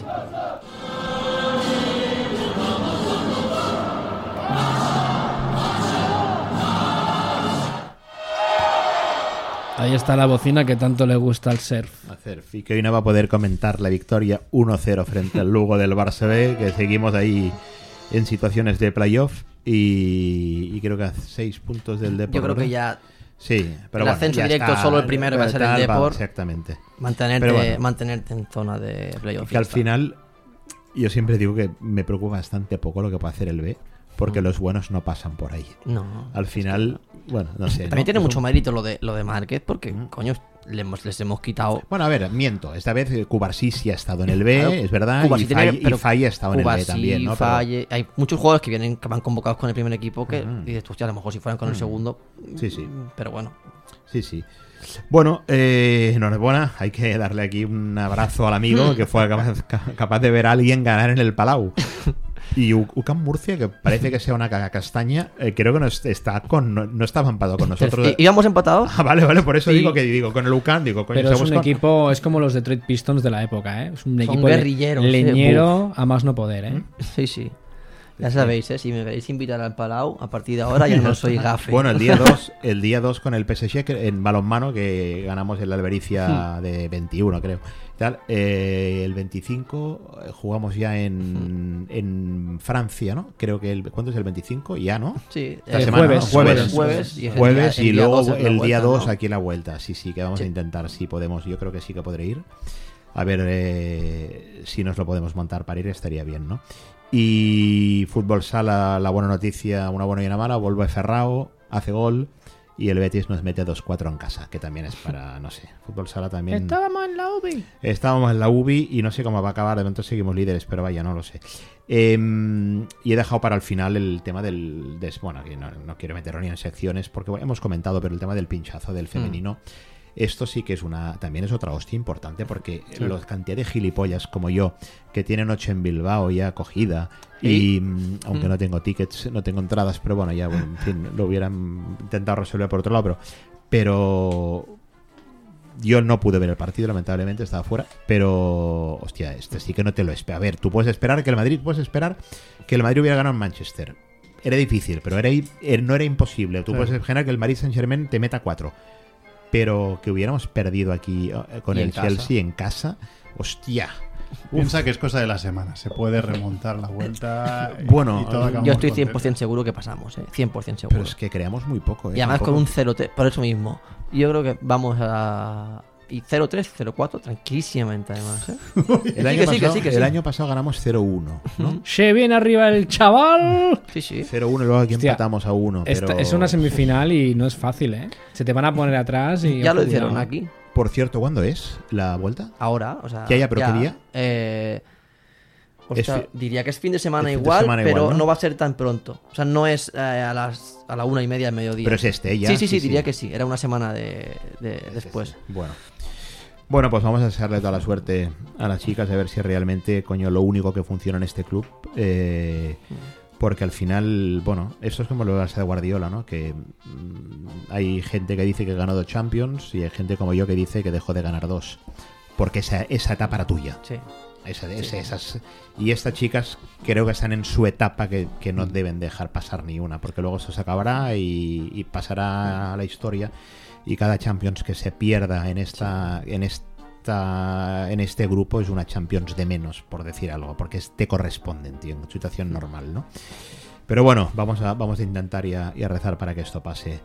Speaker 4: Ahí está la bocina que tanto le gusta al surf.
Speaker 7: A Cerf, y que hoy no va a poder comentar la victoria uno cero frente al Lugo del Barça B, que seguimos ahí en situaciones de playoff y, y creo que a seis puntos del Depor.
Speaker 6: Yo creo que
Speaker 7: ¿verdad?
Speaker 6: ya
Speaker 7: Sí, pero
Speaker 6: el
Speaker 7: bueno,
Speaker 6: ascenso
Speaker 7: ya
Speaker 6: directo,
Speaker 7: está,
Speaker 6: solo el primero va a ser el
Speaker 7: tal,
Speaker 6: Depor.
Speaker 7: Exactamente.
Speaker 6: mantenerte,
Speaker 7: Pero bueno.
Speaker 6: mantenerte en zona de playoff.
Speaker 7: Que al final, yo siempre digo que me preocupa bastante poco lo que puede hacer el B, porque
Speaker 6: Mm.
Speaker 7: los buenos no pasan por ahí.
Speaker 6: No.
Speaker 7: Al final, bueno, no sé.
Speaker 6: También
Speaker 7: ¿no?
Speaker 6: tiene
Speaker 7: Es
Speaker 6: mucho
Speaker 7: un-
Speaker 6: mérito lo de lo de Márquez, porque, coño, le hemos- les hemos quitado.
Speaker 7: Bueno, a ver, miento. Esta vez eh, Cubarsí sí ha estado en el B,
Speaker 6: Claro,
Speaker 7: es verdad,
Speaker 6: Cubarsí
Speaker 7: y,
Speaker 6: tiene-
Speaker 7: Faye, y
Speaker 6: pero
Speaker 7: Faye ha estado en el B
Speaker 6: Cubarsí,
Speaker 7: también, ¿no? Pero-
Speaker 6: Faye- hay muchos jugadores que vienen que van convocados con el primer equipo que
Speaker 7: Ujú.
Speaker 6: dices, hostia, a lo mejor si fueran con el
Speaker 7: Mm.
Speaker 6: segundo.
Speaker 7: Sí, sí.
Speaker 6: Pero bueno.
Speaker 7: Sí, sí. Bueno, eh, enhorabuena. Hay que darle aquí un abrazo al amigo que fue capaz, ca- capaz de ver a alguien ganar en el Palau. Y U- UCAM Murcia, que parece que sea una caga castaña, eh, creo que no es- está con no, no estaba empatado con nosotros.
Speaker 6: ¿Y- ¿Íbamos empatados?
Speaker 7: Ah, vale, vale, por eso
Speaker 4: Sí.
Speaker 7: digo que digo con el UCAM, digo, coño,
Speaker 4: Pero es
Speaker 7: somos
Speaker 4: un
Speaker 7: con-
Speaker 4: equipo, es como los Detroit Pistons de la época, ¿eh? Es un
Speaker 6: Son
Speaker 4: equipo le-
Speaker 6: guerrilleros, eh,
Speaker 4: leñero a más no poder, ¿eh?
Speaker 6: Sí, sí. Ya sabéis, ¿eh? Si me queréis invitar al Palau, a partir de ahora ya no soy gafe.
Speaker 7: Bueno, el día dos, el día dos con el P S G que- en balonmano, que ganamos en la
Speaker 6: Hmm.
Speaker 7: Albericia de veintiuno, creo. Tal, eh, el veinticinco eh, jugamos ya en, en Francia, ¿no? Creo que el ¿cuándo es el veinticinco? Ya, ¿no?
Speaker 6: Sí,
Speaker 7: Esta
Speaker 6: el
Speaker 7: semana,
Speaker 4: jueves,
Speaker 7: ¿no? Jueves,
Speaker 6: jueves, jueves, y es el
Speaker 7: Jueves
Speaker 6: día-
Speaker 7: y
Speaker 6: el día
Speaker 7: luego
Speaker 6: dos es la
Speaker 7: el día
Speaker 6: vuelta,
Speaker 7: dos
Speaker 6: ¿no?
Speaker 7: aquí en la vuelta. Sí, sí, que vamos
Speaker 6: Sí.
Speaker 7: a intentar, si podemos. Yo creo que sí que podré ir. A ver eh, si nos lo podemos montar para ir, estaría bien, ¿no? Y fútbol sala, la buena noticia, una buena y una mala, vuelve Ferrao, hace gol y el Betis nos mete dos cuatro en casa, que también es para, no sé, fútbol sala también.
Speaker 4: Estábamos en la U B I.
Speaker 7: Estábamos en la U B I y no sé cómo va a acabar, de momento seguimos líderes, pero vaya, no lo sé. Eh, y he dejado para el final el tema del... des- bueno, que no, no quiero meterlo ni en secciones porque bueno, hemos comentado, pero el tema del pinchazo del femenino... Esto sí que es una, también es otra hostia importante porque
Speaker 5: Sí.
Speaker 7: la cantidad de gilipollas como yo que tienen noche en Bilbao ya acogida
Speaker 6: ¿Y?
Speaker 7: y mm, aunque
Speaker 6: Mm.
Speaker 7: no tengo tickets, no tengo entradas, pero bueno, ya bueno, en fin, lo hubieran intentado resolver por otro lado, pero, pero yo no pude ver el partido, lamentablemente estaba fuera, pero hostia, este sí que no te lo espero. A ver, tú puedes esperar que el Madrid, puedes esperar que el Madrid hubiera ganado en Manchester. Era difícil, pero era, i- er- no era imposible. Tú
Speaker 5: Sí.
Speaker 7: puedes esperar que el Paris Saint-Germain te meta cuatro. Pero que hubiéramos perdido aquí eh, con
Speaker 6: Y
Speaker 7: el
Speaker 6: en casa.
Speaker 7: Chelsea en casa, hostia.
Speaker 5: Piensa que es cosa de la semana. Se puede remontar la vuelta. y-
Speaker 7: Bueno,
Speaker 5: y todo acabamos
Speaker 6: Yo estoy
Speaker 5: contentos.
Speaker 6: cien por ciento seguro que pasamos, ¿eh? cien por ciento seguro.
Speaker 7: Pero es que creamos muy poco, ¿eh?
Speaker 6: Y además
Speaker 7: Tampoco-
Speaker 6: con un cero tres, por eso mismo. Yo creo que vamos a... Y cero tres, cero cuatro, tranquilísimamente además, ¿eh?
Speaker 7: El, año,
Speaker 6: que sí, que
Speaker 7: pasado,
Speaker 6: sí, que
Speaker 7: el
Speaker 6: sí.
Speaker 7: año pasado ganamos cero uno, ¿no?
Speaker 4: Se viene arriba el chaval.
Speaker 6: Sí, sí.
Speaker 7: cero uno y luego aquí
Speaker 4: Hostia,
Speaker 7: empatamos a uno.
Speaker 4: Esta-
Speaker 7: Pero...
Speaker 4: Es una semifinal y no es fácil, ¿eh? Se te van a poner atrás y...
Speaker 6: Ya
Speaker 4: ojo,
Speaker 6: lo hicieron
Speaker 4: cuidado.
Speaker 6: aquí.
Speaker 7: Por cierto, ¿cuándo es la vuelta?
Speaker 6: Ahora, o sea...
Speaker 7: ¿Ya, ya, pero qué día?
Speaker 6: Eh... hostia,
Speaker 7: Es fi-
Speaker 6: diría que es fin de semana
Speaker 7: es fin de
Speaker 6: igual,
Speaker 7: semana
Speaker 6: pero
Speaker 7: igual,
Speaker 6: ¿no?
Speaker 7: ¿no?
Speaker 6: va a ser tan pronto. O sea, no es eh, a las a la una y media del mediodía.
Speaker 7: Pero es este, ya.
Speaker 6: Sí, sí, sí,
Speaker 7: Sí, sí.
Speaker 6: diría que sí. Era una semana de, de- después.
Speaker 7: Bueno. Bueno, pues vamos a desearle toda la suerte a las chicas a ver si realmente, coño, lo único que funciona en este club. eh, porque al final, bueno, esto es como lo de Guardiola, ¿no? Que mm, hay gente que dice que ganó dos Champions y hay gente como yo que dice que dejó de ganar dos. porque esa, esa etapa era tuya.
Speaker 6: Sí.
Speaker 7: Esa,
Speaker 6: Sí.
Speaker 7: esa, esas, y estas chicas creo que están en su etapa que, que no deben dejar pasar ni una, porque luego eso se acabará y, y pasará a la historia, y cada Champions que se pierda en esta en esta en este grupo es una Champions de menos, por decir algo, porque es, te corresponden, tío, en situación normal, ¿no? Pero bueno, vamos a, vamos a intentar y a, y a rezar para que esto pase.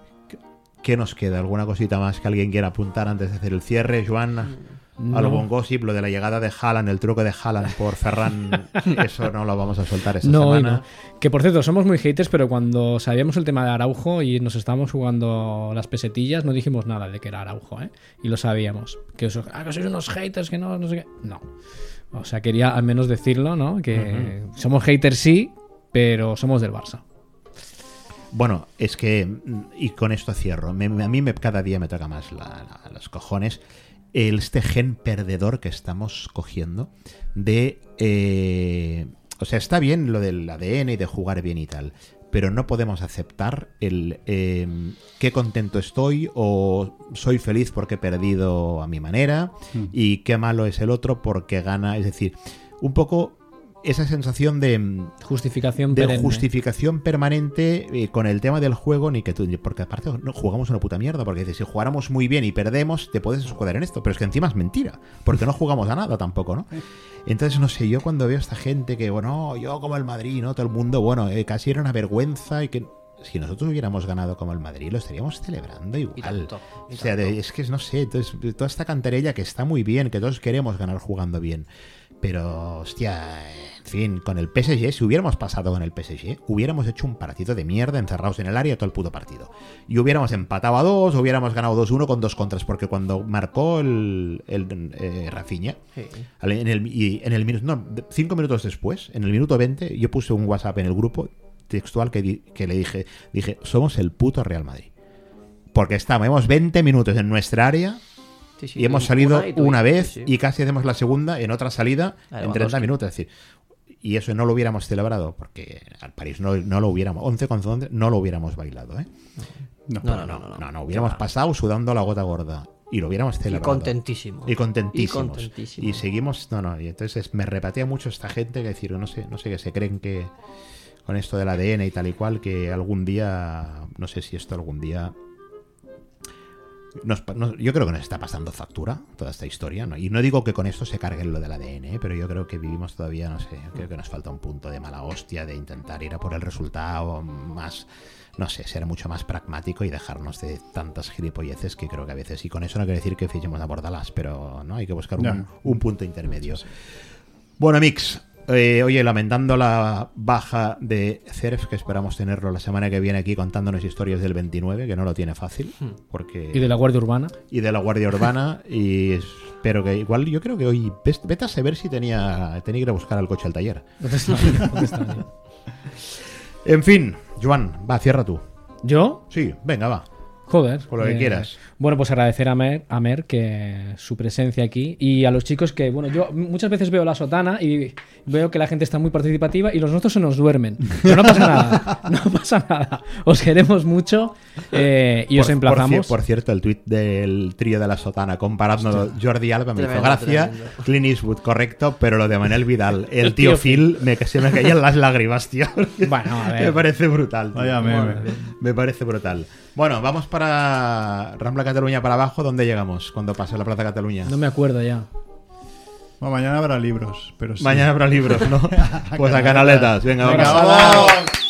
Speaker 7: ¿Qué nos queda? ¿Alguna cosita más que alguien quiera apuntar antes de hacer el cierre, Joan?
Speaker 4: No.
Speaker 7: ¿Algún gossip? Lo de la llegada de Haaland, el truco de Haaland por Ferran, eso no lo vamos a soltar esta
Speaker 4: No,
Speaker 7: semana.
Speaker 4: no. Que por cierto, somos muy haters, pero cuando sabíamos el tema de Araujo y nos estábamos jugando las pesetillas, no dijimos nada de que era Araujo, ¿eh? Y lo sabíamos. Que, os, ah, que sois unos haters, que no, no sé qué. No. O sea, quería al menos decirlo, ¿no? Que uh-huh. somos haters sí, pero somos del Barça.
Speaker 7: Bueno, es que, y con esto cierro, me, a mí me, cada día me toca más la, la, los cojones el, este gen perdedor que estamos cogiendo de... Eh, o sea, está bien lo del A D N y de jugar bien y tal, pero no podemos aceptar el eh, qué contento estoy o soy feliz porque he perdido a mi manera mm. y qué malo es el otro porque gana. Es decir, un poco... esa sensación de
Speaker 4: justificación
Speaker 7: de
Speaker 4: perenne.
Speaker 7: justificación permanente eh, con el tema del juego, ni que tú, porque aparte no jugamos una puta mierda, porque dices, si jugáramos muy bien y perdemos, te puedes escudar en esto, pero es que encima es mentira, porque no jugamos a nada tampoco, ¿no? Entonces, no sé, yo cuando veo a esta gente que, bueno, yo como el Madrid, ¿no? Todo el mundo, bueno, eh, casi era una vergüenza y que... Si nosotros hubiéramos ganado como el Madrid, lo estaríamos celebrando igual.
Speaker 6: Y tanto, y
Speaker 7: o sea, de, es que no sé, entonces, toda esta cantarella que está muy bien, que todos queremos ganar jugando bien. Pero, hostia, en fin, con el P S G, si hubiéramos pasado con el P S G, hubiéramos hecho un partido de mierda encerrados en el área todo el puto partido. Y hubiéramos empatado a dos, hubiéramos ganado dos uno con dos contras, porque cuando marcó el, el eh, Rafinha, sí. en el, y en el minuto, no, cinco minutos después, en el minuto veinte, yo puse un WhatsApp en el grupo textual que, di, que le dije, dije, somos el puto Real Madrid. Porque estábamos veinte minutos en nuestra área sí, sí, y hemos salido una, y una vez sí, sí. y casi hacemos la segunda en otra salida en treinta minutos. Es decir, y eso no lo hubiéramos celebrado porque al París no, no lo hubiéramos, once contra once no lo hubiéramos bailado, ¿eh? No, no, no, no, no, no, no, no hubiéramos claro. pasado sudando la gota gorda. Y lo hubiéramos celebrado.
Speaker 6: Y contentísimo.
Speaker 7: Y contentísimos.
Speaker 6: Y contentísimo.
Speaker 7: Y seguimos, no, no, y entonces me repatea mucho esta gente que decir, no sé, no sé, que se creen que con esto del A D N y tal y cual, que algún día, no sé si esto algún día nos, no, yo creo que nos está pasando factura toda esta historia, ¿no? Y no digo que con esto se cargue lo del A D N, ¿eh? Pero yo creo que vivimos todavía, no sé, creo que nos falta un punto de mala hostia, de intentar ir a por el resultado más, no sé, ser mucho más pragmático y dejarnos de tantas gilipolleces que creo que a veces, y con eso no quiere decir que fichemos a Bordalás, pero no hay que buscar un, no. un punto intermedio. Bueno, Mix, Eh, oye, lamentando la baja de Cerf, que esperamos tenerlo la semana que viene aquí contándonos historias del veintinueve, que no lo tiene fácil. Porque...
Speaker 4: Y de la Guardia Urbana.
Speaker 7: Y de la Guardia Urbana. Y espero que igual, yo creo que hoy, vete a saber si tenía, tenía que ir a buscar al coche al taller. En fin, Joan, va, cierra tú.
Speaker 4: ¿Yo?
Speaker 7: Sí, venga, va.
Speaker 4: Joder.
Speaker 7: Por lo que eh, quieras.
Speaker 4: Bueno, pues agradecer a Mer, a Mer que su presencia aquí y a los chicos que, bueno, yo muchas veces veo la sotana y veo que la gente está muy participativa y los nuestros se nos duermen. Pero no pasa nada, no pasa nada. Os queremos mucho eh, y
Speaker 7: por,
Speaker 4: os emplazamos.
Speaker 7: Por, por cierto, el tuit del trío de la sotana comparando Jordi Alba me tremendo, hizo gracia. Tremendo. Clint Eastwood, correcto, pero lo de Manel Vidal, el, el tío, tío Phil, me, se me caían las lágrimas, tío.
Speaker 4: Bueno, a ver.
Speaker 7: Me parece brutal.
Speaker 5: Vaya meme.
Speaker 7: Me parece brutal. Bueno, vamos para Rambla Cataluña para abajo. ¿Dónde llegamos cuando pase la Plaza Cataluña?
Speaker 4: No me acuerdo ya.
Speaker 5: Bueno, mañana habrá libros, pero sí.
Speaker 7: Mañana habrá libros, ¿no? Pues a canaletas. Venga,
Speaker 5: Venga,
Speaker 7: vamos.
Speaker 5: vamos.